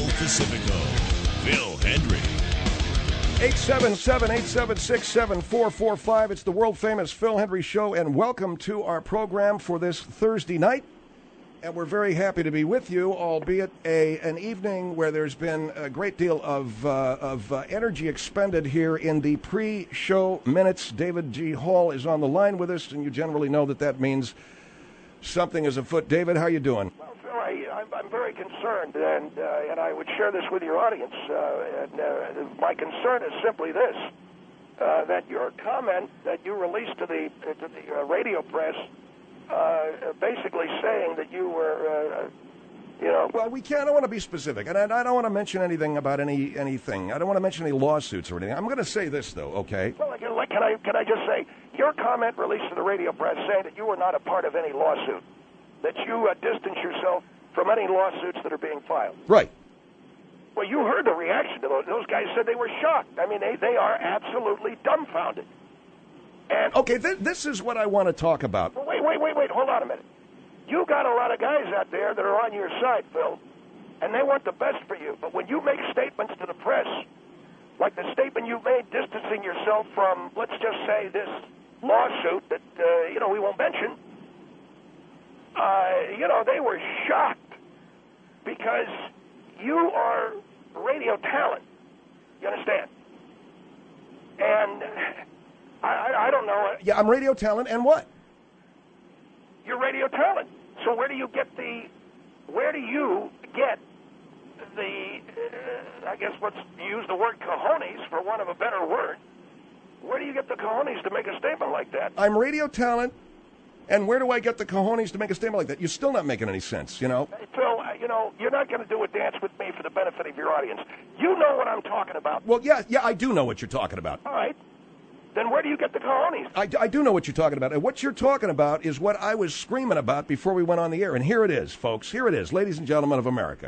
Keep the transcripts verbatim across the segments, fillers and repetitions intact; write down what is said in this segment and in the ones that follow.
Pacifico, Phil Hendry. eight seven seven, eight seven six, seven four four five. It's the world-famous Phil Hendry Show, and welcome to our program for this Thursday night. And we're very happy to be with you, albeit a an evening where there's been a great deal of, uh, of uh, energy expended here in the pre-show minutes. David G. Hall is on the line with us, and you generally know that that means something is afoot. David, how are you doing? Well, Phil, I, I'm, I'm very concerned, and uh, and I would share this with your audience. Uh, and uh, my concern is simply this, uh, that your comment that you released to the, to the uh, radio press Uh, basically saying that you were, uh, you know... Well, we can't. I don't want to be specific, and I, I don't want to mention anything about any anything. I don't want to mention any lawsuits or anything. I'm going to say this, though, okay? Well, like, like, can I can I just say, your comment released to the radio press saying that you were not a part of any lawsuit, that you uh, distance yourself from any lawsuits that are being filed. Right. Well, you heard the reaction to those. Those guys said they were shocked. I mean, they, they are absolutely dumbfounded. And okay, th- this is what I want to talk about. Well, wait, wait, wait, wait. Hold on a minute. You got a lot of guys out there that are on your side, Phil, and they want the best for you. But when you make statements to the press, like the statement you made distancing yourself from, let's just say, this lawsuit that, uh, you know, we won't mention, uh, you know, they were shocked because you are radio talent. You understand? And... I, I don't know. Yeah, I'm radio talent, and what? You're radio talent. So where do you get the, where do you get the, uh, I guess let's use the word cojones for want of a better word. Where do you get the cojones to make a statement like that? I'm radio talent, and where do I get the cojones to make a statement like that? You're still not making any sense, you know? Hey, Phil, uh, you know, you're not going to do a dance with me for the benefit of your audience. You know what I'm talking about. Well, yeah, yeah, I do know what you're talking about. All right. Then where do you get the cojones? I, I do know what you're talking about. And what you're talking about is what I was screaming about before we went on the air. And here it is, folks. Here it is, ladies and gentlemen of America.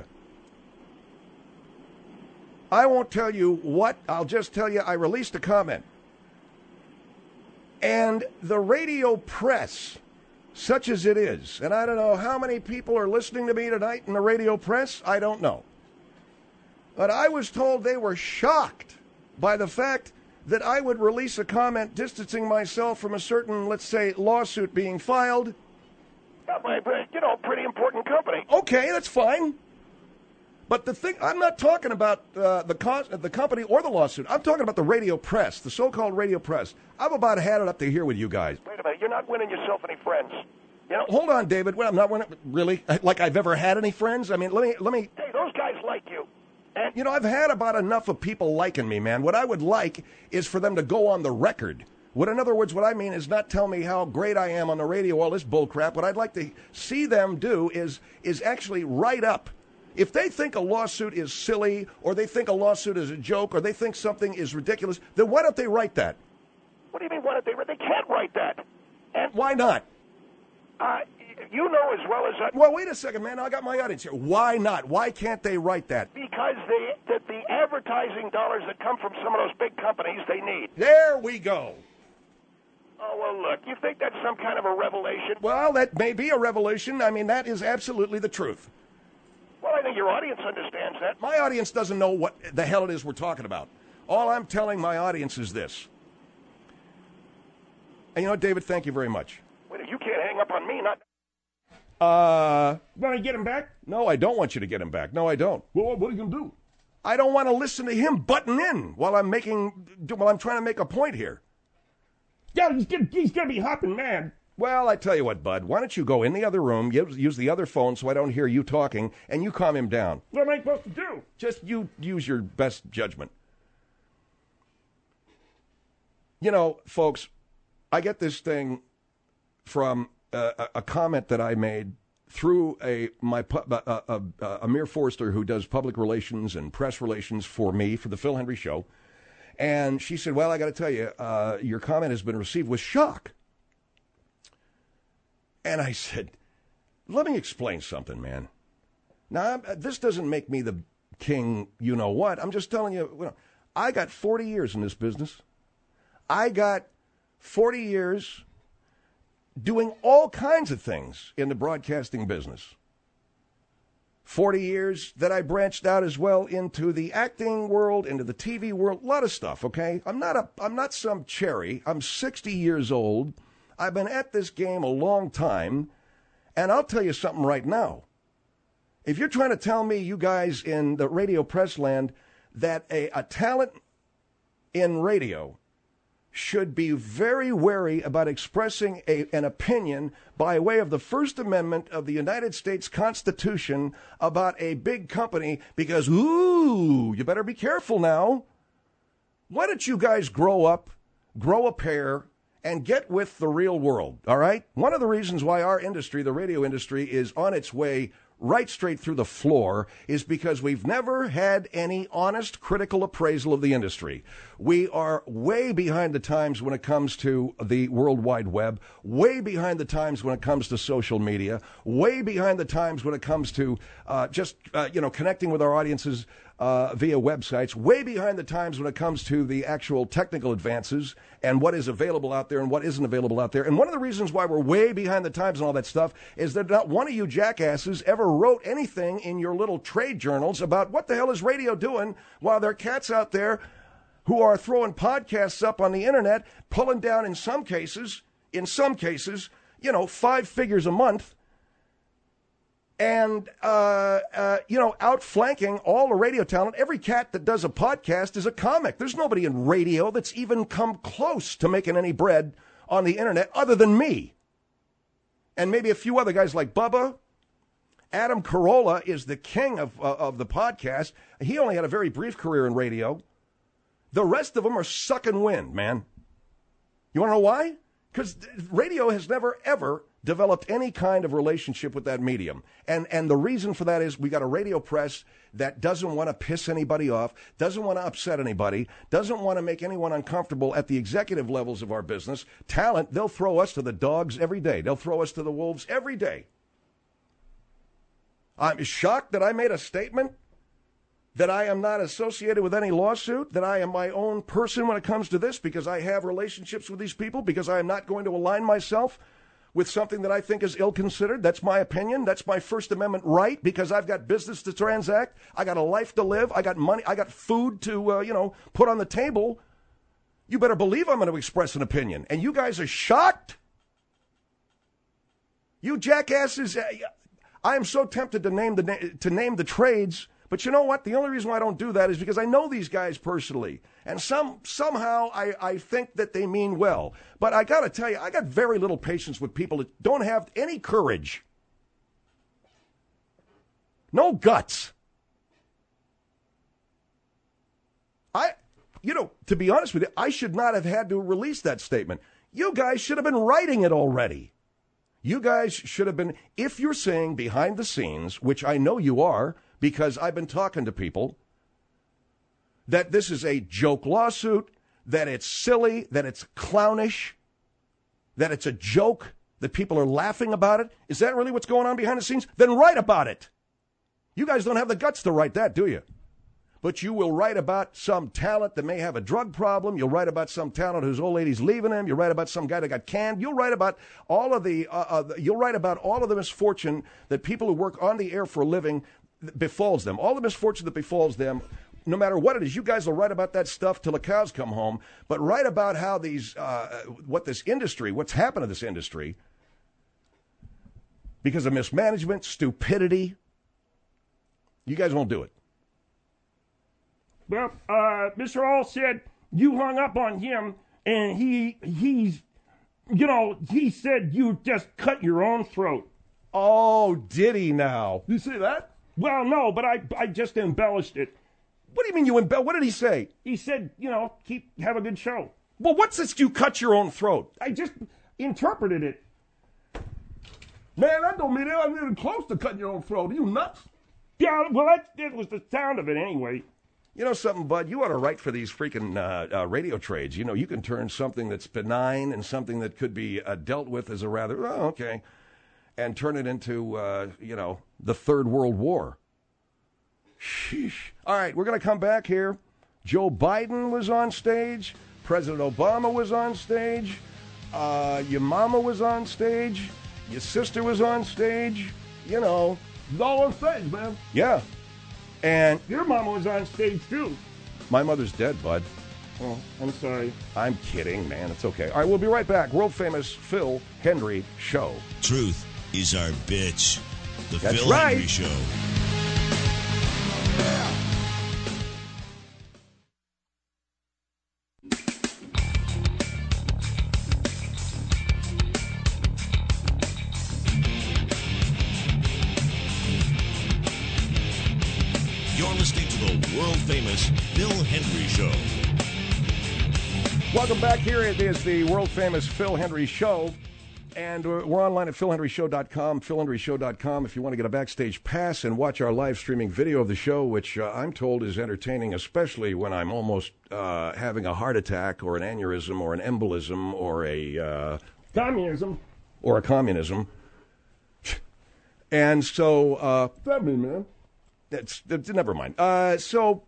I won't tell you what. I'll just tell you I released a comment. And the radio press, such as it is, and I don't know how many people are listening to me tonight in the radio press. I don't know. But I was told they were shocked by the fact that I would release a comment distancing myself from a certain, let's say, lawsuit being filed. Yeah, but, you know, pretty important company. Okay, that's fine. But the thing, I'm not talking about uh, the co- the company or the lawsuit. I'm talking about the radio press, the so-called radio press. I've about had it up to here with you guys. Wait a minute, you're not winning yourself any friends. You know? Hold on, David. Well, I'm not winning. Really? Like I've ever had any friends? I mean, let me let me. Hey, those guys like you. And you know, I've had about enough of people liking me, man. What I would like is for them to go on the record. What, in other words, what I mean is not tell me how great I am on the radio, all this bull crap. What I'd like to see them do is is actually write up. If they think a lawsuit is silly, or they think a lawsuit is a joke, or they think something is ridiculous, then why don't they write that? What do you mean, why don't they write? They can't write that. And why not? Uh, you know as well as I... Well, wait a second, man. I got my audience here. Why not? Why can't they write that? Because the, the, the advertising dollars that come from some of those big companies, they need. There we go. Oh, well, look, you think that's some kind of a revelation? Well, that may be a revelation. I mean, that is absolutely the truth. Well, I think your audience understands that. My audience doesn't know what the hell it is we're talking about. All I'm telling my audience is this. And you know what, David, thank you very much. Wait, you can't hang up on me, not... Uh... Want to get him back? No, I don't want you to get him back. No, I don't. Well, what are you going to do? I don't want to listen to him butting in while I'm making... while I'm trying to make a point here. Yeah, he's going he's to be hopping mad. Well, I tell you what, Bud. Why don't you go in the other room, use, use the other phone so I don't hear you talking, and you calm him down. What am I supposed to do? Just you use your best judgment. You know, folks, I get this thing from uh, a, a comment that I made through a my uh, uh, uh, Amir Forster, who does public relations and press relations for me for the Phil Hendry Show, and she said, "Well, I got to tell you, uh, your comment has been received with shock." And I said, "Let me explain something, man. Now, this doesn't make me the king, you know what. I'm just telling you, you know, I got forty years in this business. I got forty years doing all kinds of things in the broadcasting business. forty years that I branched out as well into the acting world, into the T V world, a lot of stuff, okay? I'm not a I'm not some cherry. I'm sixty years old. I've been at this game a long time, and I'll tell you something right now. If you're trying to tell me, you guys in the radio press land, that a, a talent in radio should be very wary about expressing a, an opinion by way of the First Amendment of the United States Constitution about a big company because, ooh, you better be careful now. Why don't you guys grow up, grow a pair, and get with the real world, all right? One of the reasons why our industry, the radio industry, is on its way right straight through the floor is because we've never had any honest critical appraisal of the industry. We are way behind the times when it comes to the World Wide Web, way behind the times when it comes to social media, way behind the times when it comes to uh, just, uh, you know, connecting with our audiences uh, via websites, way behind the times when it comes to the actual technical advances and what is available out there and what isn't available out there. And one of the reasons why we're way behind the times and all that stuff is that not one of you jackasses ever wrote anything in your little trade journals about what the hell is radio doing while there are cats out there who are throwing podcasts up on the internet, pulling down in some cases, in some cases, you know, five figures a month, and, uh, uh, you know, outflanking all the radio talent. Every cat that does a podcast is a comic. There's nobody in radio that's even come close to making any bread on the internet other than me. And maybe a few other guys like Bubba. Adam Carolla is the king of, uh, of the podcast. He only had a very brief career in radio. The rest of them are sucking wind, man. You want to know why? Because radio has never, ever developed any kind of relationship with that medium. And and the reason for that is we got a radio press that doesn't want to piss anybody off, doesn't want to upset anybody, doesn't want to make anyone uncomfortable at the executive levels of our business. Talent, they'll throw us to the dogs every day. They'll throw us to the wolves every day. I'm shocked that I made a statement that I am not associated with any lawsuit, that I am my own person when it comes to this because I have relationships with these people, because I am not going to align myself with something that I think is ill-considered. That's my opinion. That's my First Amendment right, because I've got business to transact. I got a life to live. I got money. I got food to, uh, you know, put on the table. You better believe I'm going to express an opinion. And you guys are shocked? You jackasses, uh, I am so tempted to name the na- to name the trades. But you know what? The only reason why I don't do that is because I know these guys personally. And some somehow I, I think that they mean well. But I got to tell you, I got very little patience with people that don't have any courage. No guts. I, you know, to be honest with you, I should not have had to release that statement. You guys should have been writing it already. You guys should have been, if you're saying behind the scenes, which I know you are, because I've been talking to people, that this is a joke lawsuit, that it's silly, that it's clownish, that it's a joke, that people are laughing about it. Is that really what's going on behind the scenes? Then write about it. You guys don't have the guts to write that, do you? But you will write about some talent that may have a drug problem. You'll write about some talent whose old lady's leaving him. You'll write about some guy that got canned. You'll write about all of the, uh, uh, you'll write about all of the misfortune that people who work on the air for a living befalls them, all the misfortune that befalls them, no matter what it is. You guys will write about that stuff till the cows come home, but write about how these, uh, what this industry, what's happened to this industry because of mismanagement, stupidity. You guys won't do it. Well, uh, Mister All said you hung up on him, and he, he's, you know, he said you just cut your own throat. Oh, did he now? You see that? Well, no, but I I just embellished it. What do you mean you embell? What did he say? He said, you know, keep have a good show. Well, what's this? You cut your own throat? I just interpreted it. Man, that don't mean I'm even close to cutting your own throat. Are you nuts? Yeah, well, that, that was the sound of it anyway. You know something, Bud? You ought to write for these freaking uh, uh, radio trades. You know, you can turn something that's benign and something that could be uh, dealt with as a rather, oh, okay, and turn it into, uh, you know, the Third World War. Sheesh. All right, we're going to come back here. Joe Biden was on stage. President Obama was on stage. Uh, your mama was on stage. Your sister was on stage. You know, It's all on stage, man. Yeah. And Your mama was on stage too. my mother's dead, bud. Oh, I'm sorry. I'm kidding, man. It's okay. All right, we'll be right back. World famous Phil Hendrie Show. Truth is our bitch. The That's Phil right. Hendrie Show. You're listening to the world-famous Phil Hendrie Show. Welcome back. Here it is, the world famous Phil Hendrie Show. And we're we're online at phil hendrie show dot com, phil hendrie show dot com, if you want to get a backstage pass and watch our live streaming video of the show, which uh, I'm told is entertaining, especially when I'm almost uh, having a heart attack or an aneurysm or an embolism or a uh, Communism. or a communism. And so uh, What's that mean, man? It's, it's never mind. Uh, so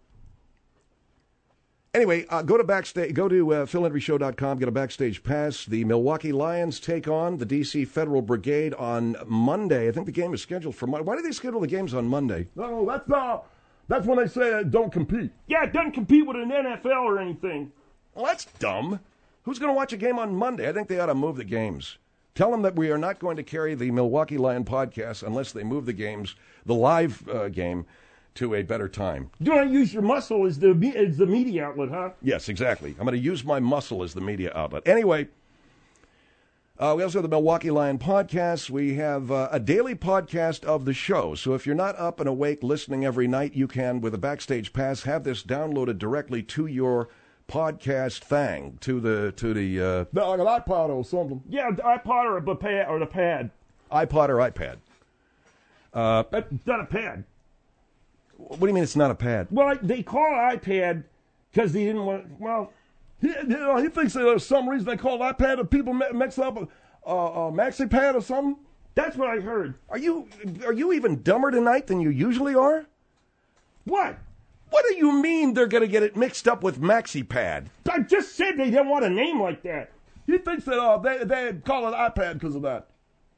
anyway, uh, go to backstage. Go to uh, phil hendrie show dot com. Get a backstage pass. The Milwaukee Lions take on the D C Federal Brigade on Monday. I think the game is scheduled for Monday. Why do they schedule the games on Monday? No, that's uh, that's when they say uh, don't compete. Yeah, it doesn't compete with an N F L or anything. Well, that's dumb. Who's going to watch a game on Monday? I think they ought to move the games. Tell them that we are not going to carry the Milwaukee Lion podcast unless they move the games, the live uh, game, to a better time. You want to use your muscle as the me- as the media outlet, huh? Yes, exactly. I'm going to use my muscle as the media outlet. Anyway, uh, we also have the Milwaukee Lion podcast. We have uh, a daily podcast of the show. So if you're not up and awake listening every night, you can, with a backstage pass, have this downloaded directly to your podcast thing, to the to the uh, No, like an iPod or something. Yeah, the iPod or the pad or the pad. iPod or iPad. Uh, That's not a pad. what do you mean it's not a pad? Well, they call it iPad because they didn't want. Well, He, you know, he thinks that there's some reason they call it iPad and people mi- mix up a, a, a maxi pad or something. that's what I heard. Are you are you even dumber tonight than you usually are? What? What do you mean they're going to get it mixed up with MaxiPad? I just said they didn't want a name like that. He thinks that uh, they they call it iPad because of that.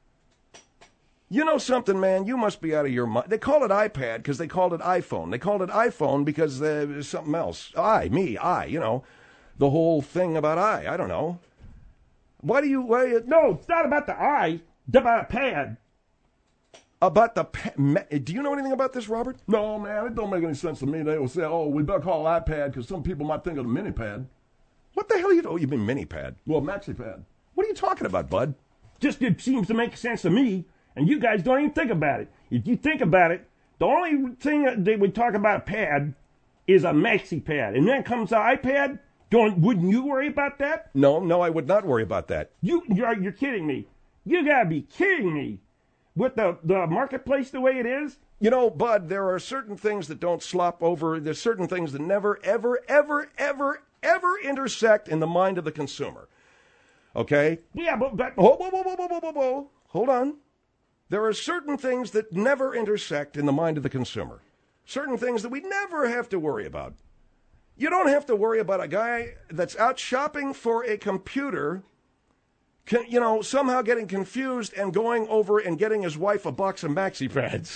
You know something, man? You must be out of your mind. They call it iPad because they called it iPhone. They called it iPhone because uh, there's something else. I, me, I, you know, the whole thing about I. I don't know. Why do you, why, No, it's not about the I. It's about a pad. about the, pa- ma- do you know anything about this, Robert? No, man, it don't make any sense to me. They will say, oh, we better call it iPad because some people might think of the mini pad. What the hell are you, oh, you mean mini pad? Well, maxi pad. What are you talking about, bud? Just it seems to make sense to me, and you guys don't even think about it. If you think about it, the only thing that they would talk about a pad is a maxi pad, and then comes the iPad. Don't wouldn't you worry about that? No, no, I would not worry about that. You you're, you're kidding me. You gotta be kidding me. With the the marketplace the way it is, You know, Bud, there are certain things that don't slop over. There's certain things that never, ever, ever, ever, ever intersect in the mind of the consumer. Okay? yeah, but, but Whoa, whoa, whoa, whoa, whoa, whoa, whoa, whoa. Hold on. There are certain things that never intersect in the mind of the consumer. Certain things that we never have to worry about. You don't have to worry about a guy that's out shopping for a computer, can, you know, somehow getting confused and going over and getting his wife a box of maxi pads.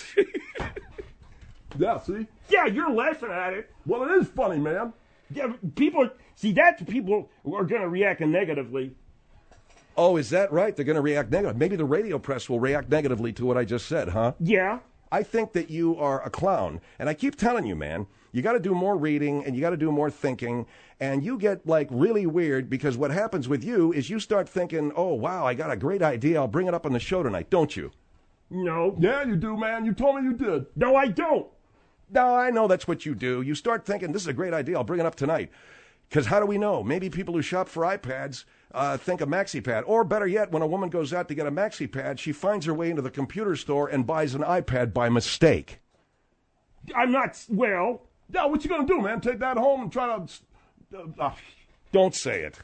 Yeah, see? yeah, you're laughing at it. Well, it is funny, man. Yeah, people see that's people are gonna react negatively. Oh, is that right? They're going to react negative. Maybe the radio press will react negatively to what I just said, huh? Yeah. I think that you are a clown. And I keep telling you, man, you got to do more reading and you got to do more thinking. And you get like really weird because what happens with you is you start thinking, oh, wow, I got a great idea. I'll bring it up on the show tonight, don't you? No. Yeah, you do, man. You told me you did. No, I don't. No, I know that's what you do. You start thinking, this is a great idea. I'll bring it up tonight. Because how do we know? Maybe people who shop for iPads uh, think a MaxiPad. Or better yet, when a woman goes out to get a MaxiPad, she finds her way into the computer store and buys an iPad by mistake. I'm not. Well, Yeah, what you gonna do, man? Take that home and try to... Uh, uh, Don't say it.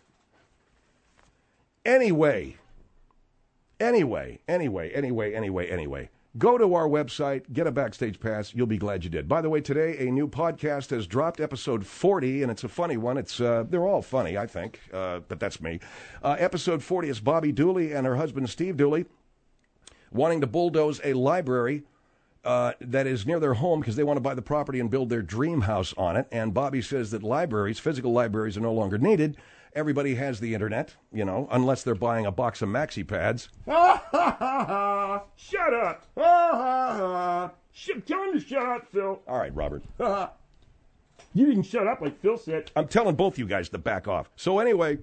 Anyway, anyway, anyway, anyway, anyway, anyway. Go to our website, get a backstage pass. You'll be glad you did. By the way, today a new podcast has dropped, episode forty, and it's a funny one. It's uh, they're all funny, I think, uh, but that's me. Uh, episode forty is Bobby Dooley and her husband Steve Dooley wanting to bulldoze a library uh, that is near their home because they want to buy the property and build their dream house on it. And Bobby says that libraries, physical libraries, are no longer needed. Everybody has the internet, you know, unless they're buying a box of maxi pads. Ha ha ha ha! Shut up! Ha ha ha! Sh- tell him to shut up, Phil. All right, Robert. Ha ha! You didn't shut up like Phil said. I'm telling both you guys to back off. So anyway,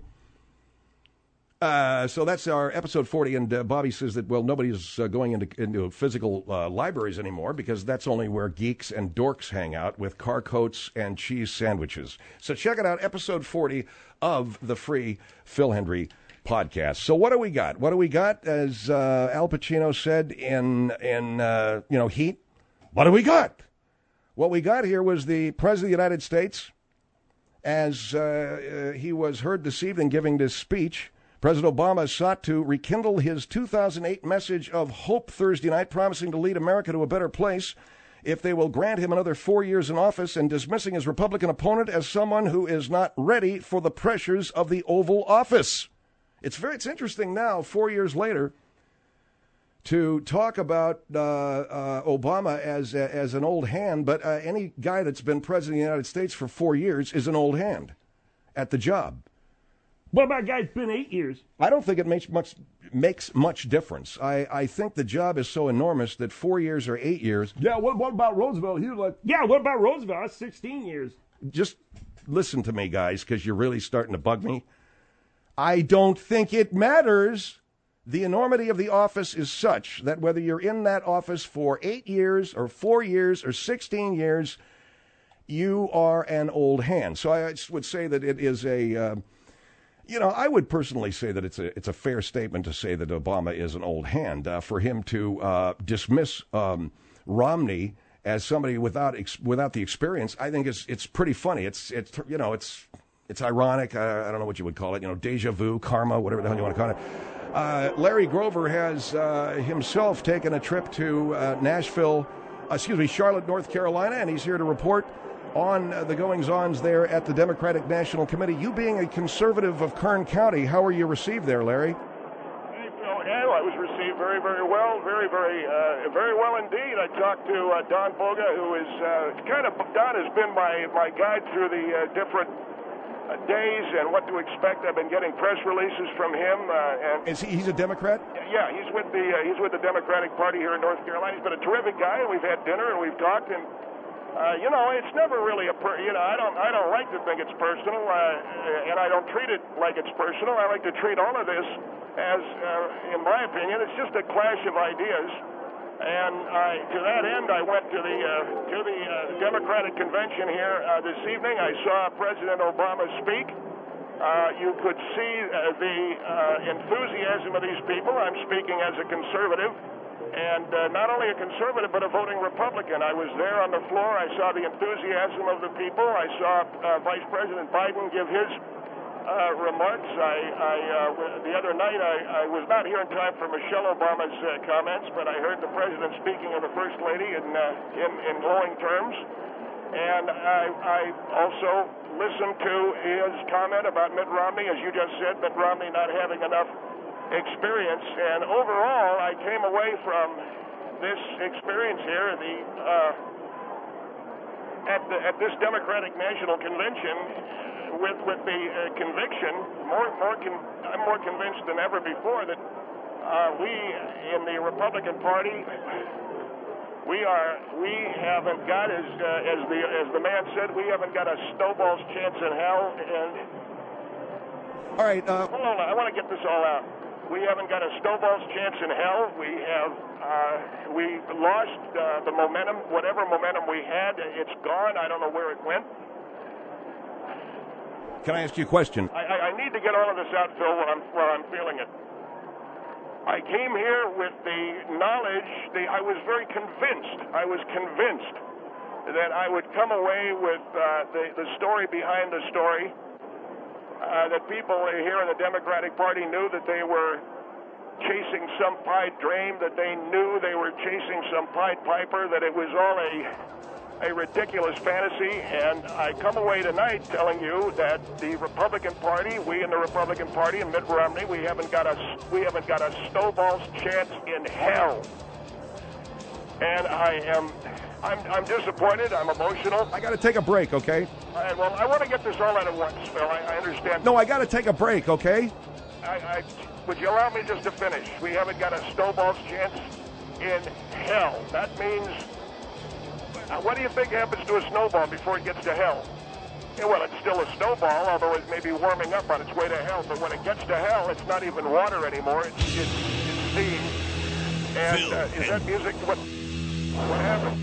uh, so that's our episode forty, and uh, Bobby says that, well, nobody's uh, going into, into physical uh, libraries anymore because that's only where geeks and dorks hang out with car coats and cheese sandwiches. So check it out, episode forty of the free Phil Hendrie podcast. So what do we got? What do we got? As uh, Al Pacino said in, in uh, you know, Heat, what do we got? What we got here was the President of the United States, as uh, uh, he was heard this evening giving this speech. President Obama sought to rekindle his two thousand eight message of hope Thursday night, promising to lead America to a better place if they will grant him another four years in office, and dismissing his Republican opponent as someone who is not ready for the pressures of the Oval Office. It's very, it's interesting now, four years later, to talk about uh, uh, Obama as uh, as an old hand, but uh, any guy that's been president of the United States for four years is an old hand at the job. What about a guy that's been eight years? I don't think it makes much makes much difference. I, I think the job is so enormous that four years or eight years. Yeah, what, what about Roosevelt? He was like, Yeah, what about Roosevelt? That's sixteen years. Just listen to me, guys, because you're really starting to bug me. I don't think it matters. The enormity of the office is such that whether you're in that office for eight years or four years or sixteen years, you are an old hand. So I would say that it is a, uh, you know, I would personally say that it's a it's a fair statement to say that Obama is an old hand. Uh, for him to uh, dismiss um, Romney as somebody without ex- without the experience, I think it's it's pretty funny. It's it's you know it's it's ironic. Uh, I don't know what you would call it. You know, deja vu, karma, whatever the hell you want to call it. Uh, Larry Grover has uh, himself taken a trip to uh, Nashville, uh, excuse me, Charlotte, North Carolina, and he's here to report on uh, the goings-ons there at the Democratic National Committee. You being a conservative of Kern County, how were you received there, Larry? Hey, Phil, yeah, I was received very, very well, very, very, uh, very well indeed. I talked to uh, Don Boga, who is uh, kind of, Don has been my, my guide through the uh, different Uh, days and what to expect. I've been getting press releases from him. Uh, and Is he, he's a Democrat? Yeah, he's with the uh, he's with the Democratic Party here in North Carolina. He's been a terrific guy, and we've had dinner and we've talked. And uh, you know, it's never really a per- you know I don't I don't like to think it's personal, uh, and I don't treat it like it's personal. I like to treat all of this as, uh, in my opinion, it's just a clash of ideas. And I, to that end, I went to the uh, to the uh, Democratic convention here uh, this evening. I saw President Obama speak. Uh, you could see uh, the uh, enthusiasm of these people. I'm speaking as a conservative, and uh, not only a conservative, but a voting Republican. I was there on the floor. I saw the enthusiasm of the people. I saw uh, Vice President Biden give his Uh, remarks. I, I uh, the other night I, I was not here in time for Michelle Obama's uh, comments, but I heard the president speaking of the first lady in uh, in, in glowing terms, and I, I also listened to his comment about Mitt Romney, as you just said, Mitt Romney not having enough experience. And overall, I came away from this experience here, the uh, at the, at this Democratic National Convention. With with the uh, conviction, more more con- I'm more convinced than ever before that uh, we in the Republican Party we are we haven't got as uh, as the as the man said we haven't got a snowball's chance in hell. And all right, uh, hold on, I want to get this all out. We haven't got a snowball's chance in hell. We have uh, we lost uh, the momentum, whatever momentum we had. It's gone. I don't know where it went. Can I ask you a question? I, I need to get all of this out, Phil, while I'm, while I'm feeling it. I came here with the knowledge, the, I was very convinced, I was convinced that I would come away with uh, the, the story behind the story, uh, that people here in the Democratic Party knew that they were chasing some Pied dream, that they knew they were chasing some Pied Piper, that it was all a... a ridiculous fantasy, and I come away tonight telling you that the Republican Party, we in the Republican Party and Mitt Romney, we haven't got a we haven't got a snowball's chance in hell. and I am, I'm, I'm disappointed. I'm emotional. I got to take a break, okay? All right, well, I want to get this all out at once, Phil. I, I understand. No, I got to take a break, okay? I, I, would you allow me just to finish? We haven't got a snowball's chance in hell. That means, uh, what do you think happens to a snowball before it gets to hell? Yeah, well, it's still a snowball, although it may be warming up on its way to hell. But when it gets to hell, it's not even water anymore. It's, it's, it's steam. And uh, is that music? What, what happened?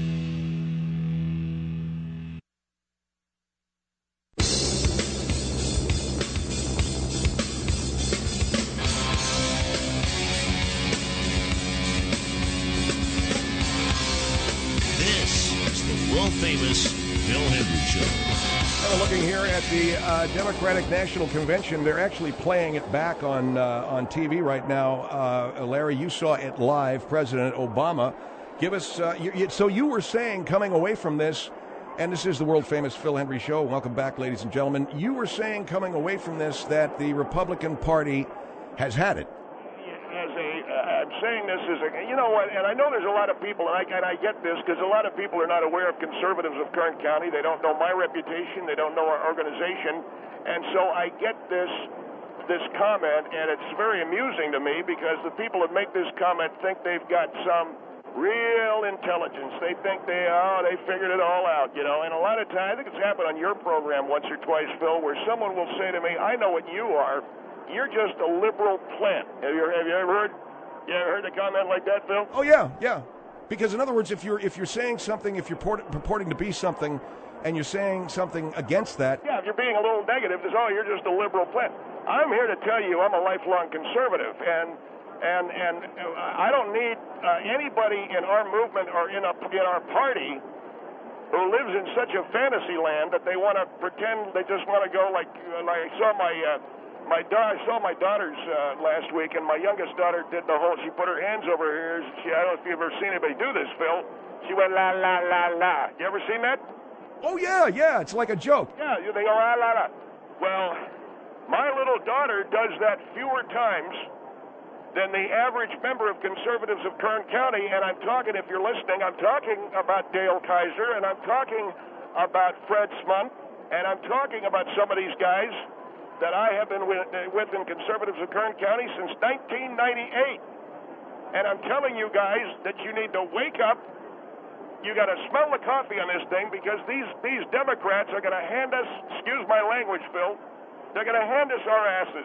This is the world-famous Phil Hendry Show. Uh, looking here at the uh, Democratic National Convention, they're actually playing it back on uh, on T V right now. Uh, Larry, you saw it live. President Obama, give us. Uh, you, you, so you were saying coming away from this, and this is the world famous Phil Hendry Show. Welcome back, ladies and gentlemen. You were saying coming away from this that the Republican Party has had it. As a, uh, I'm saying this as a, you know what, and I know there's a lot of people, and I, and I get this, because a lot of people are not aware of conservatives of Kern County. They don't know my reputation. They don't know our organization. And so I get this, this comment, and it's very amusing to me, because the people that make this comment think they've got some real intelligence. They think they, oh, they figured it all out, you know. And a lot of times, I think it's happened on your program once or twice, Phil, where someone will say to me, I know what you are. You're just a liberal plant. Have you, have you ever heard? You ever heard a comment like that, Phil? Oh yeah, yeah. Because in other words, if you're if you're saying something, if you're port- purporting to be something, and you're saying something against that, yeah, if you're being a little negative, it's oh, you're just a liberal plant. I'm here to tell you, I'm a lifelong conservative, and and and I don't need uh, anybody in our movement or in a in our party who lives in such a fantasy land that they want to pretend they just want to go like like I saw my. Uh, My daughter, I saw my daughters uh, last week, and my youngest daughter did the whole. She put her hands over her ears. She, I don't know if you've ever seen anybody do this, Phil. She went la la la la. You ever seen that? oh yeah, yeah, it's like a joke. Yeah, they go la la la. Well, my little daughter does that fewer times than the average member of conservatives of Kern County. And I'm talking, if you're listening, I'm talking about Dale Kaiser, and I'm talking about Fred Smunt, and I'm talking about some of these guys that I have been with, uh, with in conservatives of Kern County since nineteen ninety-eight. And I'm telling you guys that you need to wake up. You got to smell the coffee on this thing, because these, these Democrats are going to hand us, excuse my language, Phil, they're going to hand us our asses.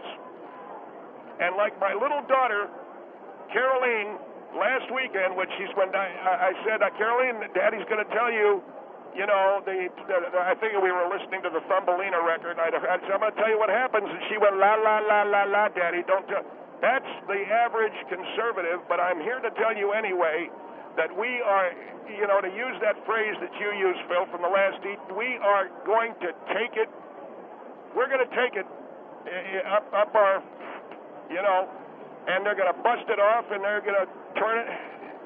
And like my little daughter, Caroline, last weekend, when she's when I, I said, uh, Caroline, Daddy's going to tell you, you know, the, the, the I think we were listening to the Thumbelina record. I, I said, I'm going to tell you what happens. And she went, la, la, la, la, la, Daddy, don't tell. That's the average conservative, but I'm here to tell you anyway that we are, you know, to use that phrase that you used, Phil, from the last eat, we are going to take it, we're going to take it uh, up, up our, you know, and they're going to bust it off, and they're going to turn it.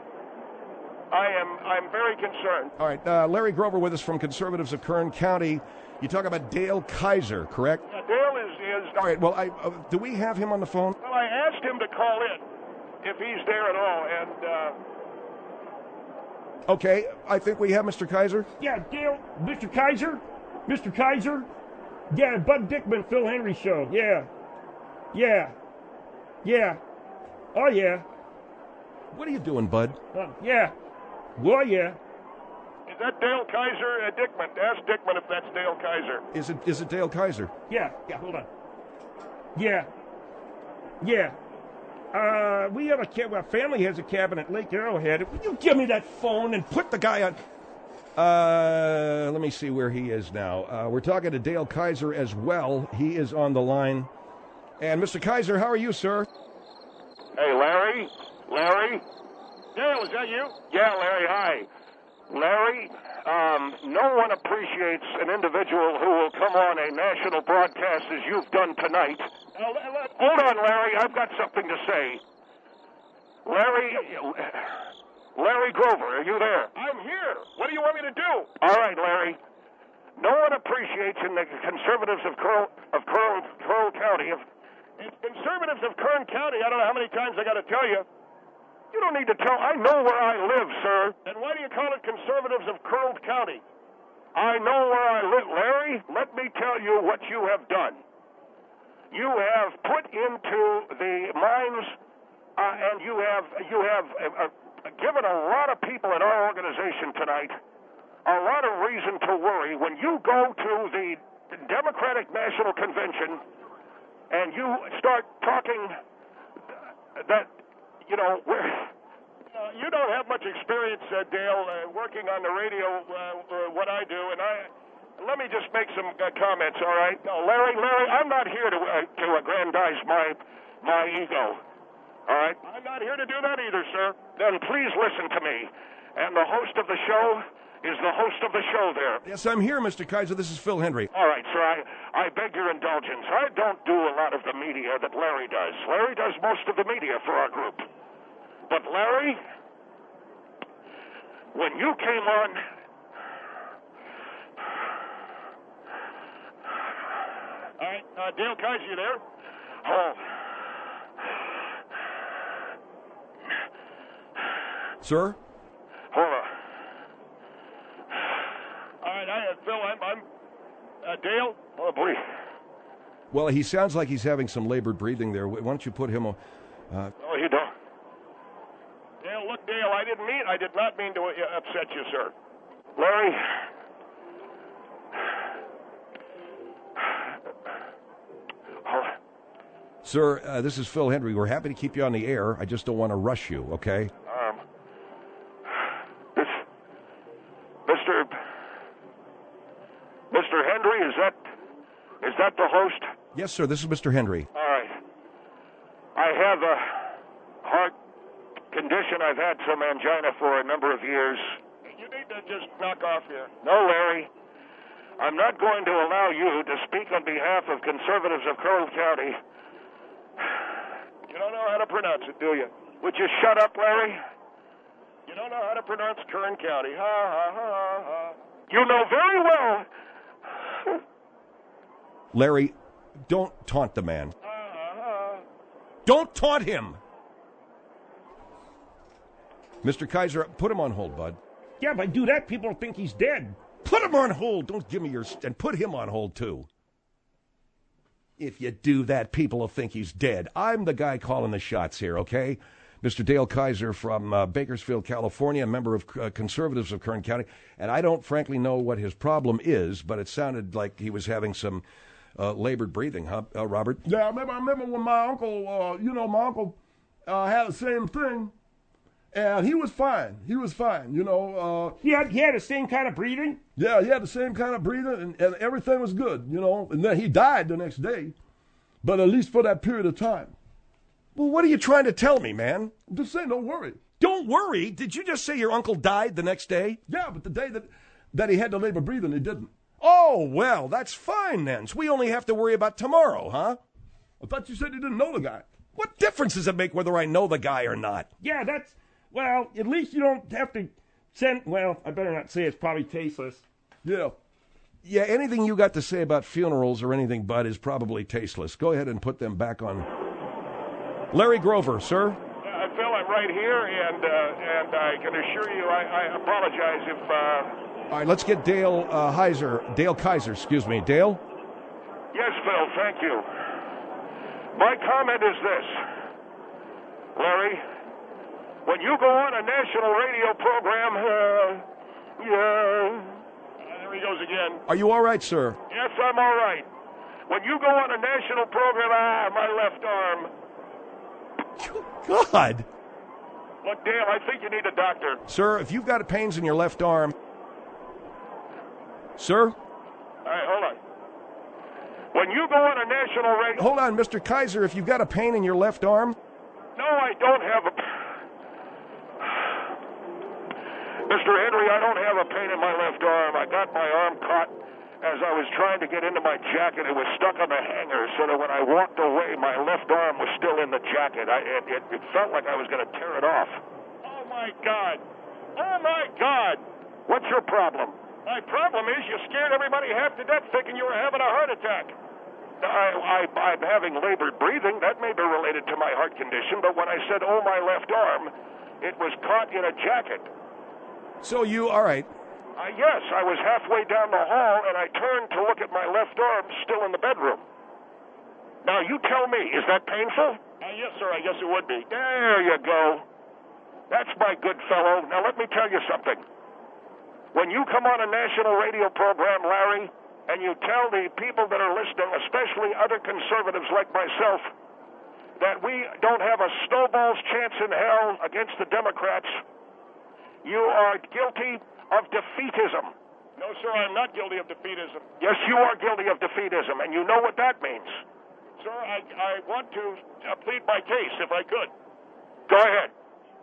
I am I'm very concerned. All right, uh, Larry Grover with us from Conservatives of Kern County. You talk about Dale Kaiser, correct? Yeah, Dale is... is all right, well, I, uh, do we have him on the phone? Well, I asked him to call in, if he's there at all, and... Uh... Okay, I think we have Mister Kaiser. Yeah, Dale, Mister Kaiser? Mister Kaiser? Yeah, Bud Dickman, Phil Hendry Show. Yeah. Yeah. Yeah. Oh, yeah. What are you doing, Bud? Uh, yeah. Well, yeah. Is that Dale Kaiser? Uh, Dickman. Ask Dickman if that's Dale Kaiser. Is it is it Dale Kaiser? Yeah. Yeah, hold on. Yeah. Yeah. Uh, we have a ca- our family has a cabin at Lake Arrowhead. Will you give me that phone and put The guy on. Uh, let me see where he is now. Uh, we're talking to Dale Kaiser as well. He is on the line. And Mister Kaiser, how are you, sir? Hey, Larry? Larry? Dale, is that you? Yeah, Larry, hi. Larry, um, no one appreciates an individual who will come on a national broadcast as you've done tonight. Uh, hold on, Larry, I've got something to say. Larry, Larry Grover, are you there? I'm here. What do you want me to do? All right, Larry. No one appreciates in the conservatives of Curl, of Curl, Curl County, of it's conservatives of Kern County, I don't know how many times I got to tell you, You don't need to tell. I know where I live, sir. And why do you call it Conservatives of Curl County? I know where I live. Larry, let me tell you what you have done. You have put into the minds, uh, and you have you have uh, uh, given a lot of people in our organization tonight a lot of reason to worry. When you go to the Democratic National Convention and you start talking that, you know, we're, uh, you don't have much experience, uh, Dale, uh, working on the radio, uh, uh, what I do, and I. Let me just make some uh, comments, all right? No, Larry, Larry, I'm not here to uh, to aggrandize my my ego, all right? I'm not here to do that either, sir. Then please listen to me. And the host of the show is the host of the show there. Yes, I'm here, Mister Kaiser. This is Phil Hendry. All right, sir, I, I beg your indulgence. I don't do a lot of the media that Larry does. Larry does most of the media for our group. But Larry, when you came on... All right, uh, Dale Kaiser, you there? Oh. Sir? Hold on. All right, I, uh, Phil, I'm, I'm uh, Dale. Oh, boy. Well, he sounds like he's having some labored breathing there. Why don't you put him on... Uh... Oh, you don't. Dale, look, Dale, I didn't mean, I did not mean to uh, upset you, sir. Larry... Sir, uh, this is Phil Hendry. We're happy to keep you on the air. I just don't want to rush you, okay? Um, this, Mister Mister Hendry, is that is that the host? Yes, sir. This is Mister Hendry. All right. I have a heart condition. I've had some angina for a number of years. You need to just knock off here. No, Larry. I'm not going to allow you to speak on behalf of conservatives of Curl County. You don't know how to pronounce it, do you? Would you shut up, Larry? You don't know how to pronounce Kern County. Ha, ha, ha, ha. You know very well. Larry, don't taunt the man. Ha, ha, ha. Don't taunt him! Mister Kaiser, put him on hold, bud. Yeah, if I do that, people will think he's dead. Put him on hold! Don't give me your... And put him on hold, too. If you do that, people will think he's dead. I'm the guy calling the shots here, okay? Mister Dale Kaiser from uh, Bakersfield, California, a member of uh, Conservatives of Kern County. And I don't frankly know what his problem is, but it sounded like he was having some uh, labored breathing, huh, uh, Robert? Yeah, I remember, I remember when my uncle, uh, you know, my uncle uh, had the same thing, and he was fine. He was fine, you know. Uh, He had, he had the same kind of breathing? yeah, he had the same kind of breathing, and, and everything was good, you know. And then he died the next day, but at least for that period of time. Well, what are you trying to tell me, man? I'm just saying, don't worry. Don't worry. Did you just say your uncle died the next day? Yeah, but the day that, that he had the labor breathing, he didn't. Oh, well, that's fine then. So we only have to worry about tomorrow, huh? I thought you said you didn't know the guy. What difference does it make whether I know the guy or not? Yeah, that's, well, at least you don't have to send, well, I better not say it's probably tasteless. Yeah. Yeah, anything you got to say about funerals or anything, Bud, is probably tasteless. Go ahead and put them back on. Larry Grover, sir. Uh, Phil, I'm right here, and uh, and I can assure you, I, I apologize if. Uh... All right, let's get Dale uh, Heiser, Dale Kaiser, excuse me, Dale. Yes, Phil, thank you. My comment is this, Larry. When you go on a national radio program, uh, yeah, uh, there he goes again. Are you all right, sir? Yes, I'm all right. When you go on a national program, ah, my left arm. God. Look, Dale, I think you need a doctor. Sir, if you've got pains in your left arm... Sir? All right, hold on. When you go on a national radio... Hold on, Mister Kaiser, if you've got a pain in your left arm... No, I don't have a... Mister Henry, I don't have a pain in my left arm. I got my arm caught as I was trying to get into my jacket. It was stuck on the hanger, so that when I walked away, my left arm was still in the jacket. I, it, it, it felt like I was going to tear it off. Oh, my God. Oh, my God. What's your problem? My problem is you scared everybody half to death thinking you were having a heart attack. I, I, I'm having labored breathing. That may be related to my heart condition, but when I said, oh, my left arm, it was caught in a jacket. So you, all right. Uh, yes, I was halfway down the hall, and I turned to look at my left arm still in the bedroom. Now, you tell me, is that painful? Uh, yes, sir, I guess it would be. There you go. That's my good fellow. Now, let me tell you something. When you come on a national radio program, Larry, and you tell the people that are listening, especially other conservatives like myself, that we don't have a snowball's chance in hell against the Democrats, you are guilty of defeatism. No, sir, I'm not guilty of defeatism. Yes, you are guilty of defeatism, and you know what that means. Sir, I, I want to uh, plead my case, if I could. Go ahead.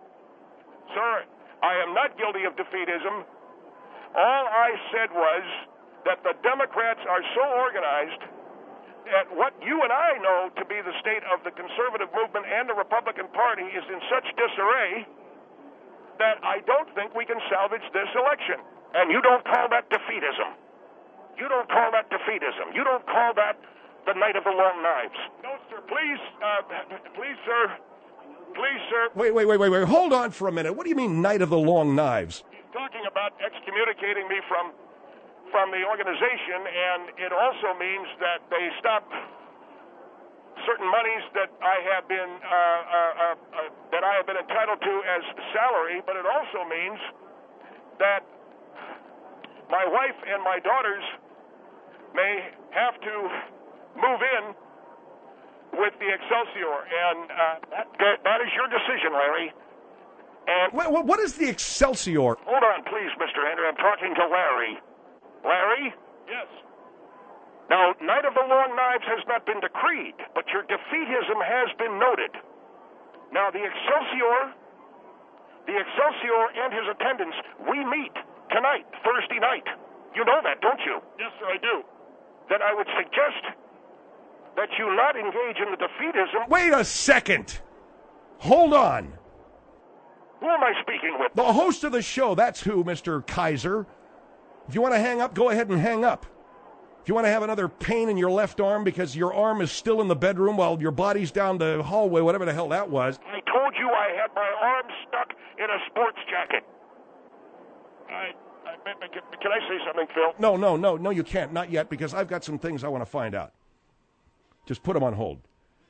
Sir, I am not guilty of defeatism. All I said was that the Democrats are so organized that what you and I know to be the state of the conservative movement and the Republican Party is in such disarray that I don't think we can salvage this election. And you don't call that defeatism. You don't call that defeatism. You don't call that the night of the long knives. No, sir. Please, uh, please, sir. Please, sir. Wait, wait, wait, wait, wait. Hold on for a minute. What do you mean, night of the long knives? He's talking about excommunicating me from from the organization, and it also means that they stop certain monies that I have been uh, uh, uh, uh, that I have been entitled to as salary. But it also means that my wife and my daughters may have to move in with the Excelsior, and uh, that, that, that is your decision, Larry. And what, what is the Excelsior? Hold on, please, Mister Henry. I'm talking to Larry. Larry? Yes. Now, Night of the Long Knives has not been decreed, but your defeatism has been noted. Now, the Excelsior, the Excelsior and his attendants, we meet tonight, Thursday night. You know that, don't you? Yes, sir, I do. Then I would suggest that you not engage in the defeatism. Wait a second. Hold on. Who am I speaking with? The host of the show, that's who, Mister Kaiser. If you want to hang up, go ahead and hang up. If you want to have another pain in your left arm because your arm is still in the bedroom while your body's down the hallway, whatever the hell that was. I told you I had my arm stuck in a sports jacket. I, I can, can I say something, Phil? No, no, no, no, you can't. Not yet, because I've got some things I want to find out. Just put them on hold.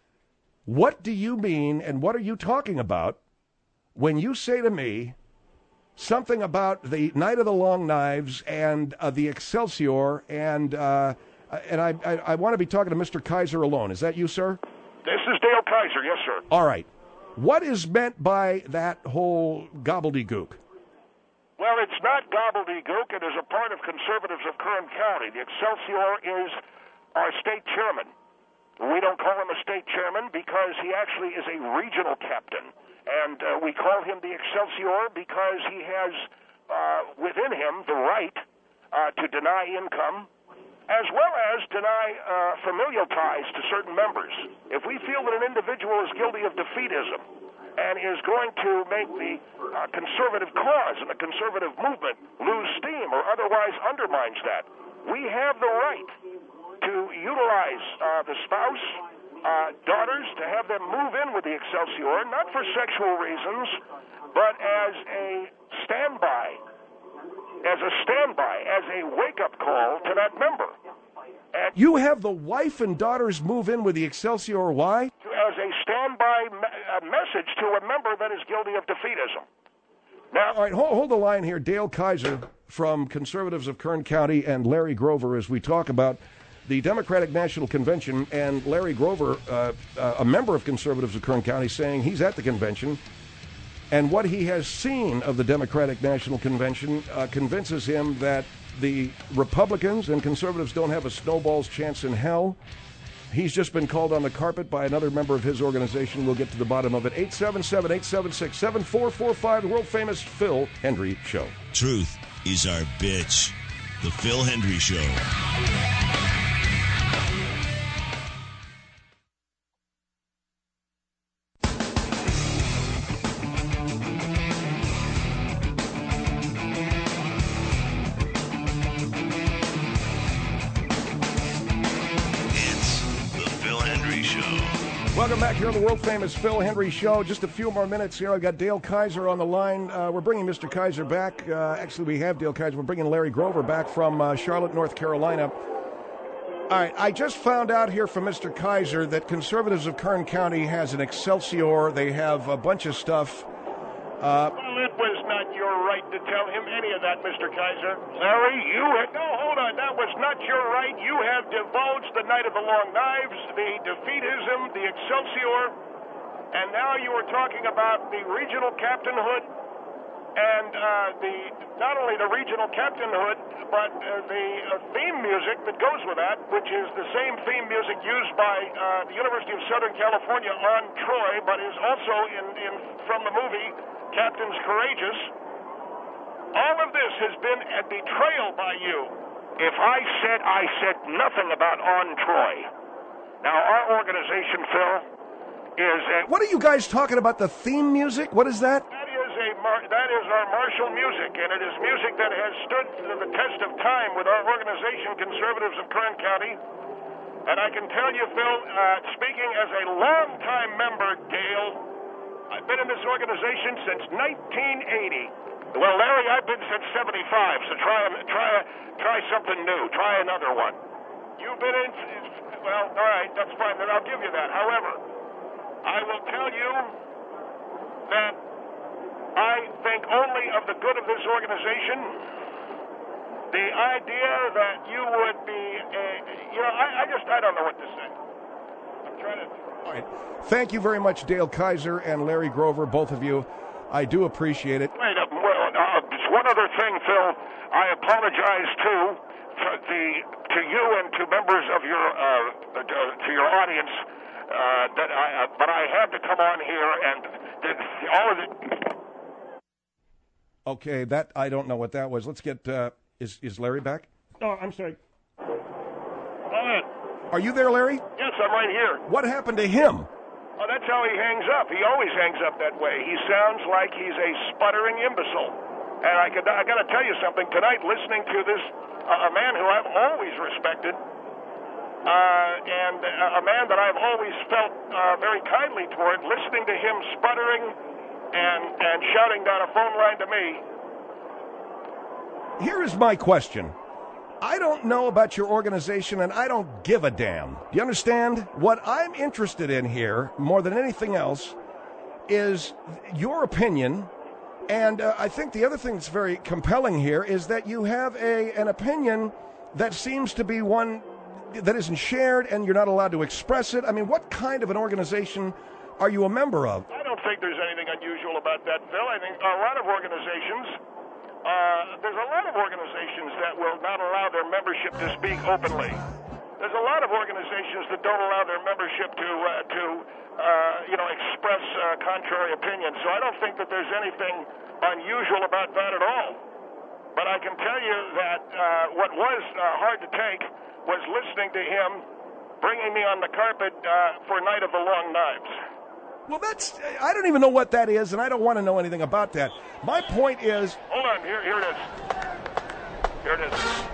What do you mean, and what are you talking about when you say to me something about the Night of the Long Knives and uh, the Excelsior, and uh, and I, I, I want to be talking to Mister Kaiser alone. Is that you, sir? This is Dale Kaiser, yes, sir. All right. What is meant by that whole gobbledygook? Well, it's not gobbledygook. It is a part of conservatives of Kern County. The Excelsior is our state chairman. We don't call him a state chairman because he actually is a regional captain. And uh, we call him the Excelsior because he has uh, within him the right uh, to deny income as well as deny uh, familial ties to certain members. If we feel that an individual is guilty of defeatism and is going to make the uh, conservative cause and the conservative movement lose steam or otherwise undermines that, we have the right to utilize uh, the spouse, uh, daughters, to have them move in with the Excelsior, not for sexual reasons, but as a standby, as a standby, as a wake-up call to that member. And you have the wife and daughters move in with the Excelsior, why? As a standby me- a message to a member that is guilty of defeatism. Now, all right, hold, hold the line here. Dale Kaiser from Conservatives of Kern County and Larry Grover as we talk about the Democratic National Convention, and Larry Grover, uh, uh, a member of Conservatives of Kern County, saying he's at the convention, and what he has seen of the Democratic National Convention uh, convinces him that the Republicans and Conservatives don't have a snowball's chance in hell. He's just been called on the carpet by another member of his organization. We'll get to the bottom of it. eight seven seven, eight seven six, seven four four five, the world-famous Phil Hendrie Show. Truth is our bitch. The Phil Hendrie Show. Welcome back here on the world-famous Phil Hendry Show. Just a few more minutes here. I've got Dale Kaiser on the line. Uh, we're bringing Mister Kaiser back. Uh, actually, we have Dale Kaiser. We're bringing Larry Grover back from uh, Charlotte, North Carolina. All right, I just found out here from Mister Kaiser that Conservatives of Kern County has an Excelsior. They have a bunch of stuff. Uh, well, it was not your right to tell him any of that, Mister Kaiser. Larry, you had... No, hold on. That was not your right. You have divulged the Night of the Long Knives, the defeatism, the Excelsior, and now you are talking about the regional captainhood and uh, the not only the regional captainhood, but uh, the uh, theme music that goes with that, which is the same theme music used by uh, the University of Southern California on Troy, but is also in, in from the movie Captains Courageous. All of this has been a betrayal by you. If I said I said nothing about On Troy. Now, our organization, Phil, is a... What are you guys talking about, the theme music? What is that? That is, a mar- that is our martial music, and it is music that has stood the test of time with our organization, Conservatives of Kern County. And I can tell you, Phil, uh, speaking as a longtime member, Dale, I've been in this organization since nineteen eighty. Well, Larry, I've been since seventy-five, so try try try something new. Try another one. You've been in... Well, all right, that's fine. Then I'll give you that. However, I will tell you that I think only of the good of this organization. The idea that you would be a... You know, I, I just... I don't know what to say. I'm trying to... All right. Thank you very much, Dale Kaiser and Larry Grover, both of you. I do appreciate it. Wait, uh, well, uh, just one other thing, Phil. I apologize too to the to you and to members of your uh, to your audience uh, that I uh, but I had to come on here and that all of it. Okay, that I don't know what that was. Let's get. Uh, is is Larry back? Oh, I'm sorry. Go ahead. Are you there, Larry? Yes, I'm right here. What happened to him? Oh, that's how he hangs up. He always hangs up that way. He sounds like he's a sputtering imbecile. And I, could, I got to tell you something. Tonight, listening to this, uh, a man who I've always respected, uh, and a man that I've always felt uh, very kindly toward, listening to him sputtering and, and shouting down a phone line to me. Here is my question. I don't know about your organization, and I don't give a damn. Do you understand? What I'm interested in here, more than anything else, is your opinion. And uh, I think the other thing that's very compelling here is that you have a an opinion that seems to be one that isn't shared, and you're not allowed to express it. I mean, what kind of an organization are you a member of? I don't think there's anything unusual about that, Phil. I think a lot of organizations... Uh, there's a lot of organizations that will not allow their membership to speak openly. There's a lot of organizations that don't allow their membership to, uh, to uh, you know, express uh, contrary opinions. So I don't think that there's anything unusual about that at all. But I can tell you that uh, what was uh, hard to take was listening to him bringing me on the carpet uh, for Night of the Long Knives. Well, that's, I don't even know what that is, and I don't want to know anything about that. My point is... Hold on, here, here it is. Here it is.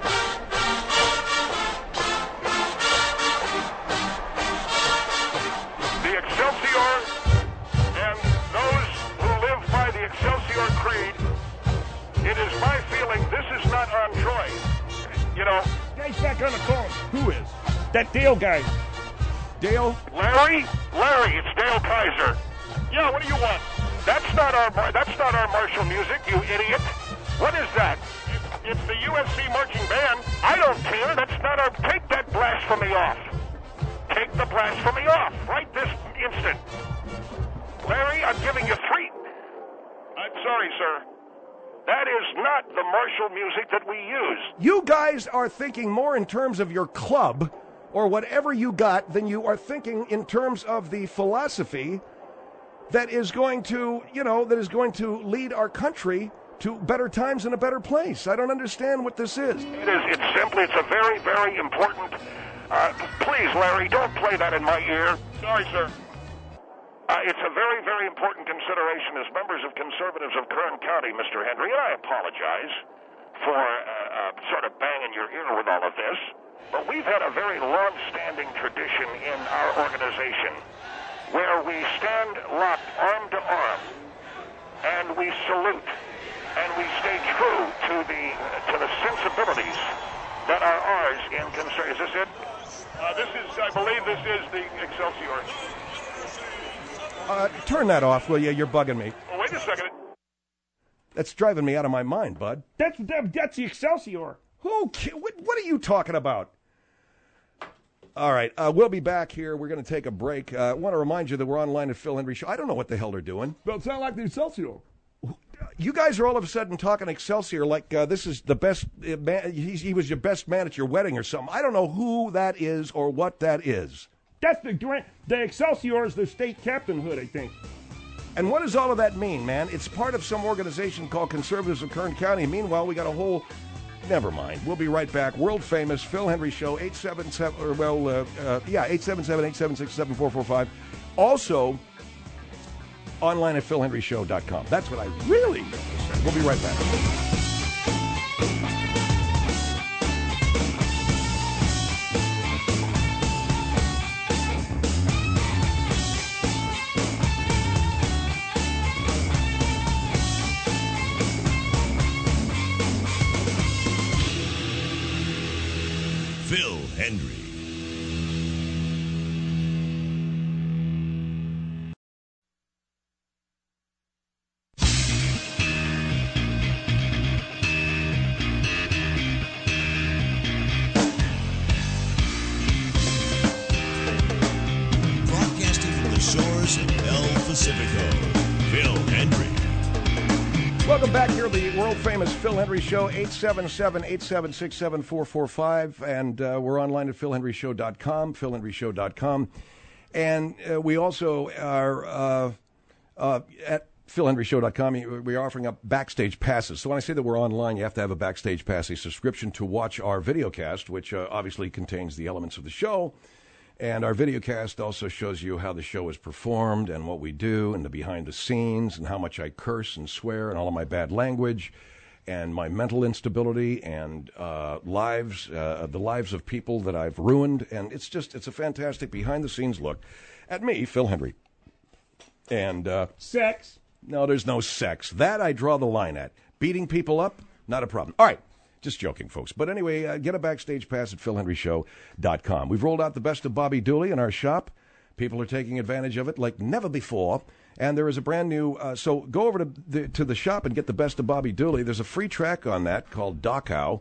The Excelsior and those who live by the Excelsior Creed, it is my feeling this is not on Troy. You know... Guy's back on the phone. Who is? That Dale guy. Dale? Larry? Larry, it's Dale Kaiser. Yeah, what do you want? That's not our that's not our martial music, you idiot. What is that? It's, it's the U S C marching band. I don't care. That's not our... Take that blasphemy off. Take the blasphemy off right this instant. Larry, I'm giving you three... I'm sorry, sir. That is not the martial music that we use. You guys are thinking more in terms of your club or whatever you got than you are thinking in terms of the philosophy that is going to, you know, that is going to lead our country to better times and a better place. I don't understand what this is. It is. It's simply, it's a very, very important... Uh, please, Larry, don't play that in my ear. Sorry, sir. Uh, it's a very, very important consideration as members of Conservatives of Kern County, Mister Hendry, and I apologize for uh, uh, sort of banging your ear with all of this. But we've had a very long-standing tradition in our organization where we stand locked arm to arm, and we salute, and we stay true to the to the sensibilities that are ours in concern. Is this it? Uh, this is, I believe, this is the Excelsior. Uh, turn that off, will you? You're bugging me. Oh, wait a second. That's driving me out of my mind, bud. That's that, that's the Excelsior. Who? ca- What, what are you talking about? All right, uh, we'll be back here. We're going to take a break. Uh, I want to remind you that we're online at Phil Hendry Show. I don't know what the hell they're doing. Don't sound like the Excelsior. You guys are all of a sudden talking Excelsior like uh, this is the best. Uh, man, he's, he was your best man at your wedding or something. I don't know who that is or what that is. That's the grand. The Excelsior is the state captainhood, I think. And what does all of that mean, man? It's part of some organization called Conservatives of Kern County. Meanwhile, we got a whole... Never mind. We'll be right back. World famous Phil Hendry Show, eight seven seven, or well, uh, uh, yeah, eight seven seven, eight seven six, seven four four five. Also, online at phil hendry show dot com. That's what I really meant to say. We'll be right back. Phil Hendry. Broadcasting from the shores of El Pacifico, Phil Hendry. Welcome back here to the world-famous Phil Hendry Show, eight seven seven, eight seven six, seven four four five, and uh, we're online at phil hendry show dot com, phil hendry show dot com, and uh, we also are uh, uh, at phil hendry show dot com. We're offering up backstage passes. So when I say that we're online, you have to have a backstage pass, a subscription to watch our videocast, which uh, obviously contains the elements of the show. And our videocast also shows you how the show is performed and what we do and the behind the scenes and how much I curse and swear and all of my bad language and my mental instability and uh, lives, uh, the lives of people that I've ruined. And it's just, it's a fantastic behind the scenes look at me, Phil Hendry. And uh, Sex. no, there's no sex. That I draw the line at. Beating people up, not a problem. All right. Just joking, folks. But anyway, uh, get a backstage pass at phil hendry show dot com. We've rolled out the best of Bobby Dooley in our shop. People are taking advantage of it like never before. And there is a brand new... Uh, so go over to the, to the shop and get the best of Bobby Dooley. There's a free track on that called Dachau.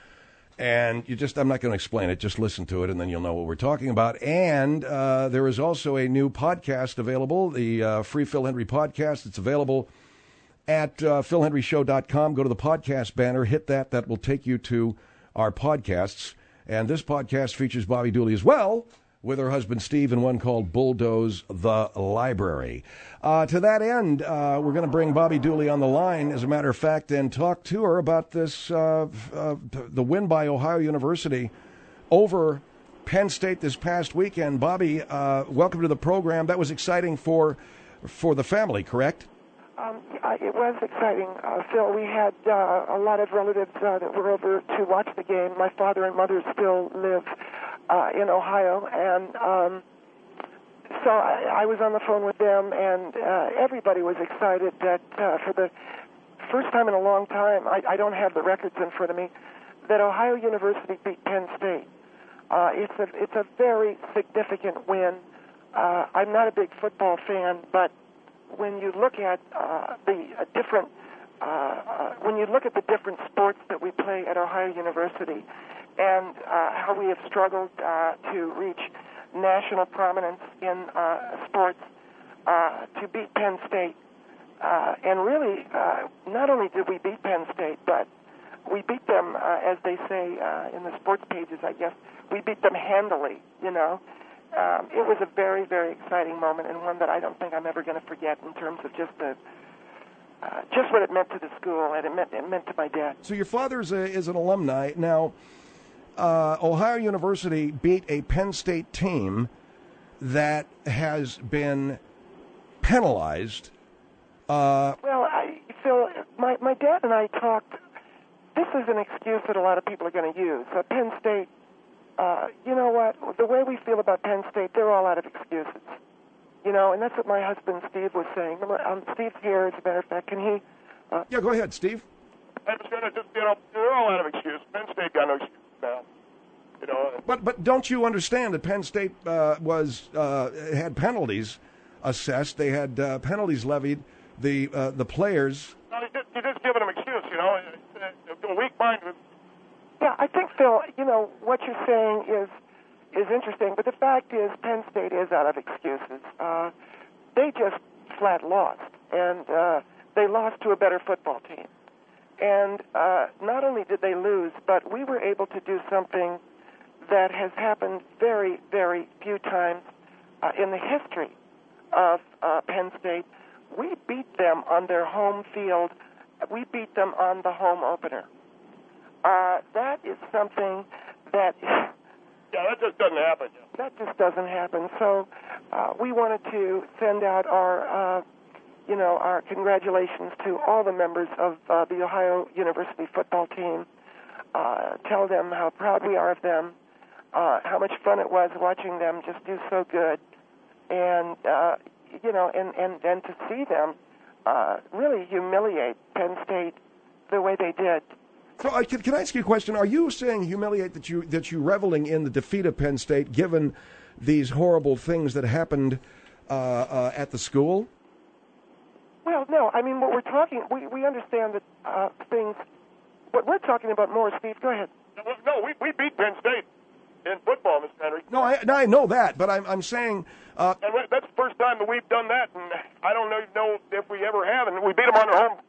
And you just... I'm not going to explain it. Just listen to it, and then you'll know what we're talking about. And uh, there is also a new podcast available, the uh, Free Phil Hendry podcast. It's available at uh, phil hendry show dot com. Go to the podcast banner, hit that. That will take you to our podcasts. And this podcast features Bobby Dooley as well, with her husband Steve, in one called Bulldoze the Library. Uh, to that end, uh, we're going to bring Bobby Dooley on the line, as a matter of fact, and talk to her about this, uh, uh, the win by Ohio University over Penn State this past weekend. Bobby, uh, welcome to the program. That was exciting for for the family, correct? Um, I- it was exciting, uh, Phil. We had uh, a lot of relatives uh, that were over to watch the game. My father and mother still live uh, in Ohio, and um, so I, I was on the phone with them, and uh, everybody was excited that uh, for the first time in a long time, I, I don't have the records in front of me, that Ohio University beat Penn State. Uh, it's a it's a very significant win. Uh, I'm not a big football fan, but when you look at uh, the uh, different, uh, uh, when you look at the different sports that we play at Ohio University, and uh, how we have struggled uh, to reach national prominence in uh, sports, uh, to beat Penn State, uh, and really, uh, not only did we beat Penn State, but we beat them, uh, as they say uh, in the sports pages, I guess, we beat them handily, you know. Um, it was a very, very exciting moment, and one that I don't think I'm ever going to forget in terms of just the, uh, just what it meant to the school and it meant it meant to my dad. So your father is, a, is an alumni. Now, uh, Ohio University beat a Penn State team that has been penalized. Uh, well, I Phil, my my dad and I talked. This is an excuse that a lot of people are going to use. Uh, Penn State. Uh, you know what? The way we feel about Penn State, they're all out of excuses. You know, and that's what my husband Steve was saying. Um, Steve's here, as a matter of fact. Can he? Uh, Yeah, go ahead, Steve. I was going to just, you know, they're all out of excuse. Penn State got no excuse now. You know, But but don't you understand that Penn State uh, was uh, had penalties assessed? They had uh, penalties levied. The uh, the players. no, you just, you're just giving them excuse, you know. A weak mind. yeah, I think, Phil, you know, what you're saying is is interesting, but the fact is Penn State is out of excuses. Uh, they just flat lost, and uh, they lost to a better football team. And uh, not only did they lose, but we were able to do something that has happened very, very few times uh, in the history of uh, Penn State. We beat them on their home field. We beat them on the home opener. Uh, that is something that Yeah, that just doesn't happen. that just doesn't happen. So uh, we wanted to send out our, uh, you know, our congratulations to all the members of uh, the Ohio University football team. Uh, tell them how proud we are of them, uh, how much fun it was watching them just do so good, and uh, you know, and, and, and to see them uh, really humiliate Penn State the way they did. So, uh, can, can I ask you a question? Are you saying humiliate that you that you reveling in the defeat of Penn State, given these horrible things that happened uh, uh, at the school? Well, no. I mean, what we're talking, we, we understand that uh, things. What we're talking about more, Steve. Go ahead. No, we, we beat Penn State in football, Mister Henry. No, I, no, I know that, but I'm I'm saying. Uh, And we- that's the first time that we've done that, and I don't know, know if we ever have. And we beat them on their home.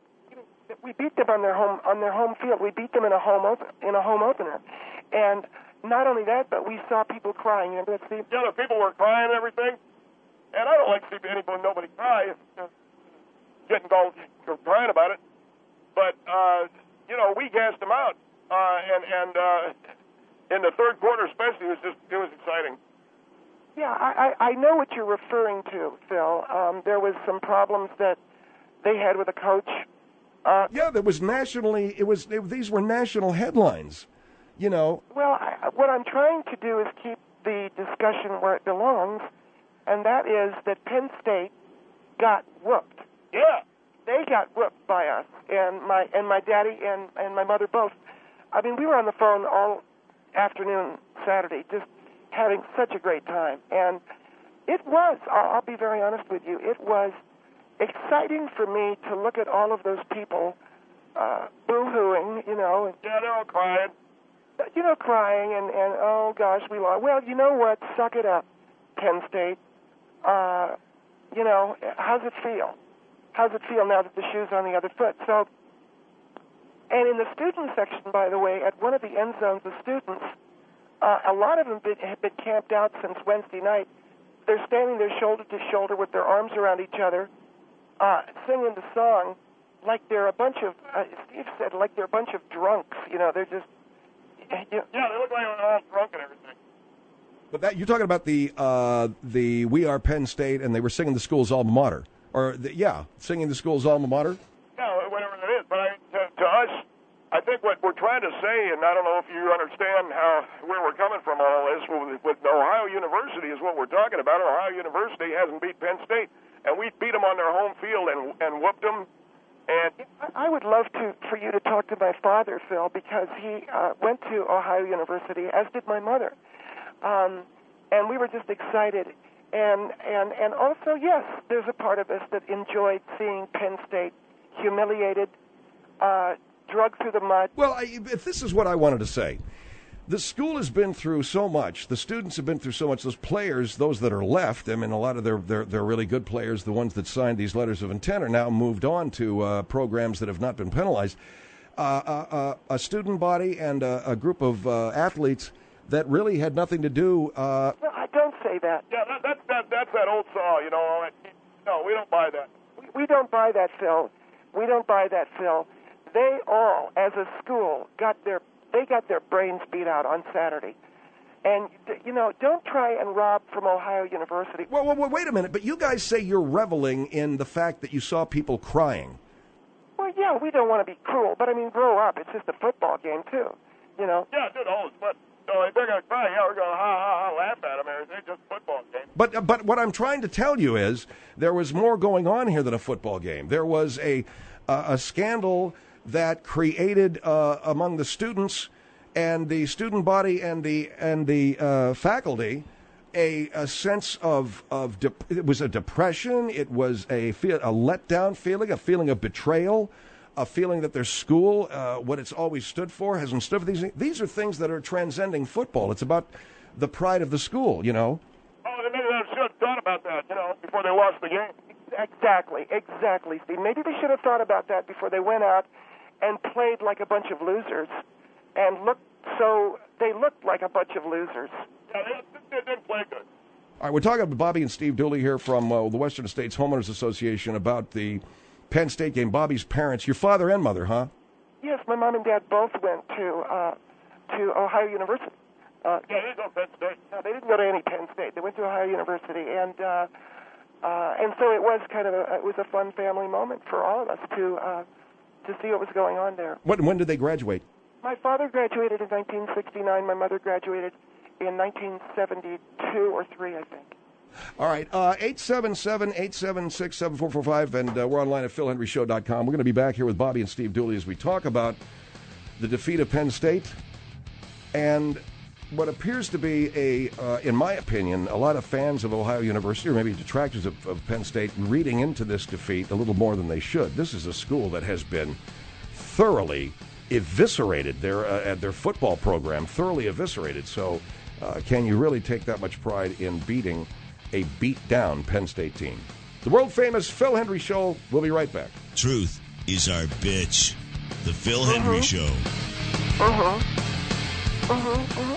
We beat them on their home on their home field. We beat them in a home open, in a home opener, and not only that, but we saw people crying. Remember that, Steve? Yeah, the people were crying and everything. And I don't like to see anybody, nobody cry, uh, getting called for crying about it. But uh, you know, we gassed them out, uh, and and uh, in the third quarter, especially, it was just it was exciting. Yeah, I, I I know what you're referring to, Phil. Um, there was some problems that they had with a coach. Uh, yeah, there was nationally. It was it, these were national headlines. You know. Well, I, what I'm trying to do is keep the discussion where it belongs, and that is that Penn State got whooped. Yeah. They got whooped by us, and my and my daddy and, and my mother both. I mean, we were on the phone all afternoon Saturday, just having such a great time. And it was, I'll, I'll be very honest with you, it was exciting for me to look at all of those people uh, boo-hooing, you know. And, Yeah, they're all crying. you know, crying and, and, oh, gosh, we lost. Well, you know what? Suck it up, Penn State. Uh, you know, how's it feel? How's it feel now that the shoe's on the other foot? So, and in the student section, by the way, at one of the end zones, the students, uh, a lot of them been, have been camped out since Wednesday night. They're standing there shoulder to shoulder with their arms around each other, uh, singing the song like they're a bunch of, uh, Steve said, like they're a bunch of drunks. You know, they're just, you know, Yeah, they look like they're all drunk and everything. But that you're talking about the uh, the We Are Penn State, and they were singing the school's alma mater, or the, yeah, singing the school's alma mater. Yeah, whatever it is. But I, to, to us, I think what we're trying to say, and I don't know if you understand how where we're coming from all this, with, with Ohio University is what we're talking about. Ohio University hasn't beat Penn State, and we beat them on their home field and and whooped them. And I would love to for you to talk to my father, Phil, because he uh, went to Ohio University, as did my mother, um, and we were just excited. And and and also, yes, there's a part of us that enjoyed seeing Penn State humiliated, uh, drugged through the mud. Well, I, if this is what I wanted to say. The school has been through so much. The students have been through so much. Those players, those that are left, I mean, a lot of their they're, they're really good players. The ones that signed these letters of intent are now moved on to uh, programs that have not been penalized. Uh, uh, uh, a student body and a, a group of uh, athletes that really had nothing to do. Uh, No, I don't say that. yeah, that, that's that, that's that old saw, you know. No, we don't buy that. We, we don't buy that, Phil. We don't buy that, Phil. They all, as a school, got their they got their brains beat out on Saturday. And, you know, don't try and rob from Ohio University. well, well, well, wait a minute. But you guys say you're reveling in the fact that you saw people crying. Well, yeah, we don't want to be cruel, but, I mean, grow up. It's just a football game, too, you know. Yeah, dude, always. But so if they're gonna cry, yeah, we're gonna ha ha ha laugh at them. Everything, just football. football game. But but what I'm trying to tell you is there was more going on here than a football game. There was a uh, a scandal that created uh, among the students and the student body and the and the uh, faculty a, a sense of of de- it was a depression. It was a feel, a letdown feeling, a feeling of betrayal, a feeling that their school, uh, what it's always stood for, hasn't stood for these. These are things that are transcending football. It's about the pride of the school, you know. Oh, they maybe they should have thought about that, you know, before they lost the game. Exactly, exactly, Steve. Maybe they should have thought about that before they went out and played like a bunch of losers and looked so they looked like a bunch of losers. Yeah, they, they didn't play good. All right, we're talking with Bobby and Steve Dooley here from uh, the Western States Homeowners Association about the Penn State game. Bobby's parents, your father and mother, huh? Yes, my mom and dad both went to uh, to Ohio University. Uh, Yeah, they didn't go to Penn State. no, they didn't go to any Penn State. They went to Ohio University, and uh, uh, and so it was kind of a it was a fun family moment for all of us to uh, to see what was going on there. When, when did they graduate? My father graduated in nineteen sixty-nine. My mother graduated in nineteen seventy-two or three, I think. All right, uh, eight seven seven, eight seven six, seven four four five, and uh, we're online at phil henry show dot com. We're going to be back here with Bobby and Steve Dooley as we talk about the defeat of Penn State and what appears to be a, uh, in my opinion, a lot of fans of Ohio University, or maybe detractors of, of Penn State, reading into this defeat a little more than they should. This is a school that has been thoroughly eviscerated, their, uh, at their football program, thoroughly eviscerated. So uh, can you really take that much pride in beating a beat-down Penn State team? The world-famous Phil Hendry Show. We'll be right back. Truth is our bitch. The Phil Hendry Show. Uh-huh. Uh-huh. Uh-huh.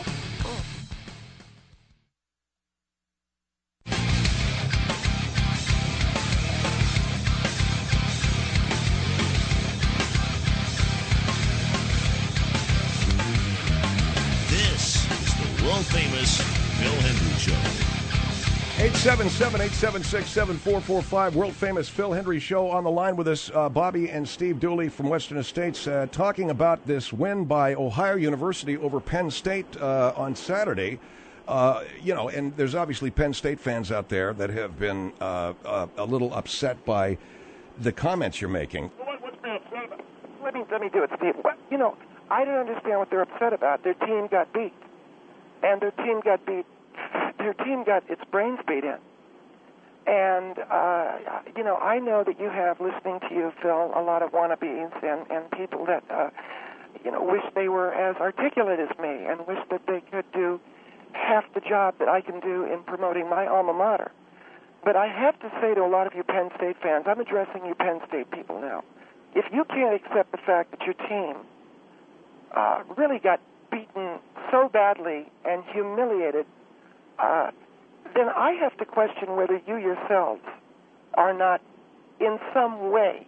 This is the world-famous Phil Hendry Show. eight seven seven, eight seven six, seven four four five, world-famous Phil Hendry Show. On the line with us, uh, Bobby and Steve Dooley from Western Estates, uh, talking about this win by Ohio University over Penn State uh, on Saturday. Uh, you know, and there's obviously Penn State fans out there that have been uh, uh, a little upset by the comments you're making. What, what's being upset about? Let me let me do it, Steve. What, you know, I don't understand what they're upset about. Their team got beat, and their team got beat. Their team got its brains beat in. And uh, you know, I know that you have, listening to you, Phil, a lot of wannabes and and people that uh, you know wish they were as articulate as me and wish that they could do half the job that I can do in promoting my alma mater. But I have to say to a lot of you Penn State fans, I'm addressing you Penn State people now, if you can't accept the fact that your team uh, really got beaten so badly and humiliated, uh, then I have to question whether you yourselves are not in some way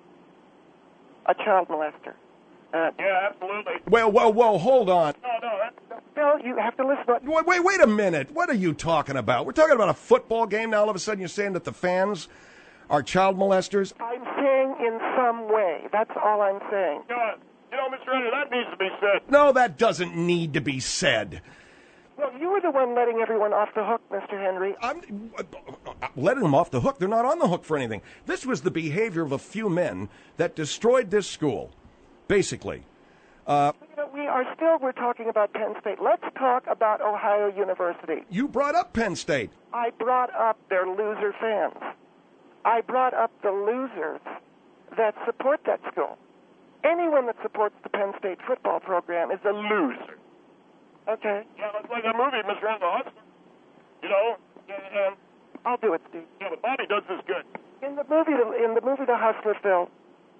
a child molester. Uh, Yeah, absolutely. Well, whoa, whoa, hold on. No, no, that's... Phil, you have to listen. Wait, wait, wait a minute. What are you talking about? We're talking about a football game now. All of a sudden you're saying that the fans are child molesters? I'm saying in some way. That's all I'm saying. God, you know, Mister Henry, that needs to be said. No, that doesn't need to be said. Well, you were the one letting everyone off the hook, Mister Henry. I'm letting them off the hook. They're not on the hook for anything. This was the behavior of a few men that destroyed this school, basically. Uh, You know, we are still, we're talking about Penn State. Let's talk about Ohio University. you brought up Penn State. I brought up their loser fans. I brought up the losers that support that school. Anyone that supports the Penn State football program is a loser. Okay? Yeah, it's like that movie, Mister Henry, the Hustler. You know, and, and I'll do it, Steve. yeah, but Bobby does this good. In the movie, in the movie The Hustler, Phil,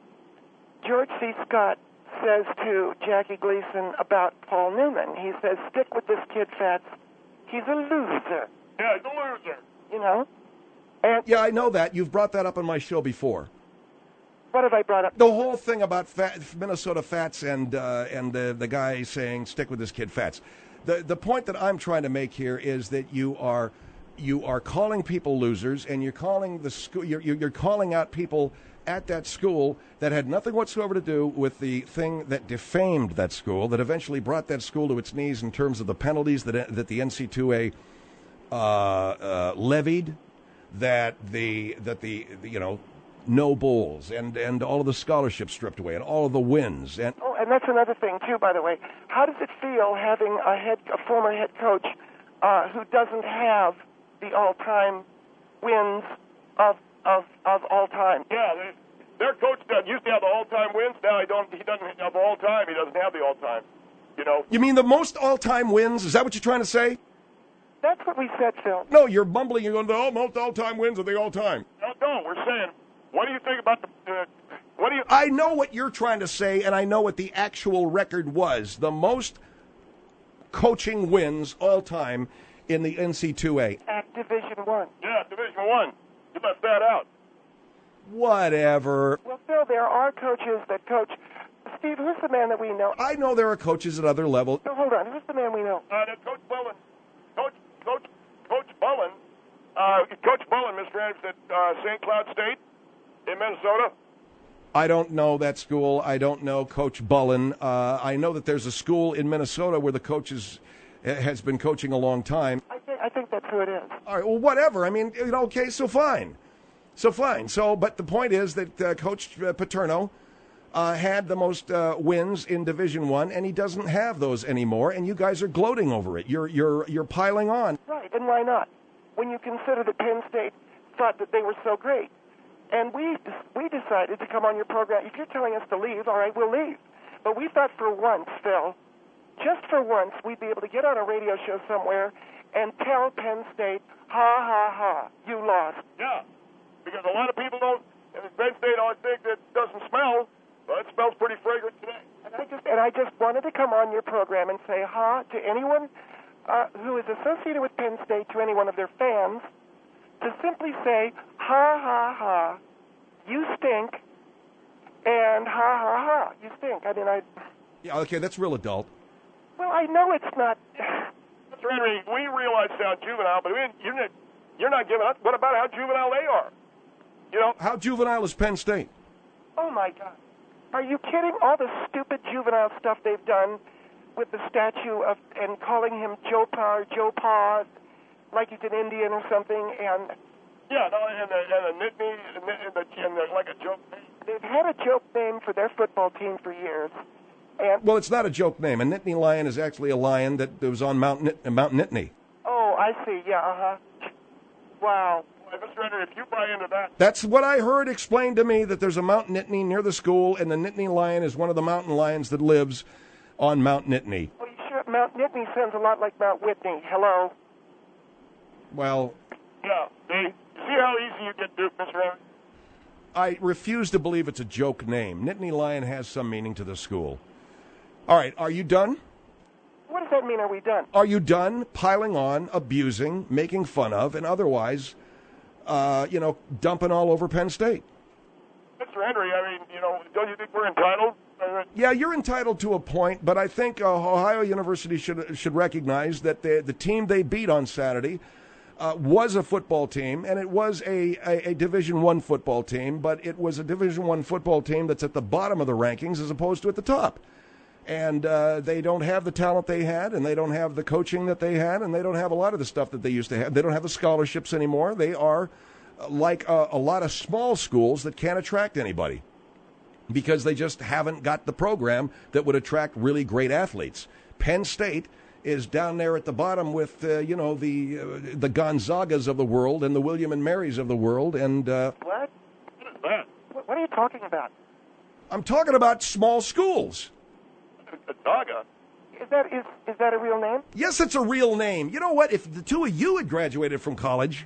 George C. Scott says to Jackie Gleason about Paul Newman, he says, stick with this kid, Fats. He's a loser, Yeah, he's a loser. you know? And Yeah, I know that. You've brought that up on my show before. what have I brought up? The whole thing about fat, Minnesota Fats and uh, and the the guy saying stick with this kid Fats. The the point that I'm trying to make here is that you are you are calling people losers, and you're calling the school you're you're calling out people at that school that had nothing whatsoever to do with the thing that defamed that school, that eventually brought that school to its knees in terms of the penalties that that the N C double A uh, uh, levied, that the that the, the you know no bowls and and all of the scholarships stripped away and all of the wins and Oh, and that's another thing too, by the way. How does it feel having a head, a former head coach uh, who doesn't have the all-time wins of of of all time? Yeah, they, their coach does, used to have the all-time wins. Now he don't. He doesn't have all-time. He doesn't have the all-time. You know. You mean the most all-time wins? Is that what you're trying to say? That's what we said, Phil. No, you're mumbling. You're going, the most all-time wins are the all-time. No, no, we're saying, what do you think about the? Uh, what do you? I know what you're trying to say, and I know what the actual record was. The most coaching wins all-time in the N C double A. At Division One. Yeah, Division One. You left that out. Whatever. Well, Phil, there are coaches that coach. Steve, who's the man that we know? I know there are coaches at other levels. No, hold on. Who's the man we know? Uh, that's Coach Bullen. Coach, Coach, Coach Bullen. Uh, Coach Bullen, Mister Anderson, at uh, Saint Cloud State in Minnesota. I don't know that school. I don't know Coach Bullen. Uh, I know that there's a school in Minnesota where the coach is, has been coaching a long time. I think I think that's who it is. All right, well, whatever. I mean, you know, okay, so fine. So fine. So, but the point is that uh, Coach uh, Paterno uh, had the most uh, wins in Division One, and he doesn't have those anymore. And you guys are gloating over it. You're you're you're piling on. Right, and why not? When you consider that Penn State thought that they were so great, and we we decided to come on your program. If you're telling us to leave, all right, we'll leave. But we thought for once, Phil, just for once, we'd be able to get on a radio show somewhere and tell Penn State, ha ha ha, you lost. Yeah, because a lot of people don't. And Penn State always think that it doesn't smell, but it smells pretty fragrant today. And I just and I just wanted to come on your program and say ha to anyone uh, who is associated with Penn State, to any one of their fans, to simply say ha ha ha, you stink, and ha ha ha, you stink. I mean, I. Yeah, okay, that's real adult. Well, I know it's not. Mister Henry, we realize how juvenile, but we, you're not, you're not giving up. What about how juvenile they are? You know. How juvenile is Penn State? Oh my God, are you kidding? All the stupid juvenile stuff they've done with the statue of and calling him Joe Pa or Joe Pa, like he's an Indian or something, and. Yeah, no, and the, and the Nittany, and the, and the, and the, like a joke name. They've had a joke name for their football team for years. And Well, it's not a joke name. A Nittany lion is actually a lion that was on Mount Nit- Mount Nittany. Oh, I see. Yeah, uh-huh. Wow. Well, Mister Henry, if you buy into that. That's what I heard explained to me, that there's a Mount Nittany near the school, and the Nittany lion is one of the mountain lions that lives on Mount Nittany. Well, you sure Mount Nittany sounds a lot like Mount Whitney. Hello. Well, Yeah, see, see how easy you get duped, Mister Henry? I refuse to believe it's a joke name. Nittany lion has some meaning to the school. All right, are you done? What does that mean? Are we done? Are you done piling on, abusing, making fun of, and otherwise, uh, you know, dumping all over Penn State? Mister Henry, I mean, you know, don't you think we're entitled? Uh, Yeah, you're entitled to a point, but I think uh, Ohio University should should recognize that the the team they beat on Saturday uh, was a football team, and it was a, a, a Division One football team, but it was a Division One football team that's at the bottom of the rankings as opposed to at the top. And uh, they don't have the talent they had, and they don't have the coaching that they had, and they don't have a lot of the stuff that they used to have. They don't have the scholarships anymore. They are uh, like a, a lot of small schools that can't attract anybody because they just haven't got the program that would attract really great athletes. Penn State is down there at the bottom with, uh, you know, the uh, the Gonzagas of the world and the William and Marys of the world. And uh, What? what is that? What, what are you talking about? I'm talking about small schools. A Daga? Is that is is that a real name? Yes, it's a real name. You know what? If the two of you had graduated from college,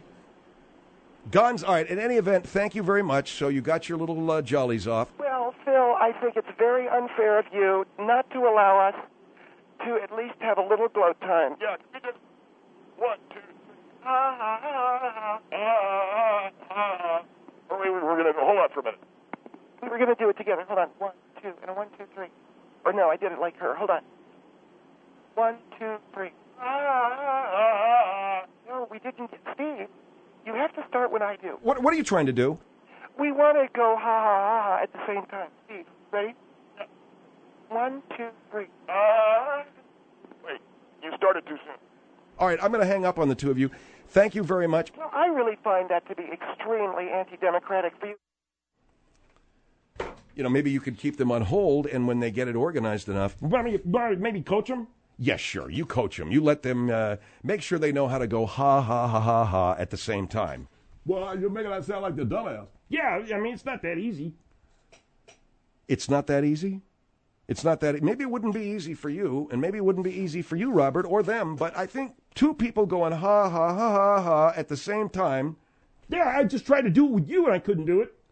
Gonz. All right. In any event, thank you very much. So you got your little uh, jollies off. Well, Phil, I think it's very unfair of you not to allow us to at least have a little gloat time. Yeah, can we just. One, two, three. Ha ha ha ha. Ah, ah, ah, ah. Or wait, we're going to hold on for a minute. We were going to do it together. Hold on. One, two, and a one, two, three. Or no, I did it like her. Hold on. One, two, three. Ah, ah, ah, ah. No, we didn't get Steve. You have to start when I do. What What are you trying to do? We want to go ha ha ha ha at the same time. Steve, ready? Yeah. One, two, three. Ah. Wait, you started too soon. All right, I'm going to hang up on the two of you. Thank you very much. Well, I really find that to be extremely anti-democratic for you. You know, maybe you could keep them on hold, and when they get it organized enough, maybe coach them? Yes, sure. You coach them. You let them uh, make sure they know how to go ha, ha, ha, ha, ha at the same time. Well, you're making that sound like the dumbass. Yeah, I mean, it's not that easy. It's not that easy? It's not that... Maybe it wouldn't be easy for you, and maybe it wouldn't be easy for you, Robert, or them, but I think two people going ha, ha, ha, ha, ha at the same time... Yeah, I just tried to do it with you, and I couldn't do it.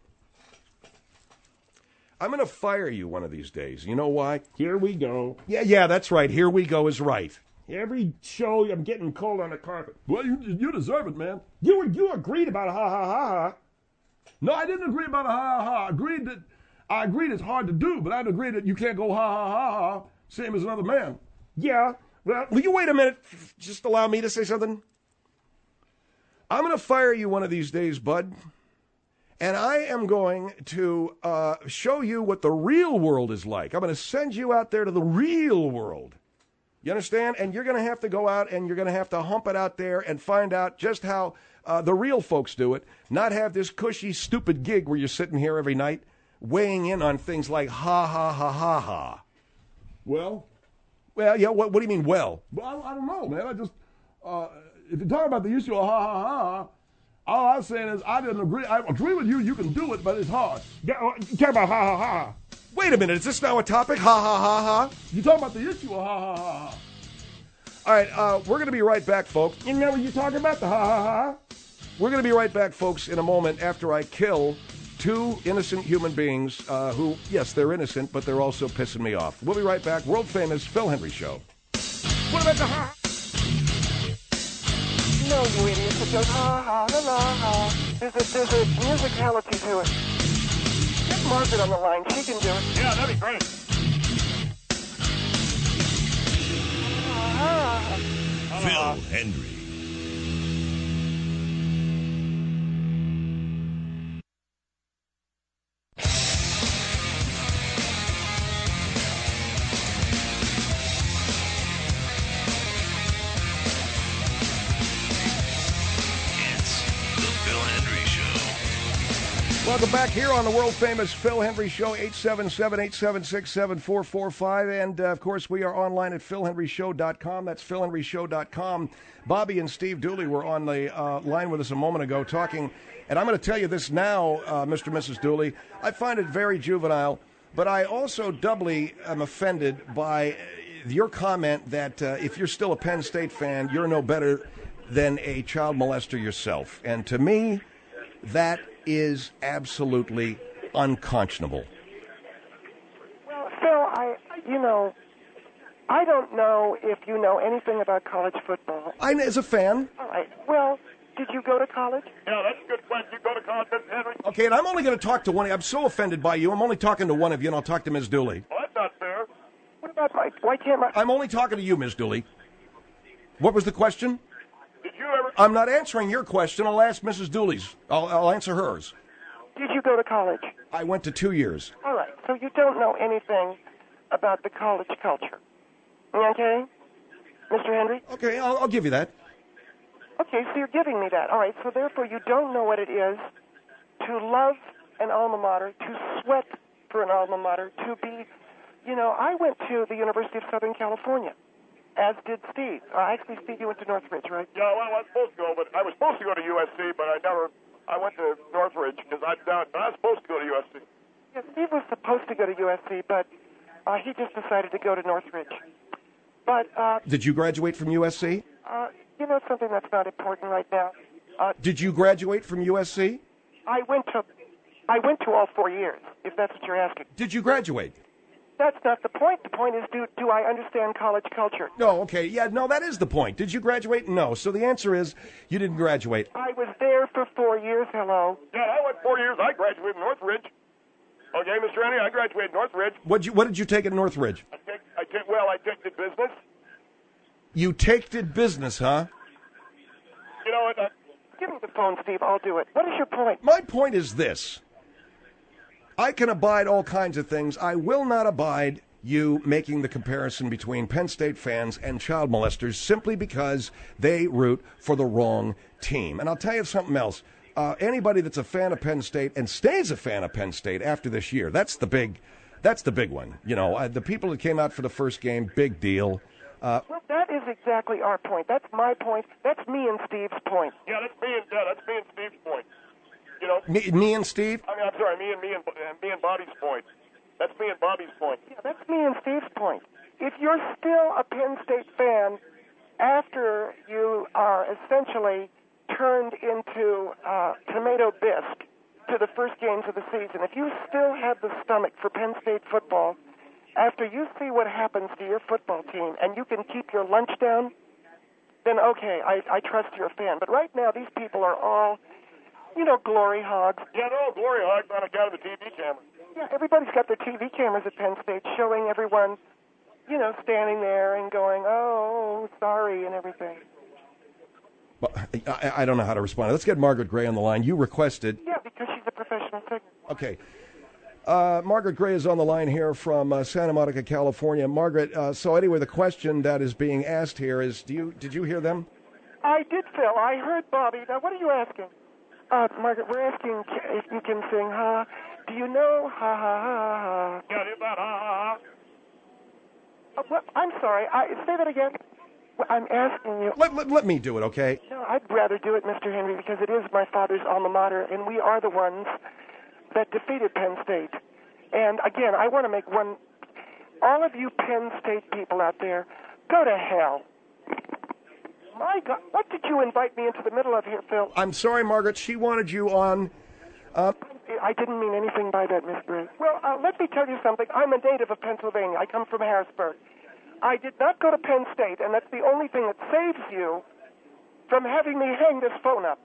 I'm going to fire you one of these days. You know why? Here we go. Yeah, yeah, that's right. Here we go is right. Every show, I'm getting cold on the carpet. Well, you you deserve it, man. You you agreed about a ha ha ha ha. No, I didn't agree about a ha ha ha. I agreed that I agreed it's hard to do, but I didn't agree that you can't go ha ha ha ha same as another man. Yeah. Well, will you wait a minute? Just allow me to say something. I'm going to fire you one of these days, bud. And I am going to uh, show you what the real world is like. I'm going to send you out there to the real world. You understand? And you're going to have to go out and you're going to have to hump it out there and find out just how uh, the real folks do it. Not have this cushy, stupid gig where you're sitting here every night weighing in on things like ha, ha, ha, ha, ha. Well? Well, yeah, what, what do you mean, well? Well, I, I don't know, man. I just, uh, if you're talking about the issue of ha, ha, ha, ha, all I'm saying is I didn't agree. I agree with you. You can do it, but it's hard. Yeah, you talk about ha ha ha. Wait a minute. Is this now a topic? Ha ha ha ha. You talking about the issue of ha ha ha ha. All right. Uh, we're going to be right back, folks. You know what you're talking about? The ha ha ha. We're going to be right back, folks, in a moment after I kill two innocent human beings uh, who, yes, they're innocent, but they're also pissing me off. We'll be right back. World famous Phil Hendrie Show. What about the ha? No, you idiot. It goes ha ha la la ha. There's a, there's a musicality to it. Get Margaret on the line. She can do it. Yeah, that'd be great. Ha, ha. Phil Hendrie. Welcome back here on the world-famous Phil Hendrie Show, eight seven seven, eight seven six, seven four four five. And, uh, of course, we are online at phil hendrie show dot com. That's phil hendrie show dot com. Bobby and Steve Dooley were on the uh, line with us a moment ago talking. And I'm going to tell you this now, uh, Mister and Missus Dooley. I find it very juvenile, but I also doubly am offended by your comment that uh, if you're still a Penn State fan, you're no better than a child molester yourself. And to me, that is absolutely unconscionable. Well, Phil, I, you know, I don't know if you know anything about college football. I, as a fan. All right. Well, did you go to college? Yeah, that's a good question. You go to college, Mister Hendrie? Okay, and I'm only going to talk to one. I'm so offended by you. I'm only talking to one of you, and I'll talk to Miz Dooley. Well, that's not fair. What about my? Why can't my? I'm only talking to you, Miz Dooley. What was the question? Did you ever? I'm not answering your question. I'll ask Missus Dooley's. I'll, I'll answer hers. Did you go to college? I went to two years. All right. So you don't know anything about the college culture. Okay, Mister Hendrie? Okay, I'll, I'll give you that. Okay, so you're giving me that. All right, so therefore you don't know what it is to love an alma mater, to sweat for an alma mater, to be, you know, I went to the University of Southern California, as did Steve. Uh, actually, Steve, you went to Northridge, right? Yeah, well, I was supposed to go, but I was supposed to go to U S C, but I never, I went to Northridge because I'm down, but I was supposed to go to U S C. Yeah, Steve was supposed to go to U S C, but uh, he just decided to go to Northridge. But, uh... Did you graduate from U S C? Uh, you know something that's not important right now? Uh, Did you graduate from U S C? I went to, I went to all four years, if that's what you're asking. Did you graduate? That's not the point. The point is, do, do I understand college culture? No, okay. Yeah, no, that is the point. Did you graduate? No. So the answer is you didn't graduate. I was there for four years, hello. Yeah, I went four years. I graduated in Northridge. Okay, Mister Hendrie, I graduated in Northridge. What'd you, what did you take at Northridge? I take, I take, well, I took the business. You taked business, huh? You know what? Uh, Give me the phone, Steve. I'll do it. What is your point? My point is this. I can abide all kinds of things. I will not abide you making the comparison between Penn State fans and child molesters simply because they root for the wrong team. And I'll tell you something else. Uh, anybody that's a fan of Penn State and stays a fan of Penn State after this year, that's the big, that's the big one. You know, uh, the people that came out for the first game, big deal. Uh, well, that is exactly our point. That's my point. That's me and Steve's point. Yeah, that's me and yeah, that's me and Steve's point. You know, me, me and Steve. I mean, I'm sorry, me and me and uh, me and Bobby's point. That's me and Bobby's point. Yeah, that's me and Steve's point. If you're still a Penn State fan after you are essentially turned into uh, tomato bisque to the first games of the season, if you still have the stomach for Penn State football after you see what happens to your football team and you can keep your lunch down, then okay, I, I trust you're a fan. But right now, these people are all, you know, glory hogs. Yeah, no, glory hogs on account of the T V camera. Yeah, everybody's got their T V cameras at Penn State showing everyone, you know, standing there and going, oh, sorry, and everything. Well, I, I don't know how to respond. Let's get Margaret Gray on the line. You requested. Yeah, because she's a professional singer. Okay. Uh, Margaret Gray is on the line here from uh, Santa Monica, California. Margaret, uh, so anyway, the question that is being asked here is, do you did you hear them? I did, Phil. I heard Bobby. Now, what are you asking? Uh, Margaret, we're asking if you can sing, ha. Do you know, ha, ha, ha, ha? Yeah, it's that, ha, ha, ha. Uh, what? I'm sorry. I, say that again. Well, I'm asking you. Let, let, let me do it, okay? No, I'd rather do it, Mister Henry, because it is my father's alma mater, and we are the ones that defeated Penn State. And, again, I want to make one. All of you Penn State people out there, go to hell. My God, what did you invite me into the middle of here, Phil? I'm sorry, Margaret. She wanted you on. Uh, I didn't mean anything by that, Miss Gray. Well, uh, let me tell you something. I'm a native of Pennsylvania. I come from Harrisburg. I did not go to Penn State, and that's the only thing that saves you from having me hang this phone up.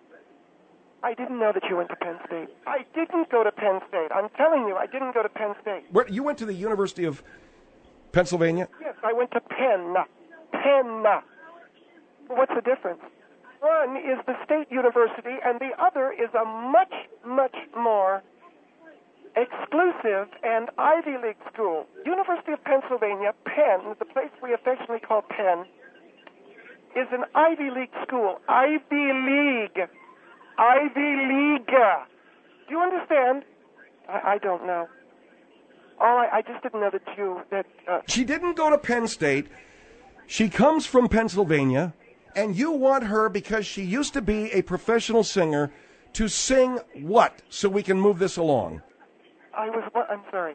I didn't know that you went to Penn State. I didn't go to Penn State. I'm telling you, I didn't go to Penn State. where, you went to the University of Pennsylvania? Yes, I went to Penn. Penn. What's the difference? One is the state university, and the other is a much, much more exclusive and Ivy League school. University of Pennsylvania, Penn, the place we affectionately call Penn, is an Ivy League school. Ivy League. Ivy League. Do you understand? I, I don't know. All I, I just didn't know that you... that. Uh, She didn't go to Penn State. She comes from Pennsylvania, and you want her, because she used to be a professional singer, to sing what, so we can move this along? I was... I'm sorry.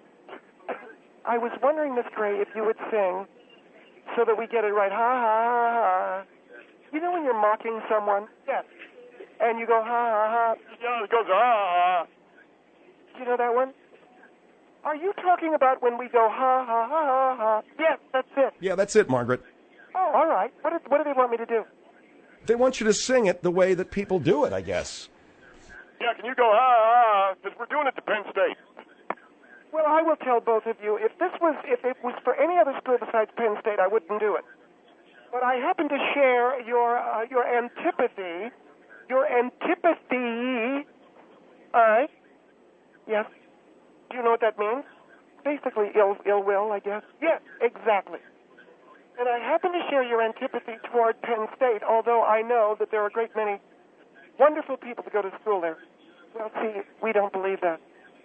I was wondering, Miss Gray, if you would sing so that we get it right. Ha, ha, ha, ha. You know when you're mocking someone? Yes. And you go, ha, ha, ha. Yeah, it goes, ha, ha, ha. You know that one? Are you talking about when we go, ha, ha, ha, ha, ha? Yes, that's it. Yeah, that's it, Margaret. Oh, all right. What do, what do they want me to do? They want you to sing it the way that people do it, I guess. Yeah, can you go, ha, ha, ha? Because we're doing it to Penn State. Well, I will tell both of you, if this was, if it was for any other school besides Penn State, I wouldn't do it. But I happen to share your, uh, your antipathy, your antipathy, all right? Yes. Do you know what that means? Basically, ill, ill will, I guess. Yes, exactly. And I happen to share your antipathy toward Penn State, although I know that there are a great many wonderful people to go to school there. Well, see, we don't believe that.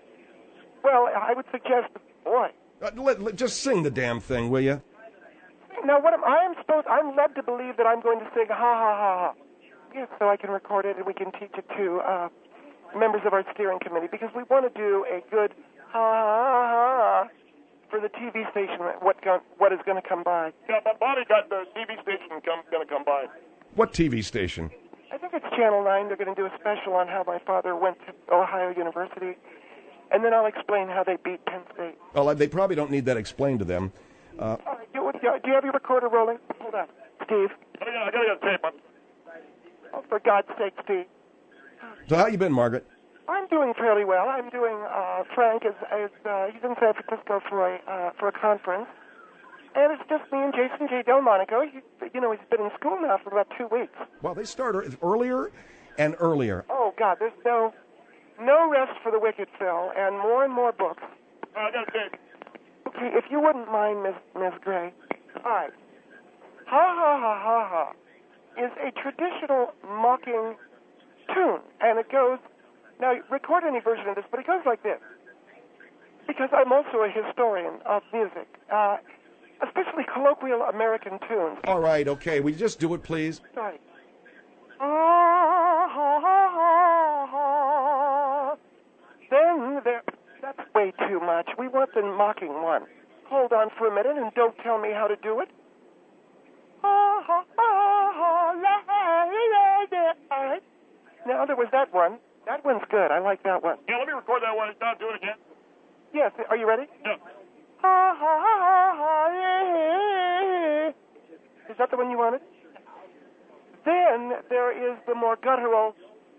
Well, I would suggest, boy. Uh, let, let- just sing the damn thing, will you? Now, what am I am supposed? I'm led to believe that I'm going to sing ha ha ha ha. Yes, so I can record it and we can teach it to uh, members of our steering committee, because we want to do a good ha ha ha for the T V station. What go, what is going to come by? Yeah, but Bobby got the T V station come, going to come by. What T V station? I think it's Channel nine. They're going to do a special on how my father went to Ohio University, and then I'll explain how they beat Penn State. Well, they probably don't need that explained to them. Uh, All right, do, do you have your recorder rolling? Hold on, Steve. I gotta, I gotta get a tape on. Oh, for God's sake, Steve. so how you been, Margaret? I'm doing fairly well. I'm doing. Uh, Frank is, is uh, he's in San Francisco for a uh, for a conference, and it's just me and Jason J. Delmonico. He, you know, he's been in school now for about two weeks. Well, they start ear- earlier and earlier. Oh God, there's no no rest for the wicked, Phil, and more and more books. Uh, I got a tape. Okay, if you wouldn't mind, Miss Miss Gray. All right. Ha ha ha ha ha is a traditional mocking tune, and it goes. Now, record any version of this, but it goes like this. Because I'm also a historian of music, uh, especially colloquial American tunes. All right, okay. Will you just do it, please? Sorry. Ah, ha, ha, ha, ha. Then there... That's way too much. We want the mocking one. Hold on for a minute and don't tell me how to do it. Ah, ha, ha, ha, la, la, la. All right. Now, there was that one. That one's good. I like that one. Yeah, let me record that one. Now do it again. Yes. Are you ready? Yeah. Ha, ha, ha, ha, yeah. Is that the one you wanted? Then there is the more guttural.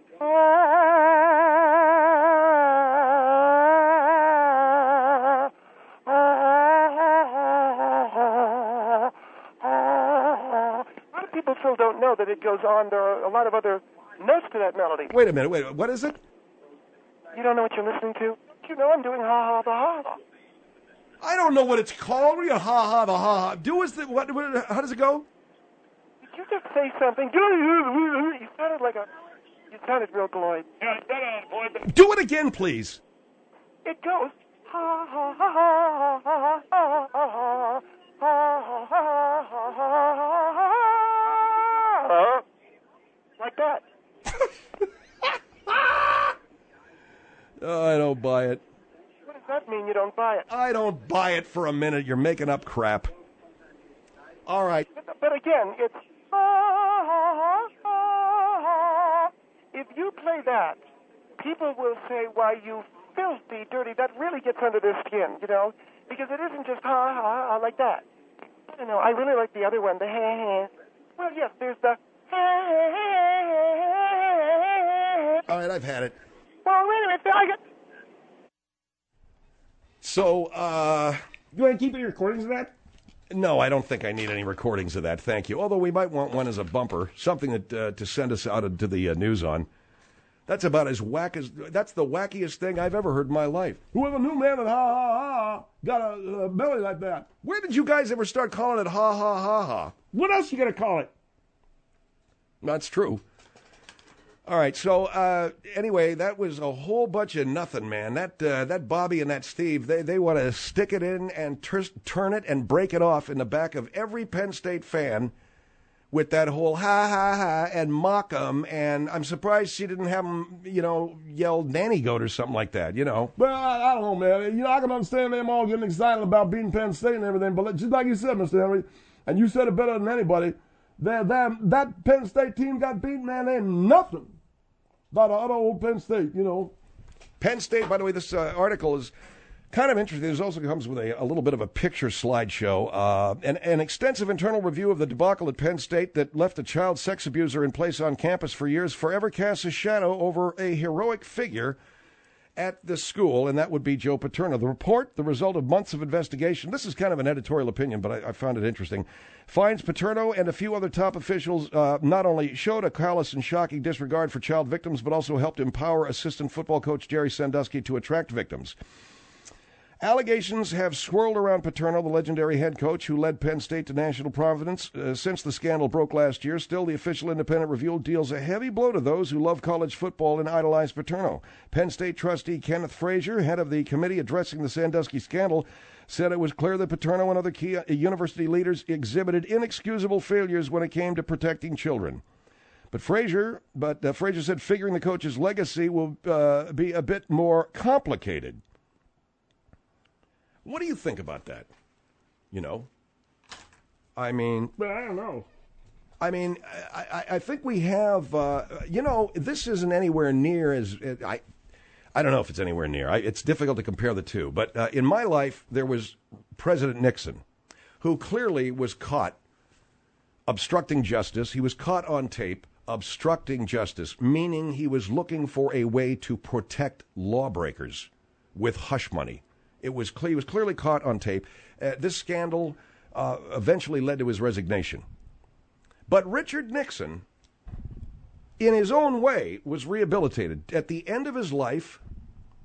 A lot of people still don't know that it goes on. There are a lot of other notes to that melody. Wait a minute. Wait. What is it? You don't know what you're listening to? You know I'm doing ha ha the ha ha. I don't know what it's called. What are you ha ha the ha ha? Do us the what, what? How does it go? Did you just say something? You sounded like a. You sounded real gloid. Yeah, I said it, boy. Do it again, please. It goes ha ha ha ha ha ha ha ha ha ha ha ha like that. Oh, I don't buy it. What does that mean? You don't buy it? I don't buy it for a minute. You're making up crap. All right. But, but again, it's ha ha ha ha. If you play that, people will say, "Why, you filthy, dirty." That really gets under their skin, you know, because it isn't just ha ha ha like that. I don't know. I really like the other one, the ha ha. Well, yes, there's the ha ha ha. All right, I've had it. Well, wait a minute. I got. So, uh, You want to keep any recordings of that? no, I don't think I need any recordings of that. Thank you. Although we might want one as a bumper, something that uh, to send us out into the uh, news on. That's about as whack as. That's the wackiest thing I've ever heard in my life. Whoever knew, man, that ha ha ha got a, a belly like that. Where did you guys ever start calling it ha ha ha ha? What else you going to call it? That's true. All right, so uh, anyway, that was a whole bunch of nothing, man. That uh, that Bobby and that Steve, they, they want to stick it in and tur- turn it and break it off in the back of every Penn State fan with that whole ha ha ha and mock them. And I'm surprised she didn't have them, you know, yell nanny goat or something like that, you know. Well, I, I don't know, man. You know, I can understand them all getting excited about beating Penn State and everything, but just like you said, Mister Henry, and you said it better than anybody, that, that, that Penn State team got beaten, man, they ain't nothing about the other old Penn State, you know. Penn State, by the way, this uh, article is kind of interesting. This also comes with a, a little bit of a picture slideshow. Uh, an, an extensive internal review of the debacle at Penn State that left a child sex abuser in place on campus for years forever casts a shadow over a heroic figure at the school, and that would be Joe Paterno. The report, the result of months of investigation, this is kind of an editorial opinion, but I, I found it interesting, finds Paterno and a few other top officials uh, not only showed a callous and shocking disregard for child victims, but also helped empower assistant football coach Jerry Sandusky to attract victims. Allegations have swirled around Paterno, the legendary head coach who led Penn State to national prominence uh, since the scandal broke last year. Still, the official independent review deals a heavy blow to those who love college football and idolize Paterno. Penn State trustee Kenneth Frazier, head of the committee addressing the Sandusky scandal, said it was clear that Paterno and other key uh, university leaders exhibited inexcusable failures when it came to protecting children. But Frazier, but uh, Frazier said figuring the coach's legacy will uh, be a bit more complicated. What do you think about that? You know, I mean, But I don't know. I mean, I, I, I think we have, uh, you know, this isn't anywhere near as, I, I don't know if it's anywhere near. I, it's difficult to compare the two. But uh, in my life, there was President Nixon, who clearly was caught obstructing justice. He was caught on tape obstructing justice, meaning he was looking for a way to protect lawbreakers with hush money. It was clear, he was clearly caught on tape. Uh, this scandal uh, eventually led to his resignation. But Richard Nixon, in his own way, was rehabilitated. At the end of his life,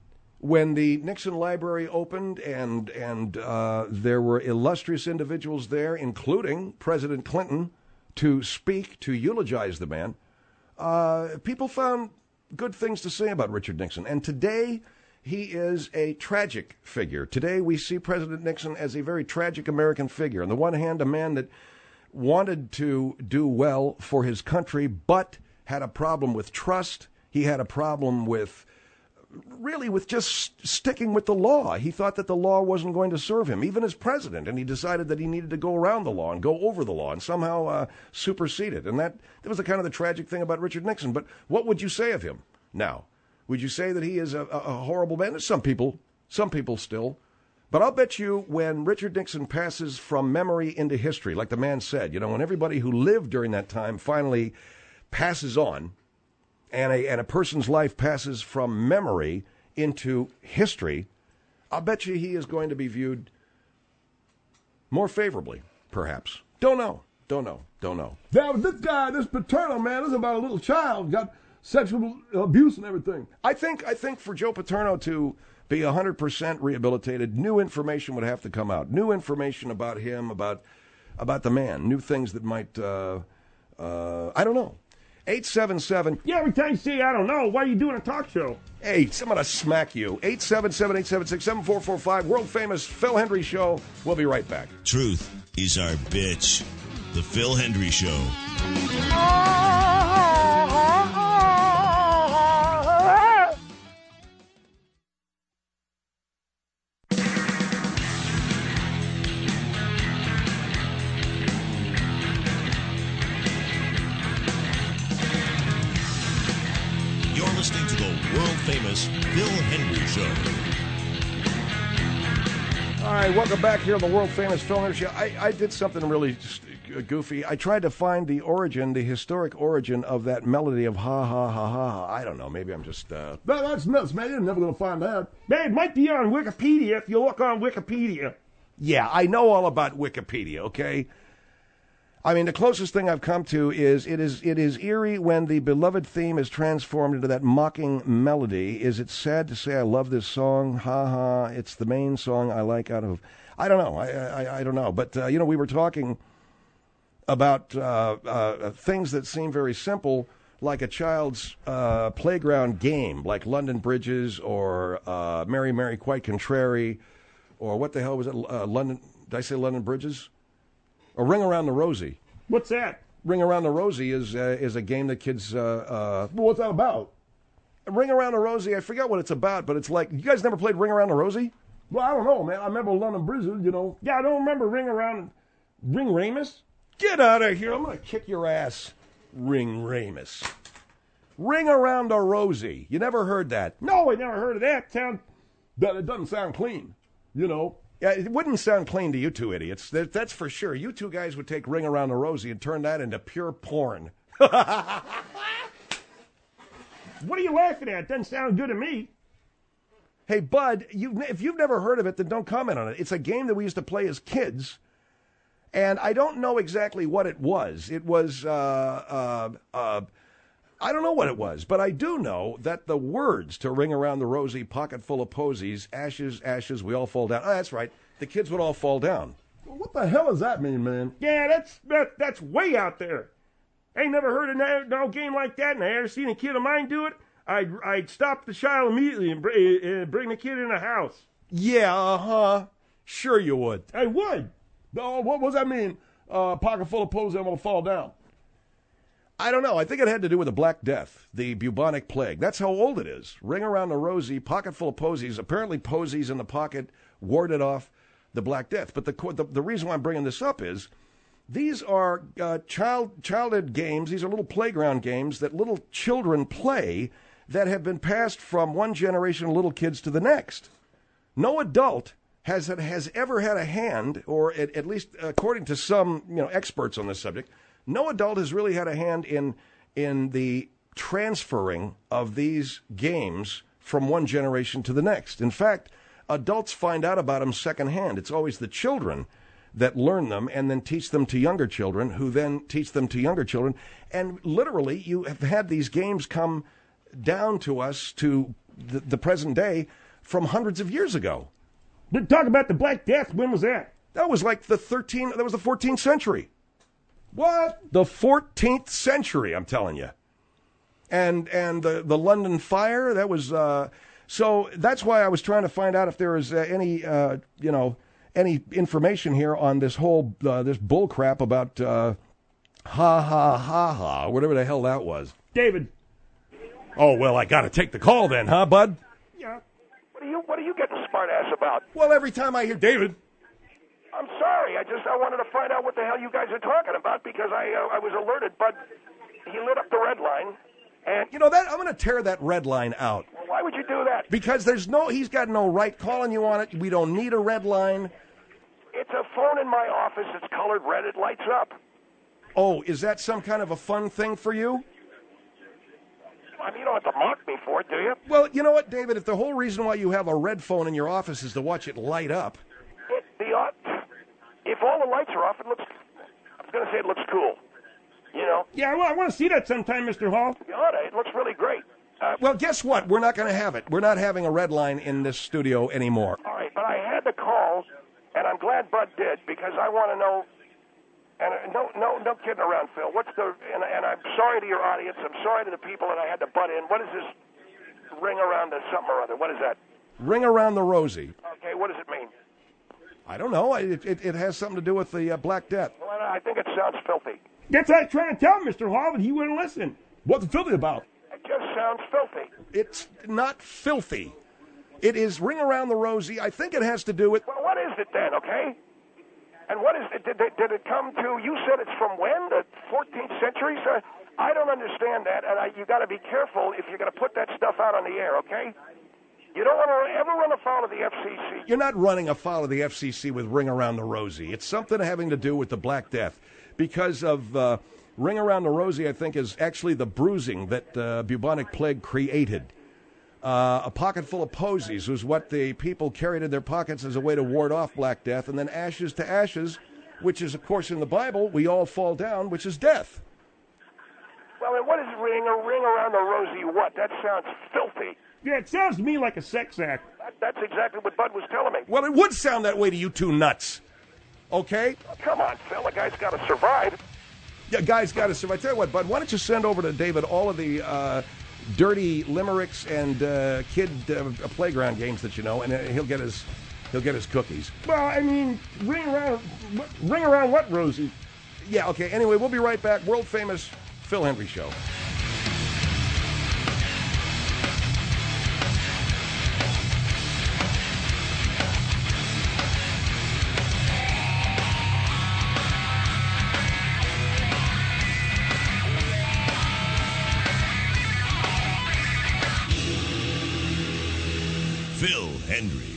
when the Nixon Library opened and, and uh, there were illustrious individuals there, including President Clinton, to speak, to eulogize the man, uh, people found good things to say about Richard Nixon. And today, he is a tragic figure. Today, we see President Nixon as a very tragic American figure. On the one hand, a man that wanted to do well for his country, but had a problem with trust. He had a problem with, really, with just sticking with the law. He thought that the law wasn't going to serve him, even as president, and he decided that he needed to go around the law and go over the law and somehow uh, supersede it. And that, that was the kind of the tragic thing about Richard Nixon. But what would you say of him now? Would you say that he is a, a, a horrible man? There's some people, some people still. But I'll bet you when Richard Nixon passes from memory into history, like the man said, you know, when everybody who lived during that time finally passes on, and a, and a person's life passes from memory into history, I'll bet you he is going to be viewed more favorably, perhaps. Don't know. Don't know. Don't know. Now, this guy, this Paterno, man, this is about a little child, got sexual abuse and everything. I think I think for Joe Paterno to be one hundred percent rehabilitated, new information would have to come out. New information about him, about about the man, new things that might, uh, uh, I don't know. eight seven seven. Yeah, every time you say, I don't know, why are you doing a talk show? Hey, I'm going to smack you. eight seven seven, eight seven six, seven four four five, world-famous Phil Hendry Show. We'll be right back. Truth is our bitch. The Phil Hendry Show. You're listening to the world-famous Phil Hendry Show. All right, welcome back here on the world-famous Phil Hendry Show. I, I did something really goofy. I tried to find the origin, the historic origin of that melody of ha, ha, ha, ha, ha. I don't know. Maybe I'm just... Uh... That, that's nuts, man. You're never going to find that. Man, it might be on Wikipedia if you look on Wikipedia. Yeah, I know all about Wikipedia, okay? I mean, the closest thing I've come to is it is it is eerie when the beloved theme is transformed into that mocking melody. Is it sad to say I love this song? Ha ha! It's the main song I like out of. I don't know. I I, I don't know. But uh, you know, we were talking about uh, uh, things that seem very simple, like a child's uh, playground game, like London Bridges or uh, Mary Mary Quite Contrary, or what the hell was it? Uh, London? Did I say London Bridges? Or Ring Around the Rosie. What's that? Ring Around the Rosie is uh, is a game that kids. Uh, uh, well, what's that about? Ring Around the Rosie. I forgot what it's about, but it's like you guys never played Ring Around the Rosie. Well, I don't know, man. I remember London Bridges, you know. Yeah, I don't remember Ring Around. Ring Ramus. Get out of here! I'm gonna kick your ass, Ring Ramus. Ring Around a Rosie. You never heard that? No, I never heard of that. Sound that it doesn't sound clean, you know. Yeah, it wouldn't sound clean to you two idiots. That, that's for sure. You two guys would take Ring Around the Rosie and turn that into pure porn. What are you laughing at? Doesn't sound good to me. Hey, Bud, you, if you've never heard of it, then don't comment on it. It's a game that we used to play as kids, and I don't know exactly what it was. It was, uh, uh, uh, I don't know what it was, but I do know that the words to Ring Around the Rosie, pocket full of posies, ashes, ashes, we all fall down. Oh, that's right. The kids would all fall down. Well, what the hell does that mean, man? Yeah, that's that, that's way out there. I ain't never heard of no, no game like that, and I ever seen a kid of mine do it. I'd, I'd stop the child immediately and br- uh, bring the kid in the house. Yeah, uh-huh. Sure you would. I would. Oh, what does that mean? Uh, pocket full of posies, I'm going to fall down. I don't know. I think it had to do with the Black Death, the bubonic plague. That's how old it is. Ring Around the Rosie, pocket full of posies. Apparently posies in the pocket warded off the Black Death. But the the, the reason why I'm bringing this up is these are uh, child childhood games. These are little playground games that little children play that have been passed from one generation of little kids to the next. No adult has has ever had a hand, or at, at least according to some you know experts on this subject, no adult has really had a hand in in the transferring of these games from one generation to the next. In fact, adults find out about them secondhand. It's always the children that learn them and then teach them to younger children, who then teach them to younger children. And literally, you have had these games come down to us to the, the present day from hundreds of years ago. But talk about the Black Death. When was that? That was like the thirteenth, that was the fourteenth century. What? The fourteenth century, I'm telling you. And and the, the London Fire, that was, uh, so that's why I was trying to find out if there was uh, any, uh, you know, any information here on this whole, uh, this bull crap about uh, ha ha ha ha, whatever the hell that was. David. Oh, well, I got to take the call then, huh, bud? Yeah. What are you What are you getting smart ass about? Well, every time I hear David. I'm sorry. I just I wanted to find out what the hell you guys are talking about because I uh, I was alerted, but he lit up the red line, and You know, that I'm going to tear that red line out. well, why would you do that? Because there's no, he's got no right calling you on it. We don't need a red line. It's a phone in my office. It's colored red. It lights up. Oh, is that some kind of a fun thing for you? I mean, you don't have to mock me for it, do you? Well, you know what, David? If the whole reason why you have a red phone in your office is to watch it light up, It, the uh, if all the lights are off, it looks. I was going to say it looks cool. You know, Yeah, I, wa- I want to see that sometime, Mister Hall. you ought to. It looks really great. Uh, well, guess what? We're not going to have it. We're not having a red line in this studio anymore. all right, but I had to call, and I'm glad Bud did because I want to know. And uh, no, no, no kidding around, Phil. What's the? And, and I'm sorry to your audience. I'm sorry to the people that I had to butt in. What is this ring around the something or other? What is that? Ring around the rosy. Okay, what does it mean? I don't know. It, it, it has something to do with the uh, Black Death. Well, I think it sounds filthy. That's what I was trying to tell Mister Hall, but he wouldn't listen. What's it filthy about? It just sounds filthy. It's not filthy. It is ring around the rosy. I think it has to do with... Well, what is it then? Okay. And what is it? Did, did, did it come to? You said it's from when? The fourteenth century? So I don't understand that, and I, you got to be careful if you're going to put that stuff out on the air. Okay. You don't want to ever run afoul of the F C C. You're not running afoul of the F C C with Ring Around the Rosie. It's something having to do with the Black Death. Because of uh, Ring Around the Rosie, I think, is actually the bruising that uh, bubonic plague created. Uh, a pocket full of posies was what the people carried in their pockets as a way to ward off Black Death. And then ashes to ashes, which is, of course, in the Bible, we all fall down, which is death. Well, and what is ring a ring around the rosy? What? That sounds filthy. Yeah, it sounds to me like a sex act. That, that's exactly what Bud was telling me. Well, it would sound that way to you two nuts. Okay? Oh, come on, Phil. The guy's got to survive. Yeah, guys got to survive. I tell you what, Bud, why don't you send over to David all of the uh, dirty limericks and uh, kid uh, playground games that you know, and uh, he'll get his he'll get his cookies. Well, I mean, ring around, what- ring around what, Rosie? Yeah, okay. Anyway, we'll be right back. World famous Phil Hendrie Show. Phil Hendrie.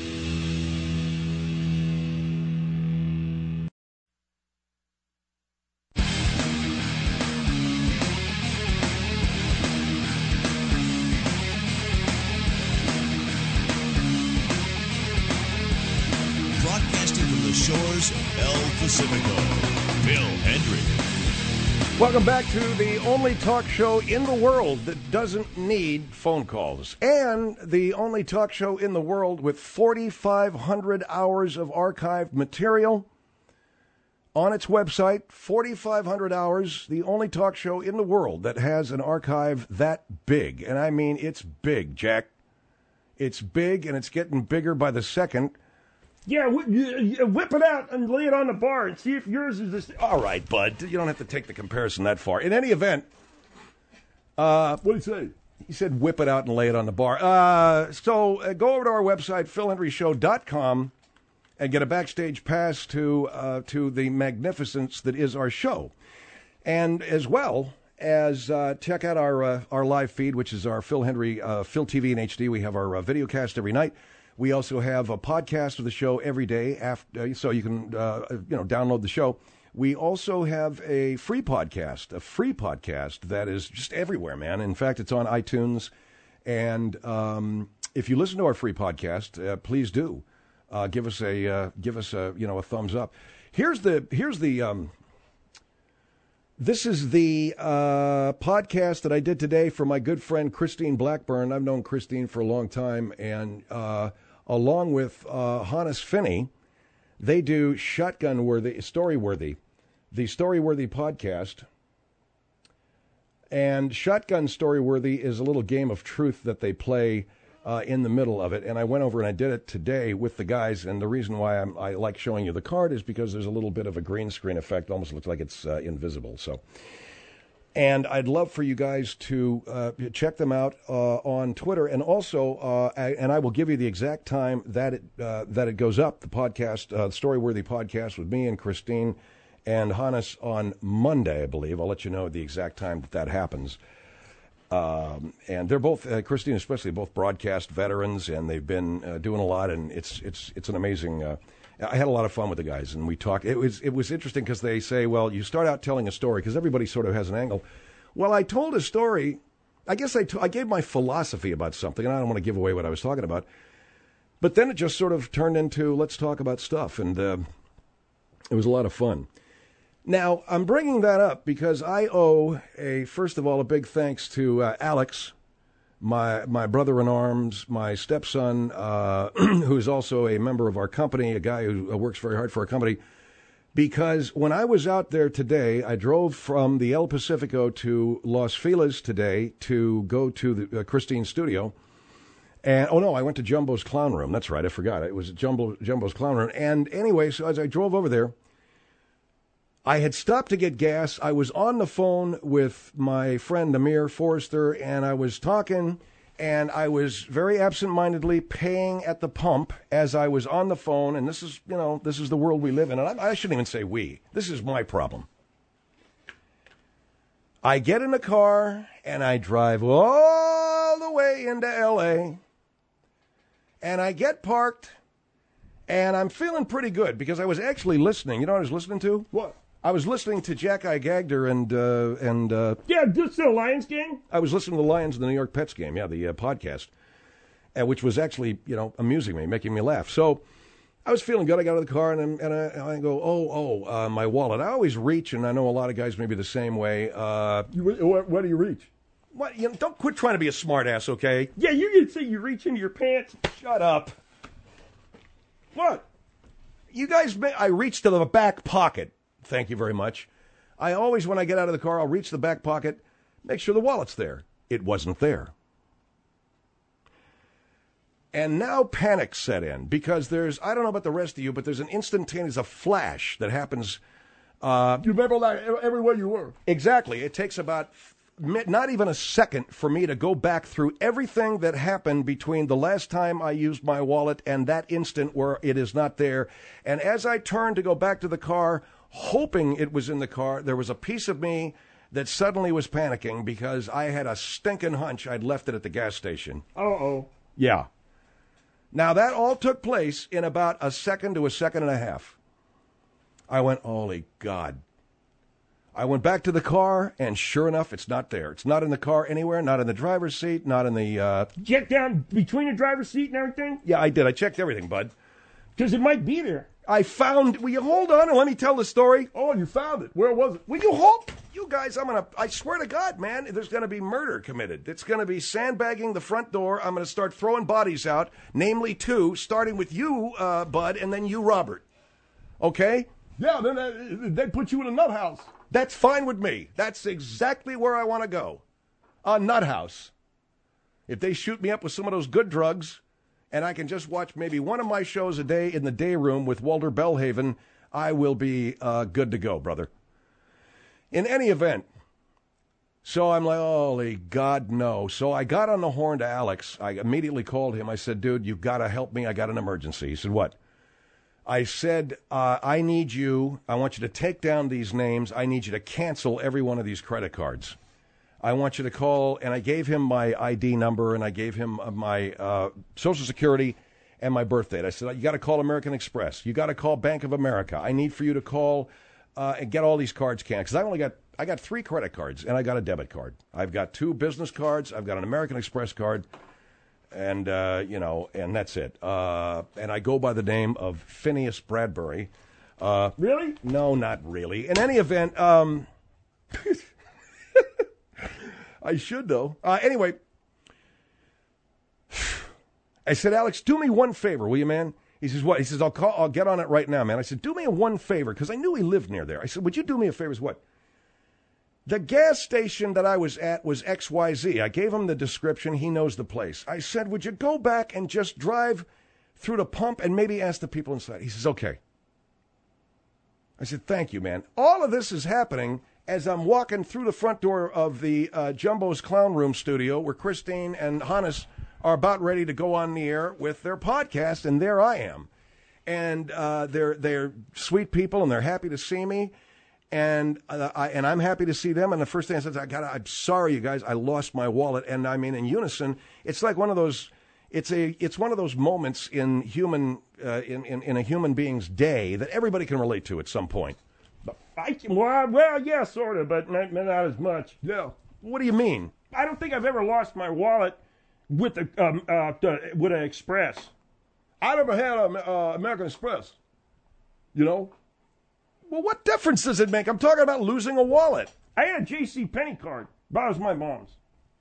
Broadcasting from the shores of El Pacifico, Phil Hendrie. Welcome back to the only talk show in the world that doesn't need phone calls, and the only talk show in the world with forty-five hundred hours of archived material on its website. forty-five hundred hours, the only talk show in the world that has an archive that big. And I mean, it's big, Jack. It's big, and it's getting bigger by the second. Yeah, wh- y- whip it out and lay it on the bar and see if yours is this. All right, bud. You don't have to take the comparison that far. In any event, uh, What did he say? he said whip it out and lay it on the bar. Uh, so uh, go over to our website, phil hendrie show dot com, and get a backstage pass to uh, to the magnificence that is our show. And as well as uh, check out our uh, our live feed, which is our Phil Hendrie, uh, Phil T V in H D. We have our uh, video cast every night. We also have a podcast of the show every day, after, so you can uh, you know download the show. We also have a free podcast, a free podcast that is just everywhere, man. In fact, it's on iTunes. And um, if you listen to our free podcast, uh, please do uh, give us a uh, give us a you know a thumbs up. Here's the here's the um, This is the uh, podcast that I did today for my good friend Christine Blackburn. I've known Christine for a long time, and uh, along with uh, Hannes Finney, they do Shotgun Worthy, Story Worthy, the Story Worthy podcast. And Shotgun Story Worthy is a little game of truth that they play uh, in the middle of it. And I went over and I did it today with the guys. And the reason why I'm, I like showing you the card is because there's a little bit of a green screen effect. Almost looks like it's uh, invisible. So, and I'd love for you guys to uh, check them out uh, on Twitter. And also, uh, I, and I will give you the exact time that it, uh, that it goes up, the podcast, uh, Story Worthy podcast with me and Christine and Hannes on Monday, I believe. I'll let you know the exact time that that happens. Um, and they're both, uh, Christine especially, both broadcast veterans, and they've been uh, doing a lot, and it's it's it's an amazing. Uh, I had a lot of fun with the guys, and we talked. It was it was interesting because they say, well, you start out telling a story because everybody sort of has an angle. Well, I told a story. I guess I, t- I gave my philosophy about something, and I don't want to give away what I was talking about. But then it just sort of turned into let's talk about stuff, and uh, it was a lot of fun. Now, I'm bringing that up because I owe, a first of all, a big thanks to uh, Alex, my my brother-in-arms, my stepson, uh, who's also a member of our company, a guy who works very hard for our company, because when I was out there today, I drove from the El Pacifico to Los Feliz today to go to the uh, Christine studio. And, oh, no, I went to Jumbo's Clown Room. That's right, I forgot. It was Jumbo, Jumbo's Clown Room. And anyway, so as I drove over there, I had stopped to get gas. I was on the phone with my friend Amir Forrester, and I was talking, and I was very absent-mindedly paying at the pump as I was on the phone. And this is, you know, this is the world we live in. And I, I shouldn't even say we. This is my problem. I get in the car, and I drive all the way into L A, and I get parked, and I'm feeling pretty good because I was actually listening. You know what I was listening to? What? I was listening to Jack I. Gagder and, uh, and uh, Yeah, this is the Lions game? I was listening to the Lions and the New York Pets game, yeah, the uh, podcast, uh, which was actually, you know, amusing me, making me laugh. So I was feeling good. I got out of the car, and, and, I, and I go, oh, oh, uh, my wallet. I always reach, and I know a lot of guys may be the same way. Uh, You, where, where do you reach? what? You know, don't quit trying to be a smartass, okay? Yeah, you can say you reach into your pants. Shut up. What? You guys, may, I reach to the back pocket. Thank you very much. I always, when I get out of the car, I'll reach the back pocket, make sure the wallet's there. It wasn't there. And now panic set in because there's, I don't know about the rest of you, but there's an instantaneous, a flash that happens. Uh, You remember like everywhere you were. exactly. It takes about not even a second for me to go back through everything that happened between the last time I used my wallet and that instant where it is not there. And as I turned to go back to the car, hoping it was in the car, there was a piece of me that suddenly was panicking because I had a stinking hunch I'd left it at the gas station. Uh-oh. Yeah. Now, that all took place in about a second to a second and a half. I went, holy God. I went back to the car, and sure enough, it's not there. It's not in the car anywhere, not in the driver's seat, not in the... Uh... Check down between the driver's seat and everything? Yeah, I did. I checked everything, bud. Because it might be there. I found... Will you hold on and let me tell the story? Oh, you found it. Where was it? Will you hold... You guys, I'm going to... I swear to God, man, there's going to be murder committed. It's going to be sandbagging the front door. I'm going to start throwing bodies out, namely two, starting with you, uh, Bud, and then you, Robert. Okay? Yeah, then they, they put you in a nut house. That's fine with me. That's exactly where I want to go. A nut house. If they shoot me up with some of those good drugs, and I can just watch maybe one of my shows a day in the day room with Walter Bellhaven, I will be uh, good to go, brother. In any event, so I'm like, holy God, no. So I got on the horn to Alex. I immediately called him. I said, dude, you've got to help me. I got an emergency. He said, what? I said, uh, I need you, I want you to take down these names. I need you to cancel every one of these credit cards. I want you to call, and I gave him my I D number, and I gave him uh, my uh, Social Security and my birth date. I said, you got to call American Express. You got to call Bank of America. I need for you to call uh, and get all these cards canceled. Because I only got, I got three credit cards, and I got a debit card. I've got two business cards. I've got an American Express card. And, uh, you know, and that's it. Uh, and I go by the name of Phineas Bradbury. Uh, really? No, not really. In any event, um, I should, though. Uh, anyway, I said, Alex, do me one favor, will you, man? He says, what? He says, I'll call. I'll get on it right now, man. I said, do me a one favor, because I knew he lived near there. I said, would you do me a favor? Is what? The gas station that I was at was X Y Z. I gave him the description. He knows the place. I said, would you go back and just drive through the pump and maybe ask the people inside? He says, okay. I said, thank you, man. All of this is happening as I'm walking through the front door of the uh, Jumbo's Clown Room studio where Christine and Hannes are about ready to go on the air with their podcast, and there I am. And uh, they're they're sweet people, and they're happy to see me, and uh, I and I'm happy to see them. And the first thing I said, I got, I'm sorry, you guys, I lost my wallet. And I mean, in unison, it's like one of those. It's a it's one of those moments in human uh, in, in in a human being's day that everybody can relate to at some point. I can, well, well, yeah, sort of, but not, not as much. Yeah. What do you mean? I don't think I've ever lost my wallet with a um, uh, the, with an Express. I never had an uh, American Express. You know? Well, what difference does it make? I'm talking about losing a wallet. I had a J C Penney card, but it was my mom's.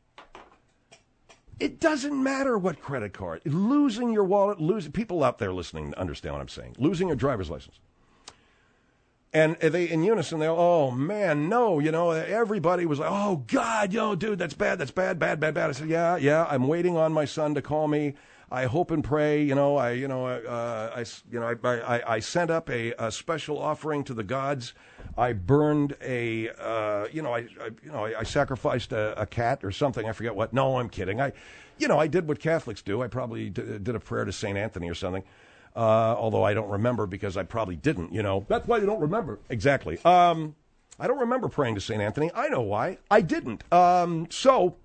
It doesn't matter what credit card. Losing your wallet, losing people out there listening understand what I'm saying. Losing your driver's license. And they, in unison, they're, oh, man, no, you know, everybody was like, oh, God, yo, dude, that's bad, that's bad, bad, bad, bad. I said, yeah, yeah, I'm waiting on my son to call me. I hope and pray, you know, I, you know, uh, I, you know, I, I, I sent up a, a special offering to the gods. I burned a, uh, you know, I, I you know, I, I sacrificed a, a cat or something. I forget what. No, I'm kidding. I, you know, I did what Catholics do. I probably d- did a prayer to Saint Anthony or something. Uh, although I don't remember because I probably didn't, you know. That's why you don't remember. Exactly. Um, I don't remember praying to Saint Anthony. I know why. I didn't. Um, so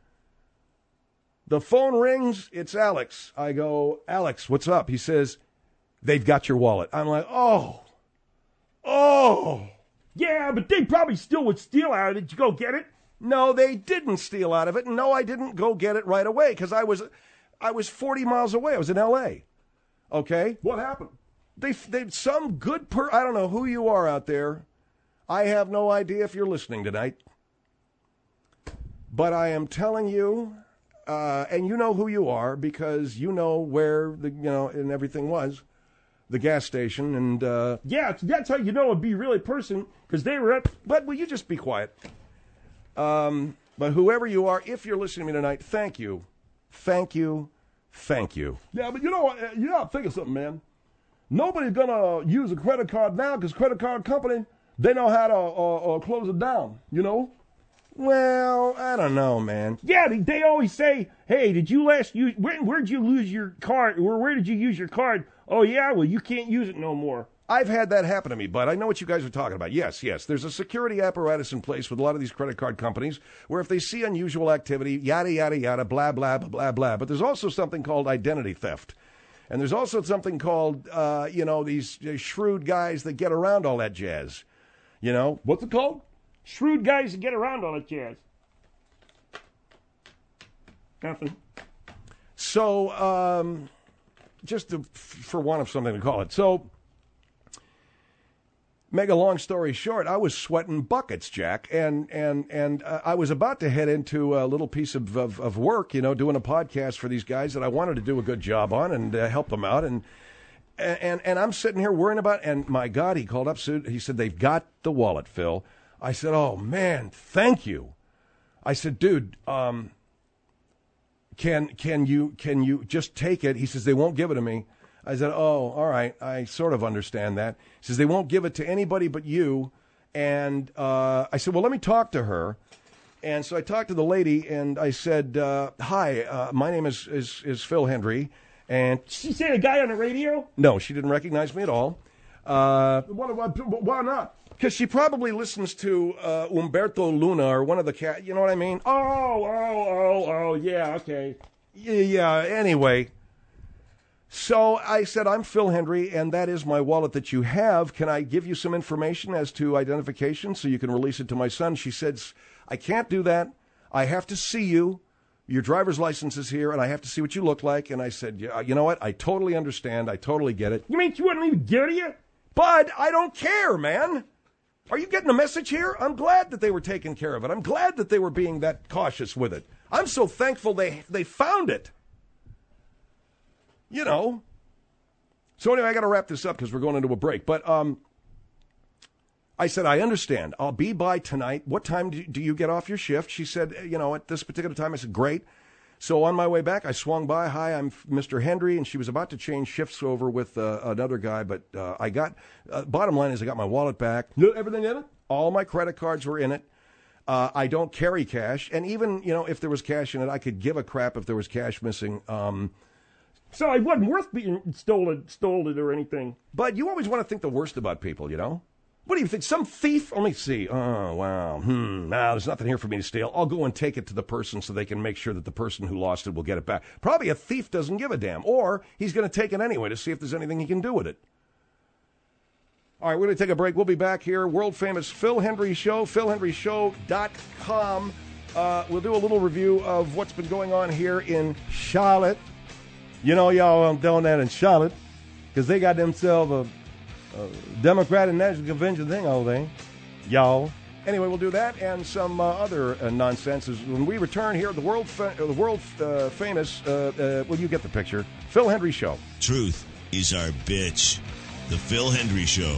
the phone rings. It's Alex. I go, Alex, what's up? He says, they've got your wallet. I'm like, oh, oh. Yeah, but they probably still would steal out of it. Did you go get it? No, they didn't steal out of it. No, I didn't go get it right away because I was, I was forty miles away. I was in L A Okay? What happened? They, they, some good per, I don't know who you are out there. I have no idea if you're listening tonight. But I am telling you, uh, and you know who you are because you know where the, you know, and everything was, the gas station, and, uh. Yeah, that's how you know it'd be really a person, because they were at. But will you just be quiet? Um, but whoever you are, if you're listening to me tonight, thank you. Thank you. Thank you. Yeah, but you know, you got to think of something, man. Nobody's going to use a credit card now because credit card company, they know how to uh, uh, close it down, you know? Well, I don't know, man. Yeah, they, they always say, hey, did you last use, where, where'd you lose your card? Or where did you use your card? Oh, yeah, well, you can't use it no more. I've had that happen to me, but I know what you guys are talking about. Yes, yes. There's a security apparatus in place with a lot of these credit card companies where if they see unusual activity, yada, yada, yada, blah, blah, blah, blah, blah. But there's also something called identity theft. And there's also something called, uh, you know, these uh, shrewd guys that get around all that jazz. You know? What's it called? Shrewd guys that get around all that jazz. Nothing. So, um, just to, for want of something to call it. So, make a long story short, I was sweating buckets, Jack, and and and uh, I was about to head into a little piece of, of, of work, you know, doing a podcast for these guys that I wanted to do a good job on and uh, help them out, and and and I'm sitting here worrying about, and my God, he called up, he said, they've got the wallet, Phil. I said, oh man, thank you. I said, dude, um, can can you can you just take it? He says they won't give it to me. I said, oh, all right, I sort of understand that. He says, they won't give it to anybody but you. And uh, I said, well, let me talk to her. And so I talked to the lady, and I said, uh, hi, uh, my name is, is, is Phil Hendry. And she said a guy on the radio? No, she didn't recognize me at all. Uh, why, why, why not? Because she probably listens to uh, Umberto Luna or one of the cat. You know what I mean? Oh, oh, oh, oh, yeah, okay. Yeah, yeah, anyway. So I said, I'm Phil Hendry, and that is my wallet that you have. Can I give you some information as to identification so you can release it to my son? She said, I can't do that. I have to see you. Your driver's license is here, and I have to see what you look like. And I said, yeah, you know what? I totally understand. I totally get it. You mean she wouldn't even give it to you? Bud, I don't care, man. Are you getting the message here? I'm glad that they were taking care of it. I'm glad that they were being that cautious with it. I'm so thankful they they found it. You know. So anyway, I got to wrap this up because we're going into a break. But um, I said, I understand. I'll be by tonight. What time do, do you get off your shift? She said, you know, at this particular time. I said, great. So on my way back, I swung by. Hi, I'm Mister Hendry. And she was about to change shifts over with uh, another guy. But uh, I got, uh, bottom line is I got my wallet back. Everything in it? All my credit cards were in it. Uh, I don't carry cash. And even, you know, if there was cash in it, I could give a crap if there was cash missing. Um, so it wasn't worth being stolen, stolen or anything. But you always want to think the worst about people, you know? What do you think? Some thief? Let me see. Oh, wow. Hmm. Now, there's nothing here for me to steal. I'll go and take it to the person so they can make sure that the person who lost it will get it back. Probably a thief doesn't give a damn. Or he's going to take it anyway to see if there's anything he can do with it. All right, we're going to take a break. We'll be back here. World-famous Phil Hendry Show, phil hendry show dot com. Uh, we'll do a little review of what's been going on here in Charlotte. You know, y'all doing that in Charlotte because they got themselves a Uh, Democratic National Convention thing all day, y'all. Anyway, we'll do that and some uh, other uh, nonsense when we return here at the world, fa- uh, the world uh, famous. Uh, uh, well, you get the picture. Phil Hendry Show. Truth is our bitch. The Phil Hendry Show.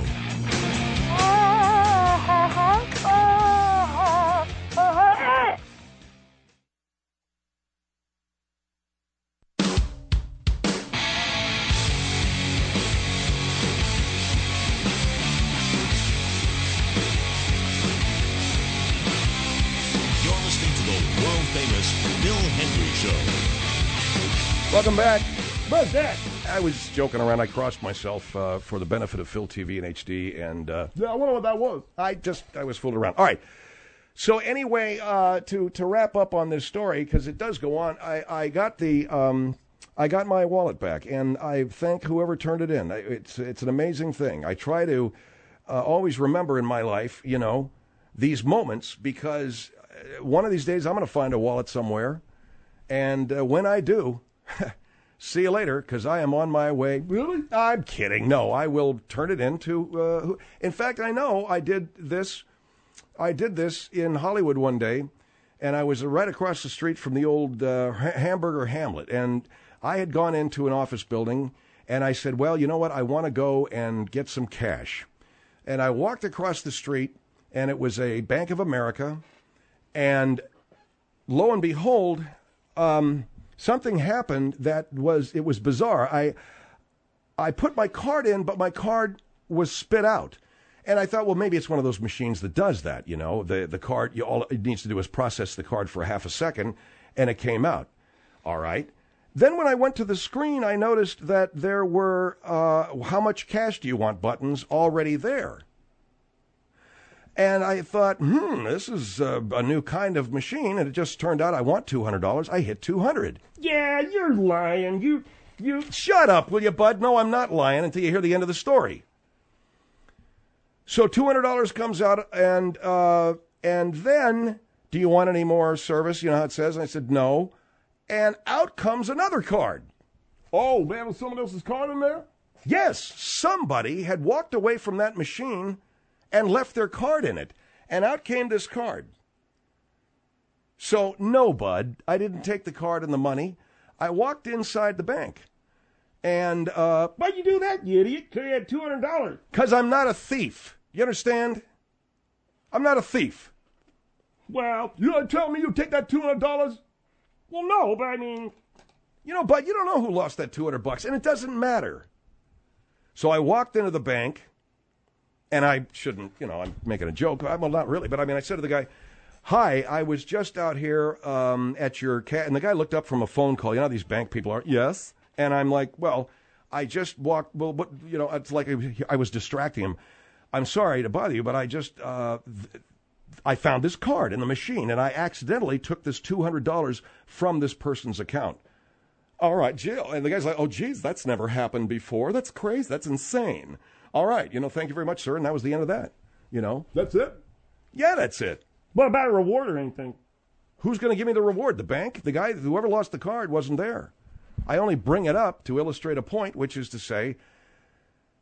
Welcome back. What's that? I was joking around. I crossed myself uh, for the benefit of Phil T V and H D, and uh, Yeah, I wonder what that was. I just I was fooled around. All right. So anyway, uh, to to wrap up on this story because it does go on. I, I got the um, I got my wallet back, and I thank whoever turned it in. It's it's an amazing thing. I try to uh, always remember in my life, you know, these moments because one of these days I'm going to find a wallet somewhere, and uh, when I do. See you later, because I am on my way. Really? I'm kidding. No, I will turn it into. Uh, in fact, I know I did this. I did this in Hollywood one day, and I was right across the street from the old uh, Hamburger Hamlet, and I had gone into an office building, and I said, "Well, you know what? I want to go and get some cash," and I walked across the street, and it was a Bank of America, and lo and behold. Um, Something happened that was, it was bizarre. I I put my card in, but my card was spit out. And I thought, well, maybe it's one of those machines that does that, you know. The the card, you, all it needs to do is process the card for a half a second, and it came out. All right. Then when I went to the screen, I noticed that there were, uh, how much cash do you want buttons already there. And I thought, hmm, this is uh, a new kind of machine, and it just turned out I want two hundred dollars. I hit two hundred dollars. Yeah, you're lying. You, you. Shut up, will you, bud? No, I'm not lying until you hear the end of the story. So two hundred dollars comes out, and uh, and then, do you want any more service? You know how it says? And I said, no. And out comes another card. Oh, man, was someone else's card in there? Yes, somebody had walked away from that machine and left their card in it. And out came this card. So, no, bud, I didn't take the card and the money. I walked inside the bank. And, uh... Why'd you do that, you idiot? Because you had two hundred dollars. Because I'm not a thief. You understand? I'm not a thief. Well... You are telling me you take that two hundred dollars? Well, no, but I mean... You know, bud, you don't know who lost that two hundred bucks, and it doesn't matter. So I walked into the bank... And I shouldn't, you know, I'm making a joke. Well, not really, but I mean, I said to the guy, hi, I was just out here um, at your cat. And the guy looked up from a phone call. You know how these bank people are? Yes. And I'm like, well, I just walked, well, what, you know, it's like I was distracting him. I'm sorry to bother you, but I just, uh, I found this card in the machine, and I accidentally took this two hundred dollars from this person's account. All right, Jill. And the guy's like, oh, geez, that's never happened before. That's crazy. That's insane. All right, you know, thank you very much, sir. And that was the end of that, you know. That's it? Yeah, that's it. What about a reward or anything? Who's going to give me the reward? The bank? The guy, whoever lost the card wasn't there. I only bring it up to illustrate a point, which is to say,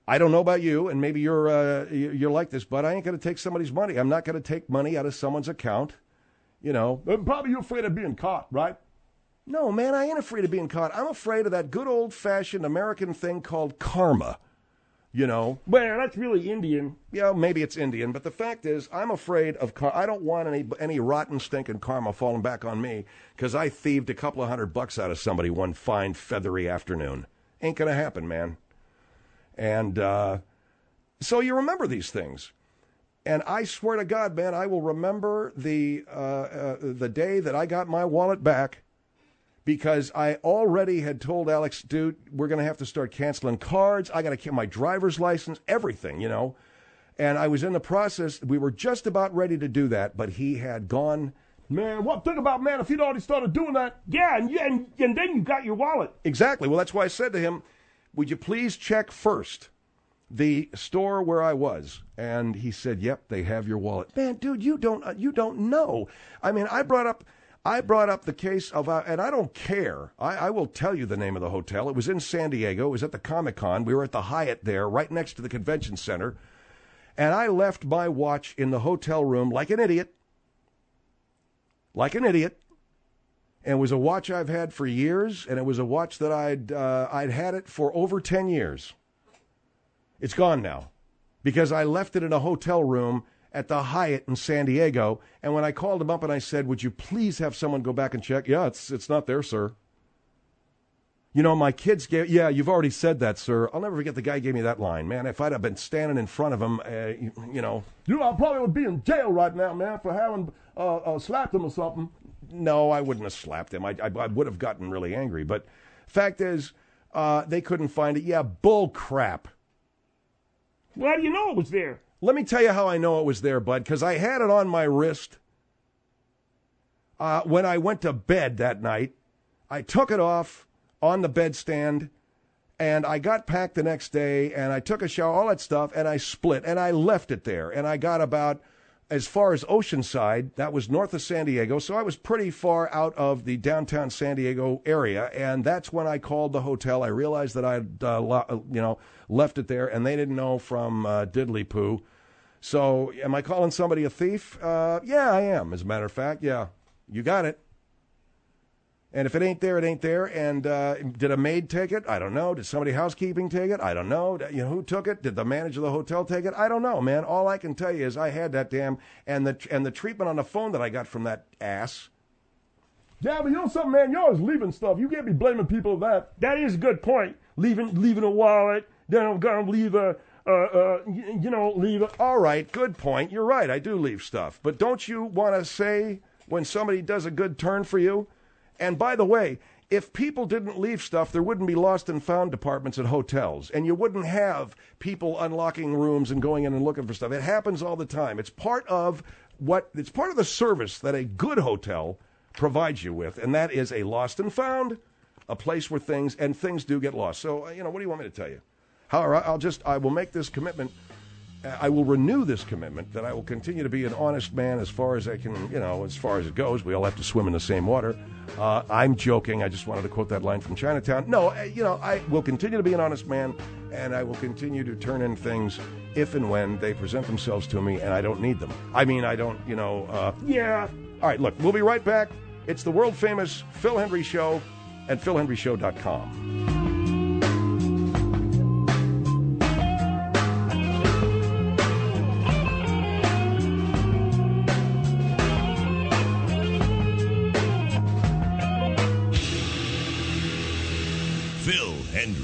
I don't know about you, and maybe you're uh, you're like this, but I ain't going to take somebody's money. I'm not going to take money out of someone's account. You know. Uh, Probably you're afraid of being caught, right? No, man, I ain't afraid of being caught. I'm afraid of that good old-fashioned American thing called karma. You know. Well, that's really Indian. Yeah, maybe it's Indian, but the fact is, I'm afraid of karma. I don't want any any rotten, stinking karma falling back on me because I thieved a couple of hundred bucks out of somebody one fine, feathery afternoon. Ain't going to happen, man. And uh, so you remember these things. And I swear to God, man, I will remember the uh, uh, the day that I got my wallet back because I already had told Alex, dude, we're going to have to start canceling cards. I got to get my driver's license, everything, you know. And I was in the process. We were just about ready to do that, but he had gone. Man, what? Think about, man, if he'd already started doing that. Yeah, and, and, and then you got your wallet. Exactly. Well, that's why I said to him, would you please check first the store where I was? And he said, yep, they have your wallet. Man, dude, you don't uh, you don't know. I mean, I brought up I brought up the case of, uh, and I don't care. I, I will tell you the name of the hotel. It was in San Diego. It was at the Comic-Con. We were at the Hyatt there, right next to the convention center. And I left my watch in the hotel room like an idiot. Like an idiot. And it was a watch I've had for years, and it was a watch that I'd uh, I'd had it for over ten years. It's gone now because I left it in a hotel room at the Hyatt in San Diego, and when I called him up and I said, would you please have someone go back and check? Yeah, it's it's not there, sir. You know, my kids gave, yeah, you've already said that, sir. I'll never forget the guy gave me that line, man. If I'd have been standing in front of him, uh, you, you know. You know, I probably would be in jail right now, man, for having uh, uh, slapped him or something. No, I wouldn't have slapped him. I, I, I would have gotten really angry. But fact is, uh, they couldn't find it. Yeah, bull crap. Why do you know it was there? Let me tell you how I know it was there, bud, because I had it on my wrist. Uh, when I went to bed that night, I took it off on the bedstand, and I got packed the next day, and I took a shower, all that stuff, and I split, and I left it there. And I got about as far as Oceanside, that was north of San Diego, so I was pretty far out of the downtown San Diego area, and that's when I called the hotel. I realized that I'd, uh, lo- you know, left it there, and they didn't know from uh, diddly poo. So, am I calling somebody a thief? Uh, yeah, I am, as a matter of fact. Yeah, you got it. And if it ain't there, it ain't there. And uh, did a maid take it? I don't know. Did somebody housekeeping take it? I don't know. You know who took it? Did the manager of the hotel take it? I don't know, man. All I can tell you is I had that damn and the and the treatment on the phone that I got from that ass. Yeah, but you know something, man? You're always leaving stuff. You can't be blaming people for that. That is a good point. Leaving leaving a wallet, then I'm gonna leave a. Uh, uh, you, you know, leave it. All right, good point. You're right. I do leave stuff. But don't you want to say when somebody does a good turn for you? And by the way, if people didn't leave stuff, there wouldn't be lost and found departments at hotels. And you wouldn't have people unlocking rooms and going in and looking for stuff. It happens all the time. It's part of what, it's part of the service that a good hotel provides you with. And that is a lost and found, a place where things, and things do get lost. So, you know, what do you want me to tell you? However, I'll just, I will make this commitment, I will renew this commitment that I will continue to be an honest man as far as I can, you know, as far as it goes. We all have to swim in the same water. Uh, I'm joking. I just wanted to quote that line from Chinatown. No, you know, I will continue to be an honest man, and I will continue to turn in things if and when they present themselves to me, and I don't need them. I mean, I don't, you know. Uh, yeah. All right, look, we'll be right back. It's the world-famous Phil Hendrie Show at phil hendrie show dot com. Phil Hendrie.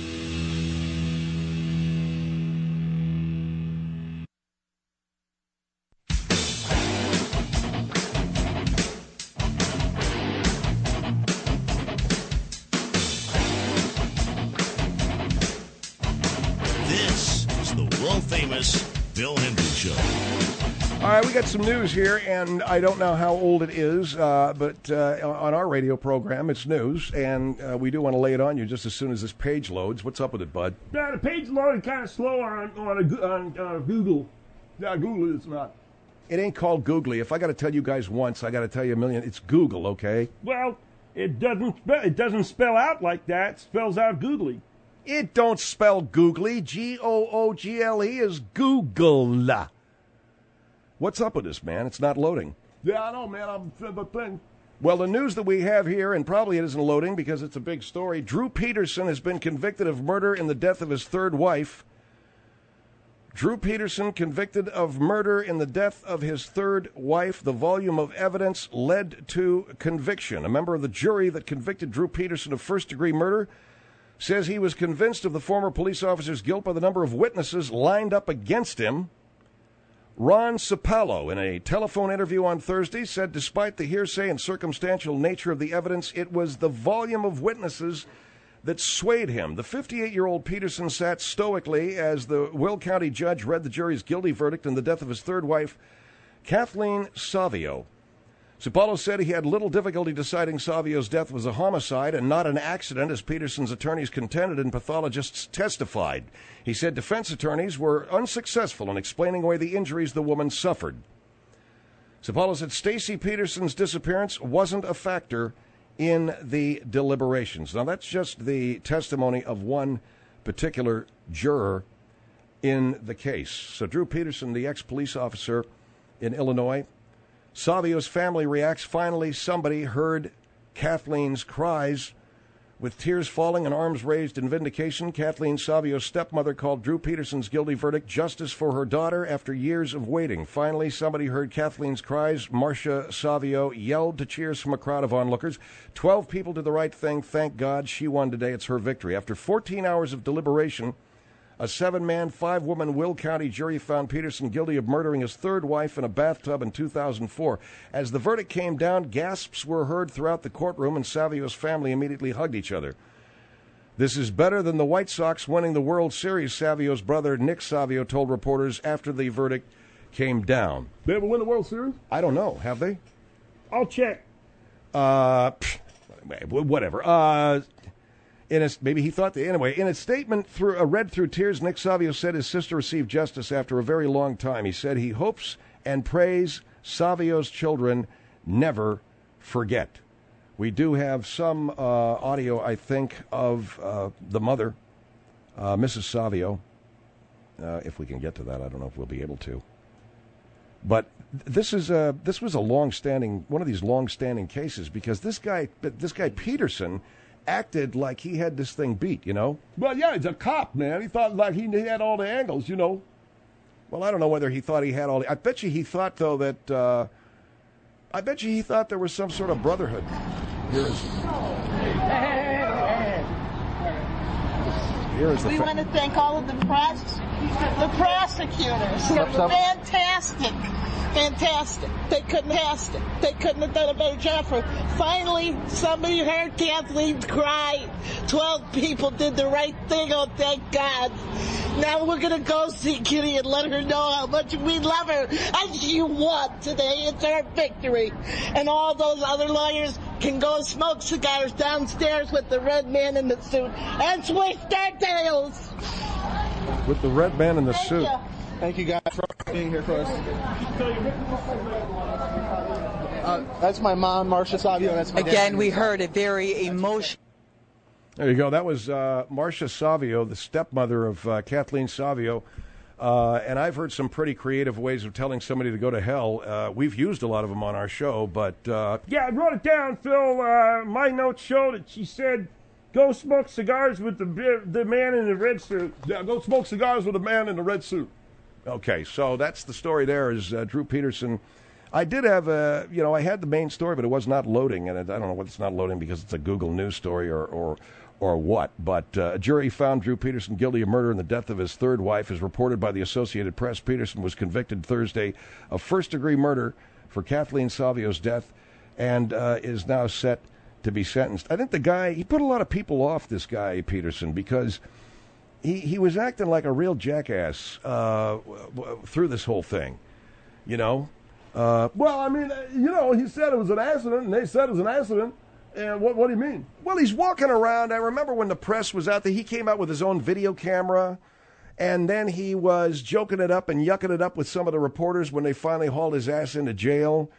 This is the world-famous Phil Hendrie Show. All right, we got some news here, and I don't know how old it is, uh, but uh, on our radio program, it's news, and uh, we do want to lay it on you just as soon as this page loads. What's up with it, bud? Yeah, the page loaded kind of slow on on, a, on uh, Google. Yeah, Google is not. It ain't called Googly. If I got to tell you guys once, I got to tell you a million. It's Google, okay? Well, it doesn't spe- it doesn't spell out like that. It spells out googly. It don't spell googly. G O O G L E is Google. What's up with this, man? It's not loading. Yeah, I know, man. I'm the thing. Well, the news that we have here, and probably it isn't loading because it's a big story, Drew Peterson has been convicted of murder in the death of his third wife. Drew Peterson convicted of murder in the death of his third wife. The volume of evidence led to conviction. A member of the jury that convicted Drew Peterson of first-degree murder says he was convinced of the former police officer's guilt by the number of witnesses lined up against him. Ron Sapalo, in a telephone interview on Thursday, said despite the hearsay and circumstantial nature of the evidence, it was the volume of witnesses that swayed him. The fifty-eight-year-old Peterson sat stoically as the Will County judge read the jury's guilty verdict in the death of his third wife, Kathleen Savio. Sapalo said he had little difficulty deciding Savio's death was a homicide and not an accident, as Peterson's attorneys contended and pathologists testified. He said defense attorneys were unsuccessful in explaining away the injuries the woman suffered. Sapalo said Stacy Peterson's disappearance wasn't a factor in the deliberations. Now, that's just the testimony of one particular juror in the case. So Drew Peterson, the ex-police officer in Illinois, Savio's family reacts. Finally, somebody heard Kathleen's cries. With tears falling and arms raised in vindication, Kathleen Savio's stepmother called Drew Peterson's guilty verdict justice for her daughter after years of waiting. Finally, somebody heard Kathleen's cries. Marcia Savio yelled to cheers from a crowd of onlookers. Twelve people did the right thing. Thank God she won today. It's her victory. After fourteen hours of deliberation, a seven-man, five-woman Will County jury found Peterson guilty of murdering his third wife in a bathtub in two thousand four. As the verdict came down, gasps were heard throughout the courtroom, and Savio's family immediately hugged each other. This is better than the White Sox winning the World Series, Savio's brother Nick Savio told reporters after the verdict came down. They ever win the World Series? I don't know. Have they? I'll check. Uh, pff, whatever. Uh... In a, maybe he thought that. Anyway, in a statement through, uh, read through tears, Nick Savio said his sister received justice after a very long time. He said he hopes and prays Savio's children never forget. We do have some uh, audio, I think, of uh, the mother, uh, Missus Savio. Uh, if we can get to that, I don't know if we'll be able to. But this is a, this was a long-standing, one of these long-standing cases because this guy, this guy Peterson, acted like he had this thing beat, you know? Well, yeah, he's a cop, man. He thought like he had all the angles, you know? Well, I don't know whether he thought he had all the... I bet you he thought, though, that... Uh, I bet you he thought there was some sort of brotherhood. Here is... Here is the... We fa- want to thank all of the press, the prosecutors. Fantastic. Fantastic. They couldn't have it. They couldn't have done a better job for it. Finally, somebody heard Kathleen cry. Twelve people did the right thing. Oh, thank God. Now we're going to go see Kitty and let her know how much we love her. And she won today. It's our victory. And all those other lawyers can go smoke cigars downstairs with the red man in the suit and twist their tails. With the red man in the Thank suit. you. Thank you guys for being here for us. Uh, that's my mom, Marcia Savio. That's my Again, dad. we heard a very emotional. There you go. That was uh, Marcia Savio, the stepmother of uh, Kathleen Savio. Uh, and I've heard some pretty creative ways of telling somebody to go to hell. Uh, we've used a lot of them on our show, but... Uh, Yeah, I wrote it down, Phil. Uh, my notes show that she said, go smoke cigars with the the man in the red suit. Yeah, go smoke cigars with the man in the red suit. Okay, so that's the story there is uh, Drew Peterson. I did have a, you know, I had the main story, but it was not loading, and it, I don't know whether it's not loading because it's a Google News story or or, or what. But uh, a jury found Drew Peterson guilty of murder in the death of his third wife. As reported by the Associated Press, Peterson was convicted Thursday of first-degree murder for Kathleen Savio's death and uh, is now set to be sentenced. I think the guy, he put a lot of people off, this guy, Peterson, because... He he was acting like a real jackass uh, w- w- through this whole thing, you know. Uh, well, I mean, you know, he said it was an accident, and they said it was an accident. And what what do you mean? Well, he's walking around. I remember when the press was out there, he came out with his own video camera, and then he was joking it up and yucking it up with some of the reporters when they finally hauled his ass into jail.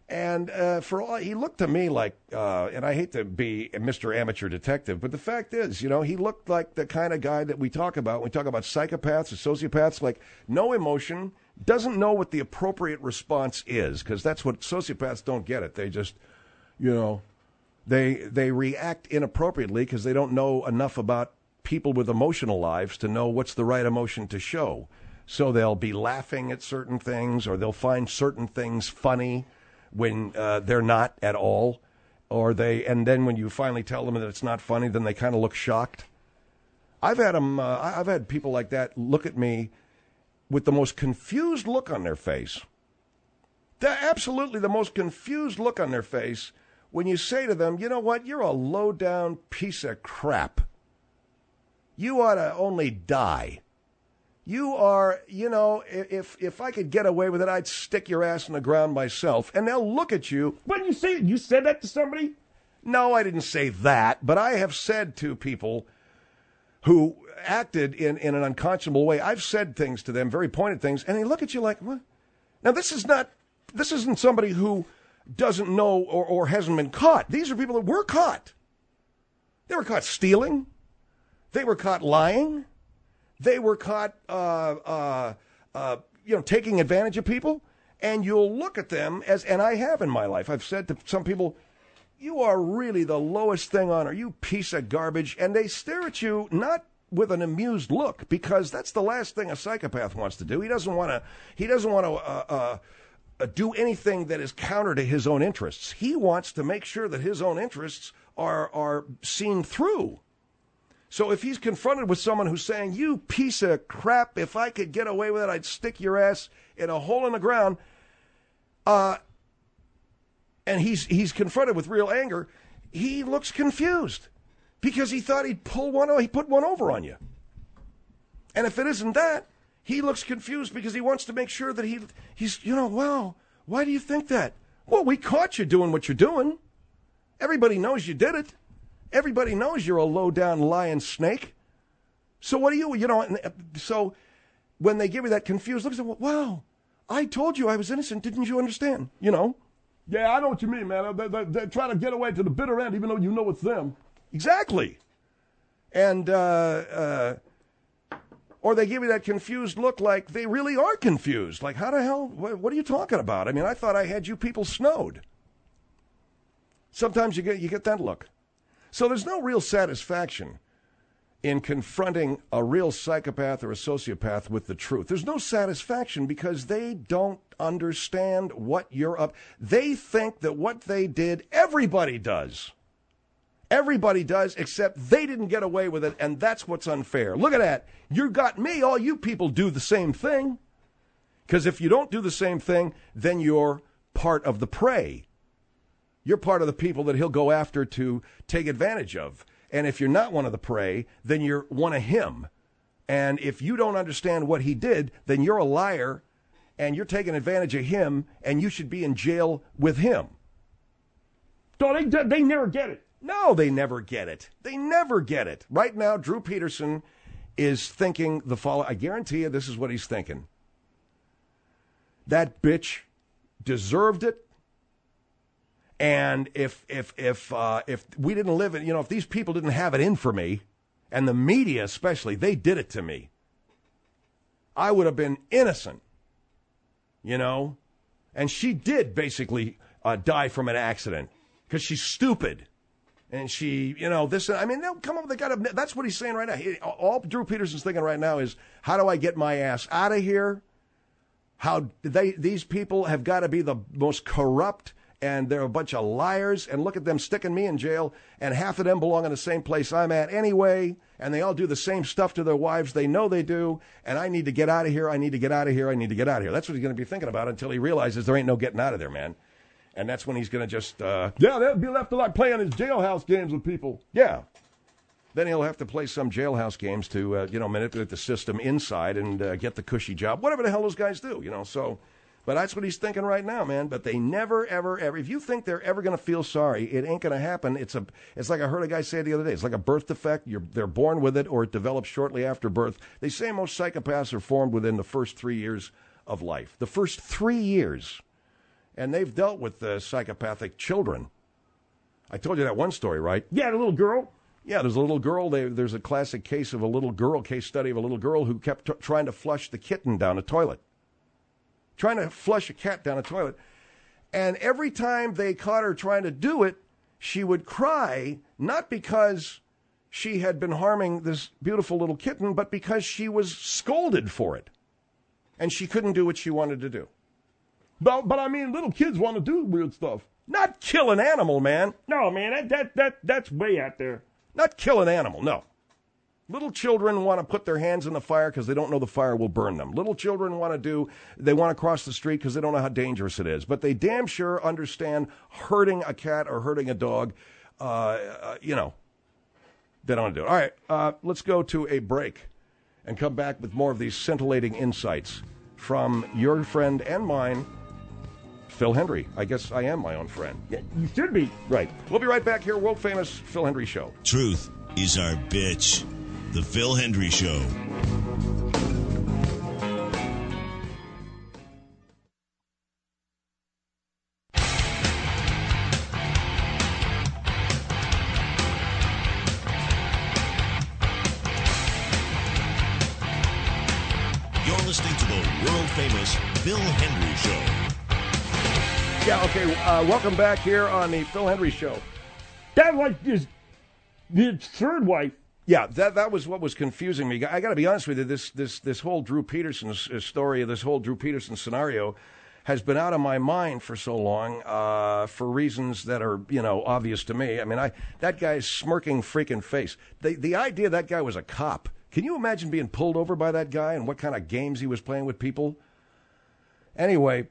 And uh, for all, he looked to me like, uh, and I hate to be Mister Amateur Detective, but the fact is, you know, he looked like the kind of guy that we talk about. When we talk about psychopaths or sociopaths, like no emotion, doesn't know what the appropriate response is, because that's what sociopaths don't get it. They just, you know, they they react inappropriately because they don't know enough about people with emotional lives to know what's the right emotion to show. So they'll be laughing at certain things, or they'll find certain things funny when uh, they're not at all, or they, and then when you finally tell them that it's not funny, then they kind of look shocked. I've had them, uh, I've had people like that look at me with the most confused look on their face. They're absolutely the most confused look on their face when you say to them, you know what, you're a low-down piece of crap. You ought to only die. You are, you know, if if I could get away with it, I'd stick your ass in the ground myself. And they'll look at you. What, you say, you said that to somebody? No, I didn't say that. But I have said to people who acted in, in an unconscionable way, I've said things to them, very pointed things, and they look at you like, what? Now, this is not, this isn't somebody who doesn't know or, or hasn't been caught. These are people that were caught. They were caught stealing. They were caught lying. They were caught, uh, uh, uh, you know, taking advantage of people. And you'll look at them as, and I have in my life, I've said to some people, you are really the lowest thing on earth, you piece of garbage. And they stare at you not with an amused look, because that's the last thing a psychopath wants to do. He doesn't want to, he doesn't want to uh, uh, uh, do anything that is counter to his own interests. He wants to make sure that his own interests are are seen through. So if he's confronted with someone who's saying, you piece of crap, if I could get away with it, I'd stick your ass in a hole in the ground, uh, and he's he's confronted with real anger, he looks confused because he thought he'd pull one, he put one over on you. And if it isn't that, he looks confused because he wants to make sure that he he's, you know, wow, why do you think that? Well, we caught you doing what you're doing. Everybody knows you did it. Everybody knows you're a low-down lying snake. So what do you, you know, and so when they give you that confused look, they say, well, wow, I told you I was innocent. Didn't you understand? You know? Yeah, I know what you mean, man. They, they, they're trying to get away to the bitter end, even though you know it's them. Exactly. And, uh, uh, or they give you that confused look like they really are confused. Like, how the hell, what, what are you talking about? I mean, I thought I had you people snowed. Sometimes you get you get that look. So there's no real satisfaction in confronting a real psychopath or a sociopath with the truth. There's no satisfaction because they don't understand what you're up. They think that what they did, everybody does. Everybody does, except they didn't get away with it, and that's what's unfair. Look at that. You got me. All you people do the same thing. Because if you don't do the same thing, then you're part of the prey. You're part of the people that he'll go after to take advantage of. And if you're not one of the prey, then you're one of him. And if you don't understand what he did, then you're a liar, and you're taking advantage of him, and you should be in jail with him. So they, they never get it. No, they never get it. They never get it. Right now, Drew Peterson is thinking the following. I guarantee you this is what he's thinking. That bitch deserved it. And if if if uh, if we didn't live it, you know, if these people didn't have it in for me, and the media especially, they did it to me, I would have been innocent, you know. And she did basically uh, die from an accident because she's stupid, and she, you know, this. I mean, they'll come up. They got to. That's what he's saying right now. He, all Drew Peterson's thinking right now is, how do I get my ass out of here? How they these people have got to be the most corrupt. And they're a bunch of liars, and look at them sticking me in jail, and half of them belong in the same place I'm at anyway, and they all do the same stuff to their wives. They know they do, and I need to get out of here, I need to get out of here, I need to get out of here. That's what he's going to be thinking about until he realizes there ain't no getting out of there, man. And that's when he's going to just... Uh, yeah, they'll be left to like playing his jailhouse games with people. Yeah. Then he'll have to play some jailhouse games to, uh, you know, manipulate the system inside and uh, get the cushy job, whatever the hell those guys do, you know, so... But that's what he's thinking right now, man. But they never, ever, ever. If you think they're ever going to feel sorry, it ain't going to happen. It's a. It's like I heard a guy say the other day. It's like a birth defect. You're, they're born with it, or it develops shortly after birth. They say most psychopaths are formed within the first three years of life. The first three years. and they've dealt with uh, psychopathic children. I told you that one story, right? Yeah, the little girl. Yeah, there's a little girl. They, there's a classic case of a little girl, case study of a little girl who kept t- trying to flush the kitten down a toilet. Trying to flush a cat down a toilet. And every time they caught her trying to do it, she would cry, not because she had been harming this beautiful little kitten, but because she was scolded for it. And she couldn't do what she wanted to do. But, but I mean, little kids want to do weird stuff. Not kill an animal, man. No, man, that, that, that that's way out there. Not kill an animal, no. Little children want to put their hands in the fire because they don't know the fire will burn them. Little children want to do, they want to cross the street because they don't know how dangerous it is. But they damn sure understand hurting a cat or hurting a dog, uh, uh, you know, they don't want to do it. All right, uh, let's go to a break and come back with more of these scintillating insights from your friend and mine, Phil Hendrie. I guess I am my own friend. Yeah, you should be. Right. We'll be right back here, world-famous Phil Hendrie Show. Truth is our bitch. The Phil Hendrie Show. You're listening to the world-famous Phil Hendrie Show. Yeah, okay, uh, welcome back here on the Phil Hendrie Show. That was his, his third wife. Yeah, that that was what was confusing me. I got to be honest with you. This this this whole Drew Peterson story, this whole Drew Peterson scenario, has been out of my mind for so long uh, for reasons that are you know obvious to me. I mean, I that guy's smirking freaking face. The the idea that guy was a cop. Can you imagine being pulled over by that guy and what kind of games he was playing with people? Anyway,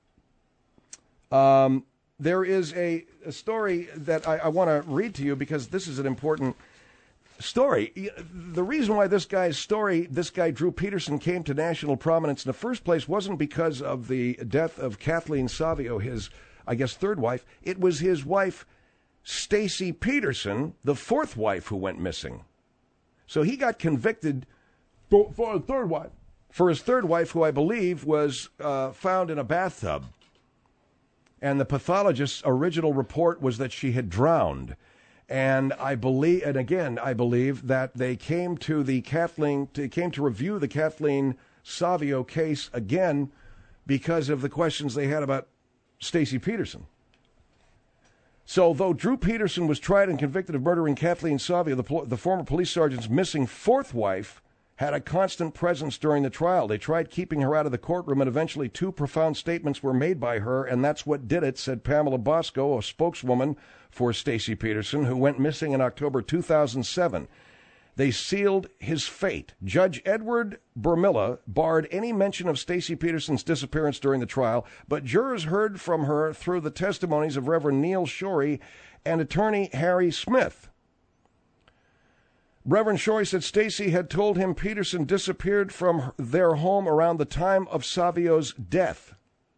um, there is a, a story that I, I want to read to you because this is an important story. The reason why this guy's story, this guy Drew Peterson, came to national prominence in the first place wasn't because of the death of Kathleen Savio, his, I guess, third wife. It was his wife, Stacy Peterson, the fourth wife who went missing. So he got convicted for, for a third wife. For his third wife, who I believe was uh, found in a bathtub. And the pathologist's original report was that she had drowned. And I believe, and again, I believe that they came to the Kathleen, they came to review the Kathleen Savio case again because of the questions they had about Stacy Peterson. So, though Drew Peterson was tried and convicted of murdering Kathleen Savio, the, the former police sergeant's missing fourth wife had a constant presence during the trial. They tried keeping her out of the courtroom, and eventually two profound statements were made by her, and that's what did it, said Pamela Bosco, a spokeswoman for Stacy Peterson, who went missing in October two thousand seven. They sealed his fate. Judge Edward Burmilla barred any mention of Stacy Peterson's disappearance during the trial, but jurors heard from her through the testimonies of Reverend Neil Shorey and attorney Harry Smith. Reverend Shorey said Stacy had told him Peterson disappeared from their home around the time of Savio's death.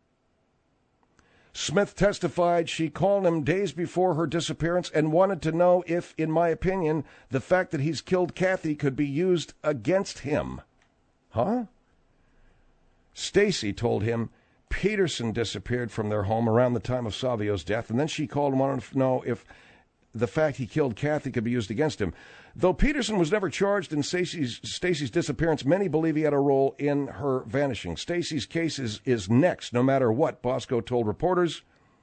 Smith testified she called him days before her disappearance and wanted to know if, in my opinion, the fact that he's killed Kathy could be used against him. Huh? Stacy told him Peterson disappeared from their home around the time of Savio's death, and then she called and wanted to know if the fact he killed Kathy could be used against him. Though Peterson was never charged in Stacy's, Stacy's disappearance, many believe he had a role in her vanishing. Stacy's case is, is next, no matter what, Bosco told reporters.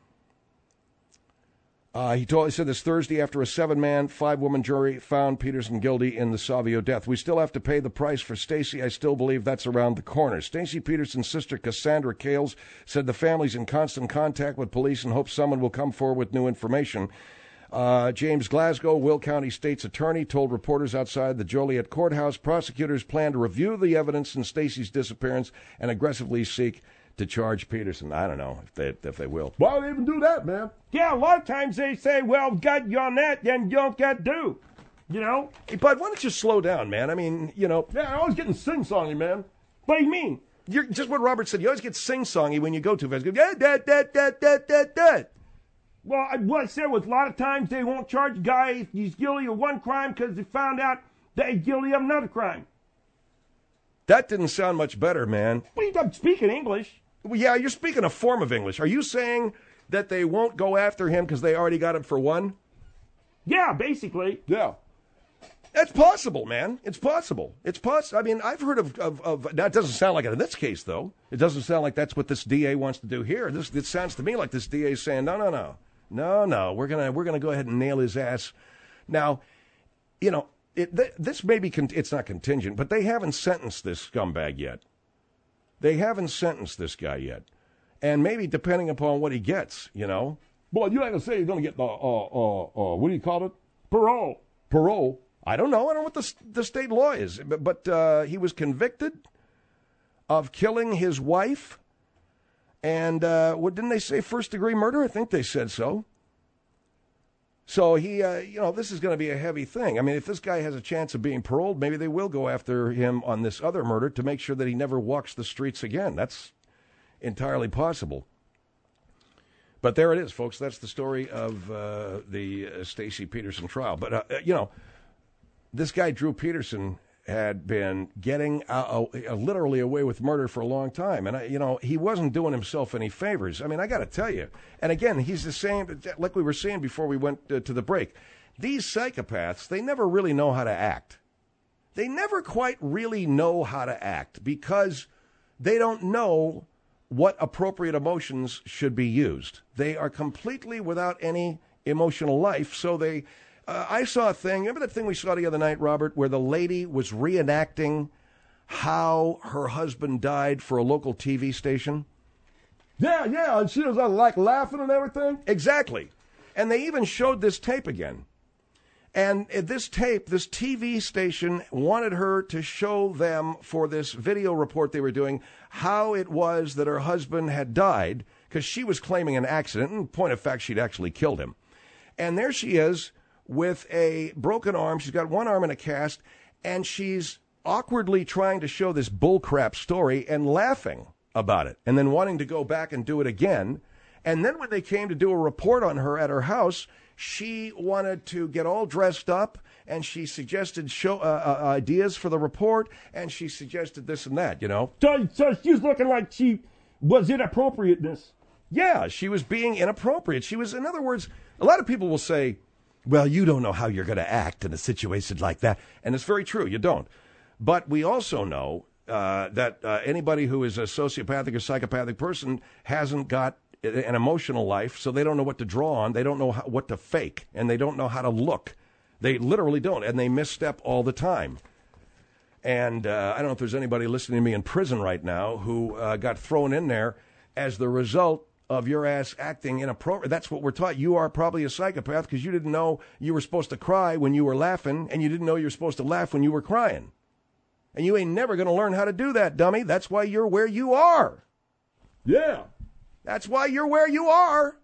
Uh, he told, he said this Thursday after a seven-man, five-woman jury found Peterson guilty in the Savio death. We still have to pay the price for Stacy. I still believe that's around the corner. Stacy Peterson's sister, Cassandra Kales, said the family's in constant contact with police and hopes someone will come forward with new information. Uh, James Glasgow, Will County State's attorney, told reporters outside the Joliet courthouse prosecutors plan to review the evidence in Stacy's disappearance and aggressively seek to charge Peterson. I don't know if they if they will. Why would they even do that, man? Yeah, a lot of times they say, well, got you on that, then you don't got to do. You know? Hey, Bud, why don't you slow down, man? I mean, you know. Yeah, I'm always getting sing-songy, man. What do you mean? You're just what Robert said. You always get sing-songy when you go too fast. Yeah, da, da, da, da, da, da. Well, what I said was a lot of times they won't charge a guy if he's guilty of one crime because they found out that he's guilty of another crime. That didn't sound much better, man. What are you speaking English? Well, yeah, you're speaking a form of English. Are you saying that they won't go after him because they already got him for one? Yeah, basically. Yeah. That's possible, man. It's possible. It's possible. I mean, I've heard of, of, of, now it doesn't sound like it in this case, though. It doesn't sound like that's what this D A wants to do here. This, it sounds to me like this D A is saying, no, no, no. No, no, we're going to we're gonna go ahead and nail his ass. Now, you know, it, th- this may be, con- it's not contingent, but they haven't sentenced this scumbag yet. They haven't sentenced this guy yet. And maybe depending upon what he gets, you know. Boy, you ain't going to say he's going to get the, uh, uh, uh, what do you call it? Parole. Parole. I don't know. I don't know what the, the state law is. But, but uh, he was convicted of killing his wife. And uh, what didn't they say? First degree murder? I think they said so. So he, uh, you know, this is going to be a heavy thing. I mean, if this guy has a chance of being paroled, maybe they will go after him on this other murder to make sure that he never walks the streets again. That's entirely possible. But there it is, folks. That's the story of uh, the uh, Stacey Peterson trial. But, uh, you know, this guy, Drew Peterson, had been getting uh, uh, literally away with murder for a long time. And, uh, you know, he wasn't doing himself any favors. I mean, I got to tell you. And, again, he's the same, like we were saying before we went uh, to the break. These psychopaths, they never really know how to act. They never quite really know how to act because they don't know what appropriate emotions should be used. They are completely without any emotional life, so they... Uh, I saw a thing, remember that thing we saw the other night, Robert, where the lady was reenacting how her husband died for a local T V station? Yeah, yeah, and she was uh, like laughing and everything? Exactly. And they even showed this tape again. And uh, this tape, this T V station wanted her to show them for this video report they were doing how it was that her husband had died, because she was claiming an accident, and in point of fact, she'd actually killed him. And there she is, with a broken arm. She's got one arm in a cast, and she's awkwardly trying to show this bullcrap story and laughing about it, and then wanting to go back and do it again. And then when they came to do a report on her at her house, she wanted to get all dressed up, and she suggested show uh, uh, ideas for the report, and she suggested this and that, you know. So, so she was looking like she was inappropriateness. Yeah, she was being inappropriate. She was, in other words, a lot of people will say, well, you don't know how you're going to act in a situation like that. And it's very true. You don't. But we also know uh, that uh, anybody who is a sociopathic or psychopathic person hasn't got an emotional life, so they don't know what to draw on. They don't know how, what to fake, and they don't know how to look. They literally don't, and they misstep all the time. And uh, I don't know if there's anybody listening to me in prison right now who uh, got thrown in there as the result of your ass acting inappropriate. That's what we're taught. You are probably a psychopath because you didn't know you were supposed to cry when you were laughing, and you didn't know you were supposed to laugh when you were crying. And you ain't never going to learn how to do that, dummy. That's why you're where you are. Yeah. That's why you're where you are.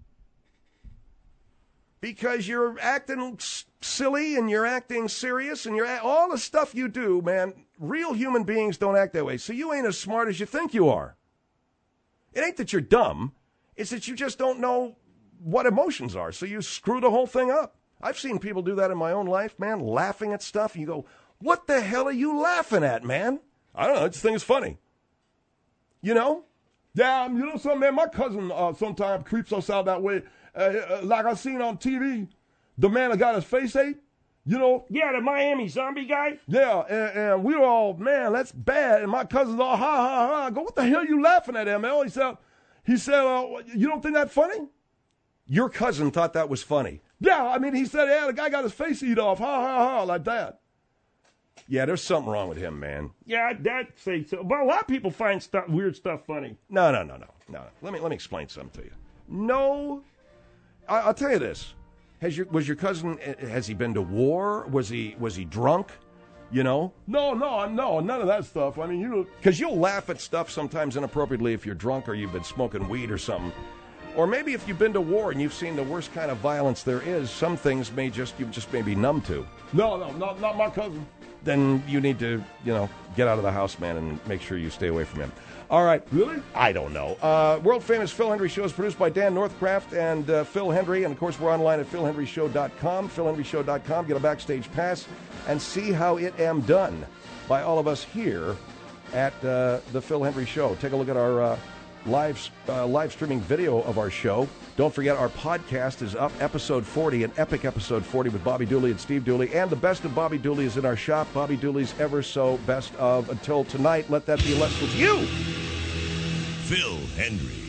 Because you're acting s- silly and you're acting serious and you're a- all the stuff you do, man. Real human beings don't act that way. So you ain't as smart as you think you are. It ain't that you're dumb. It's that you just don't know what emotions are. So you screw the whole thing up. I've seen people do that in my own life, man, laughing at stuff. And you go, what the hell are you laughing at, man? I don't know. This thing is funny. You know? Yeah, you know something, man? My cousin uh, sometimes creeps us out that way. Uh, uh, like I seen on T V, the man that got his face ate, you know? Yeah, the Miami zombie guy? Yeah, and, and we were all, man, that's bad. And my cousin's all, ha, ha, ha. I go, what the hell are you laughing at, M L? He said, he said, uh, you don't think that's funny? Your cousin thought that was funny. Yeah, I mean, he said, yeah, the guy got his face eat off, ha, ha, ha, like that. Yeah, there's something wrong with him, man. Yeah, I'd say so. But a lot of people find stuff, weird stuff funny. No, no, no, no, no. Let me let me explain something to you. No, I, I'll tell you this. Has your was your cousin? Has he been to war? Was he was he drunk? You know? No, no, no, none of that stuff. I mean, you because you'll laugh at stuff sometimes inappropriately if you're drunk or you've been smoking weed or something. Or maybe if you've been to war and you've seen the worst kind of violence there is, some things may just you just may be numb to. No, no, not not my cousin. Then you need to, you know, get out of the house, man, and make sure you stay away from him. All right. Really? I don't know. Uh, world famous Phil Hendry Show is produced by Dan Northcraft and uh, Phil Hendry. And, of course, we're online at phil hendry show dot com, phil hendry show dot com. Get a backstage pass and see how it am done by all of us here at uh, the Phil Hendry Show. Take a look at our uh, live uh, live streaming video of our show. Don't forget, our podcast is up, episode forty, an epic episode forty with Bobby Dooley and Steve Dooley. And the best of Bobby Dooley is in our shop. Bobby Dooley's Ever So Best Of. Until tonight, let that be a lesson to you. Phil Hendry.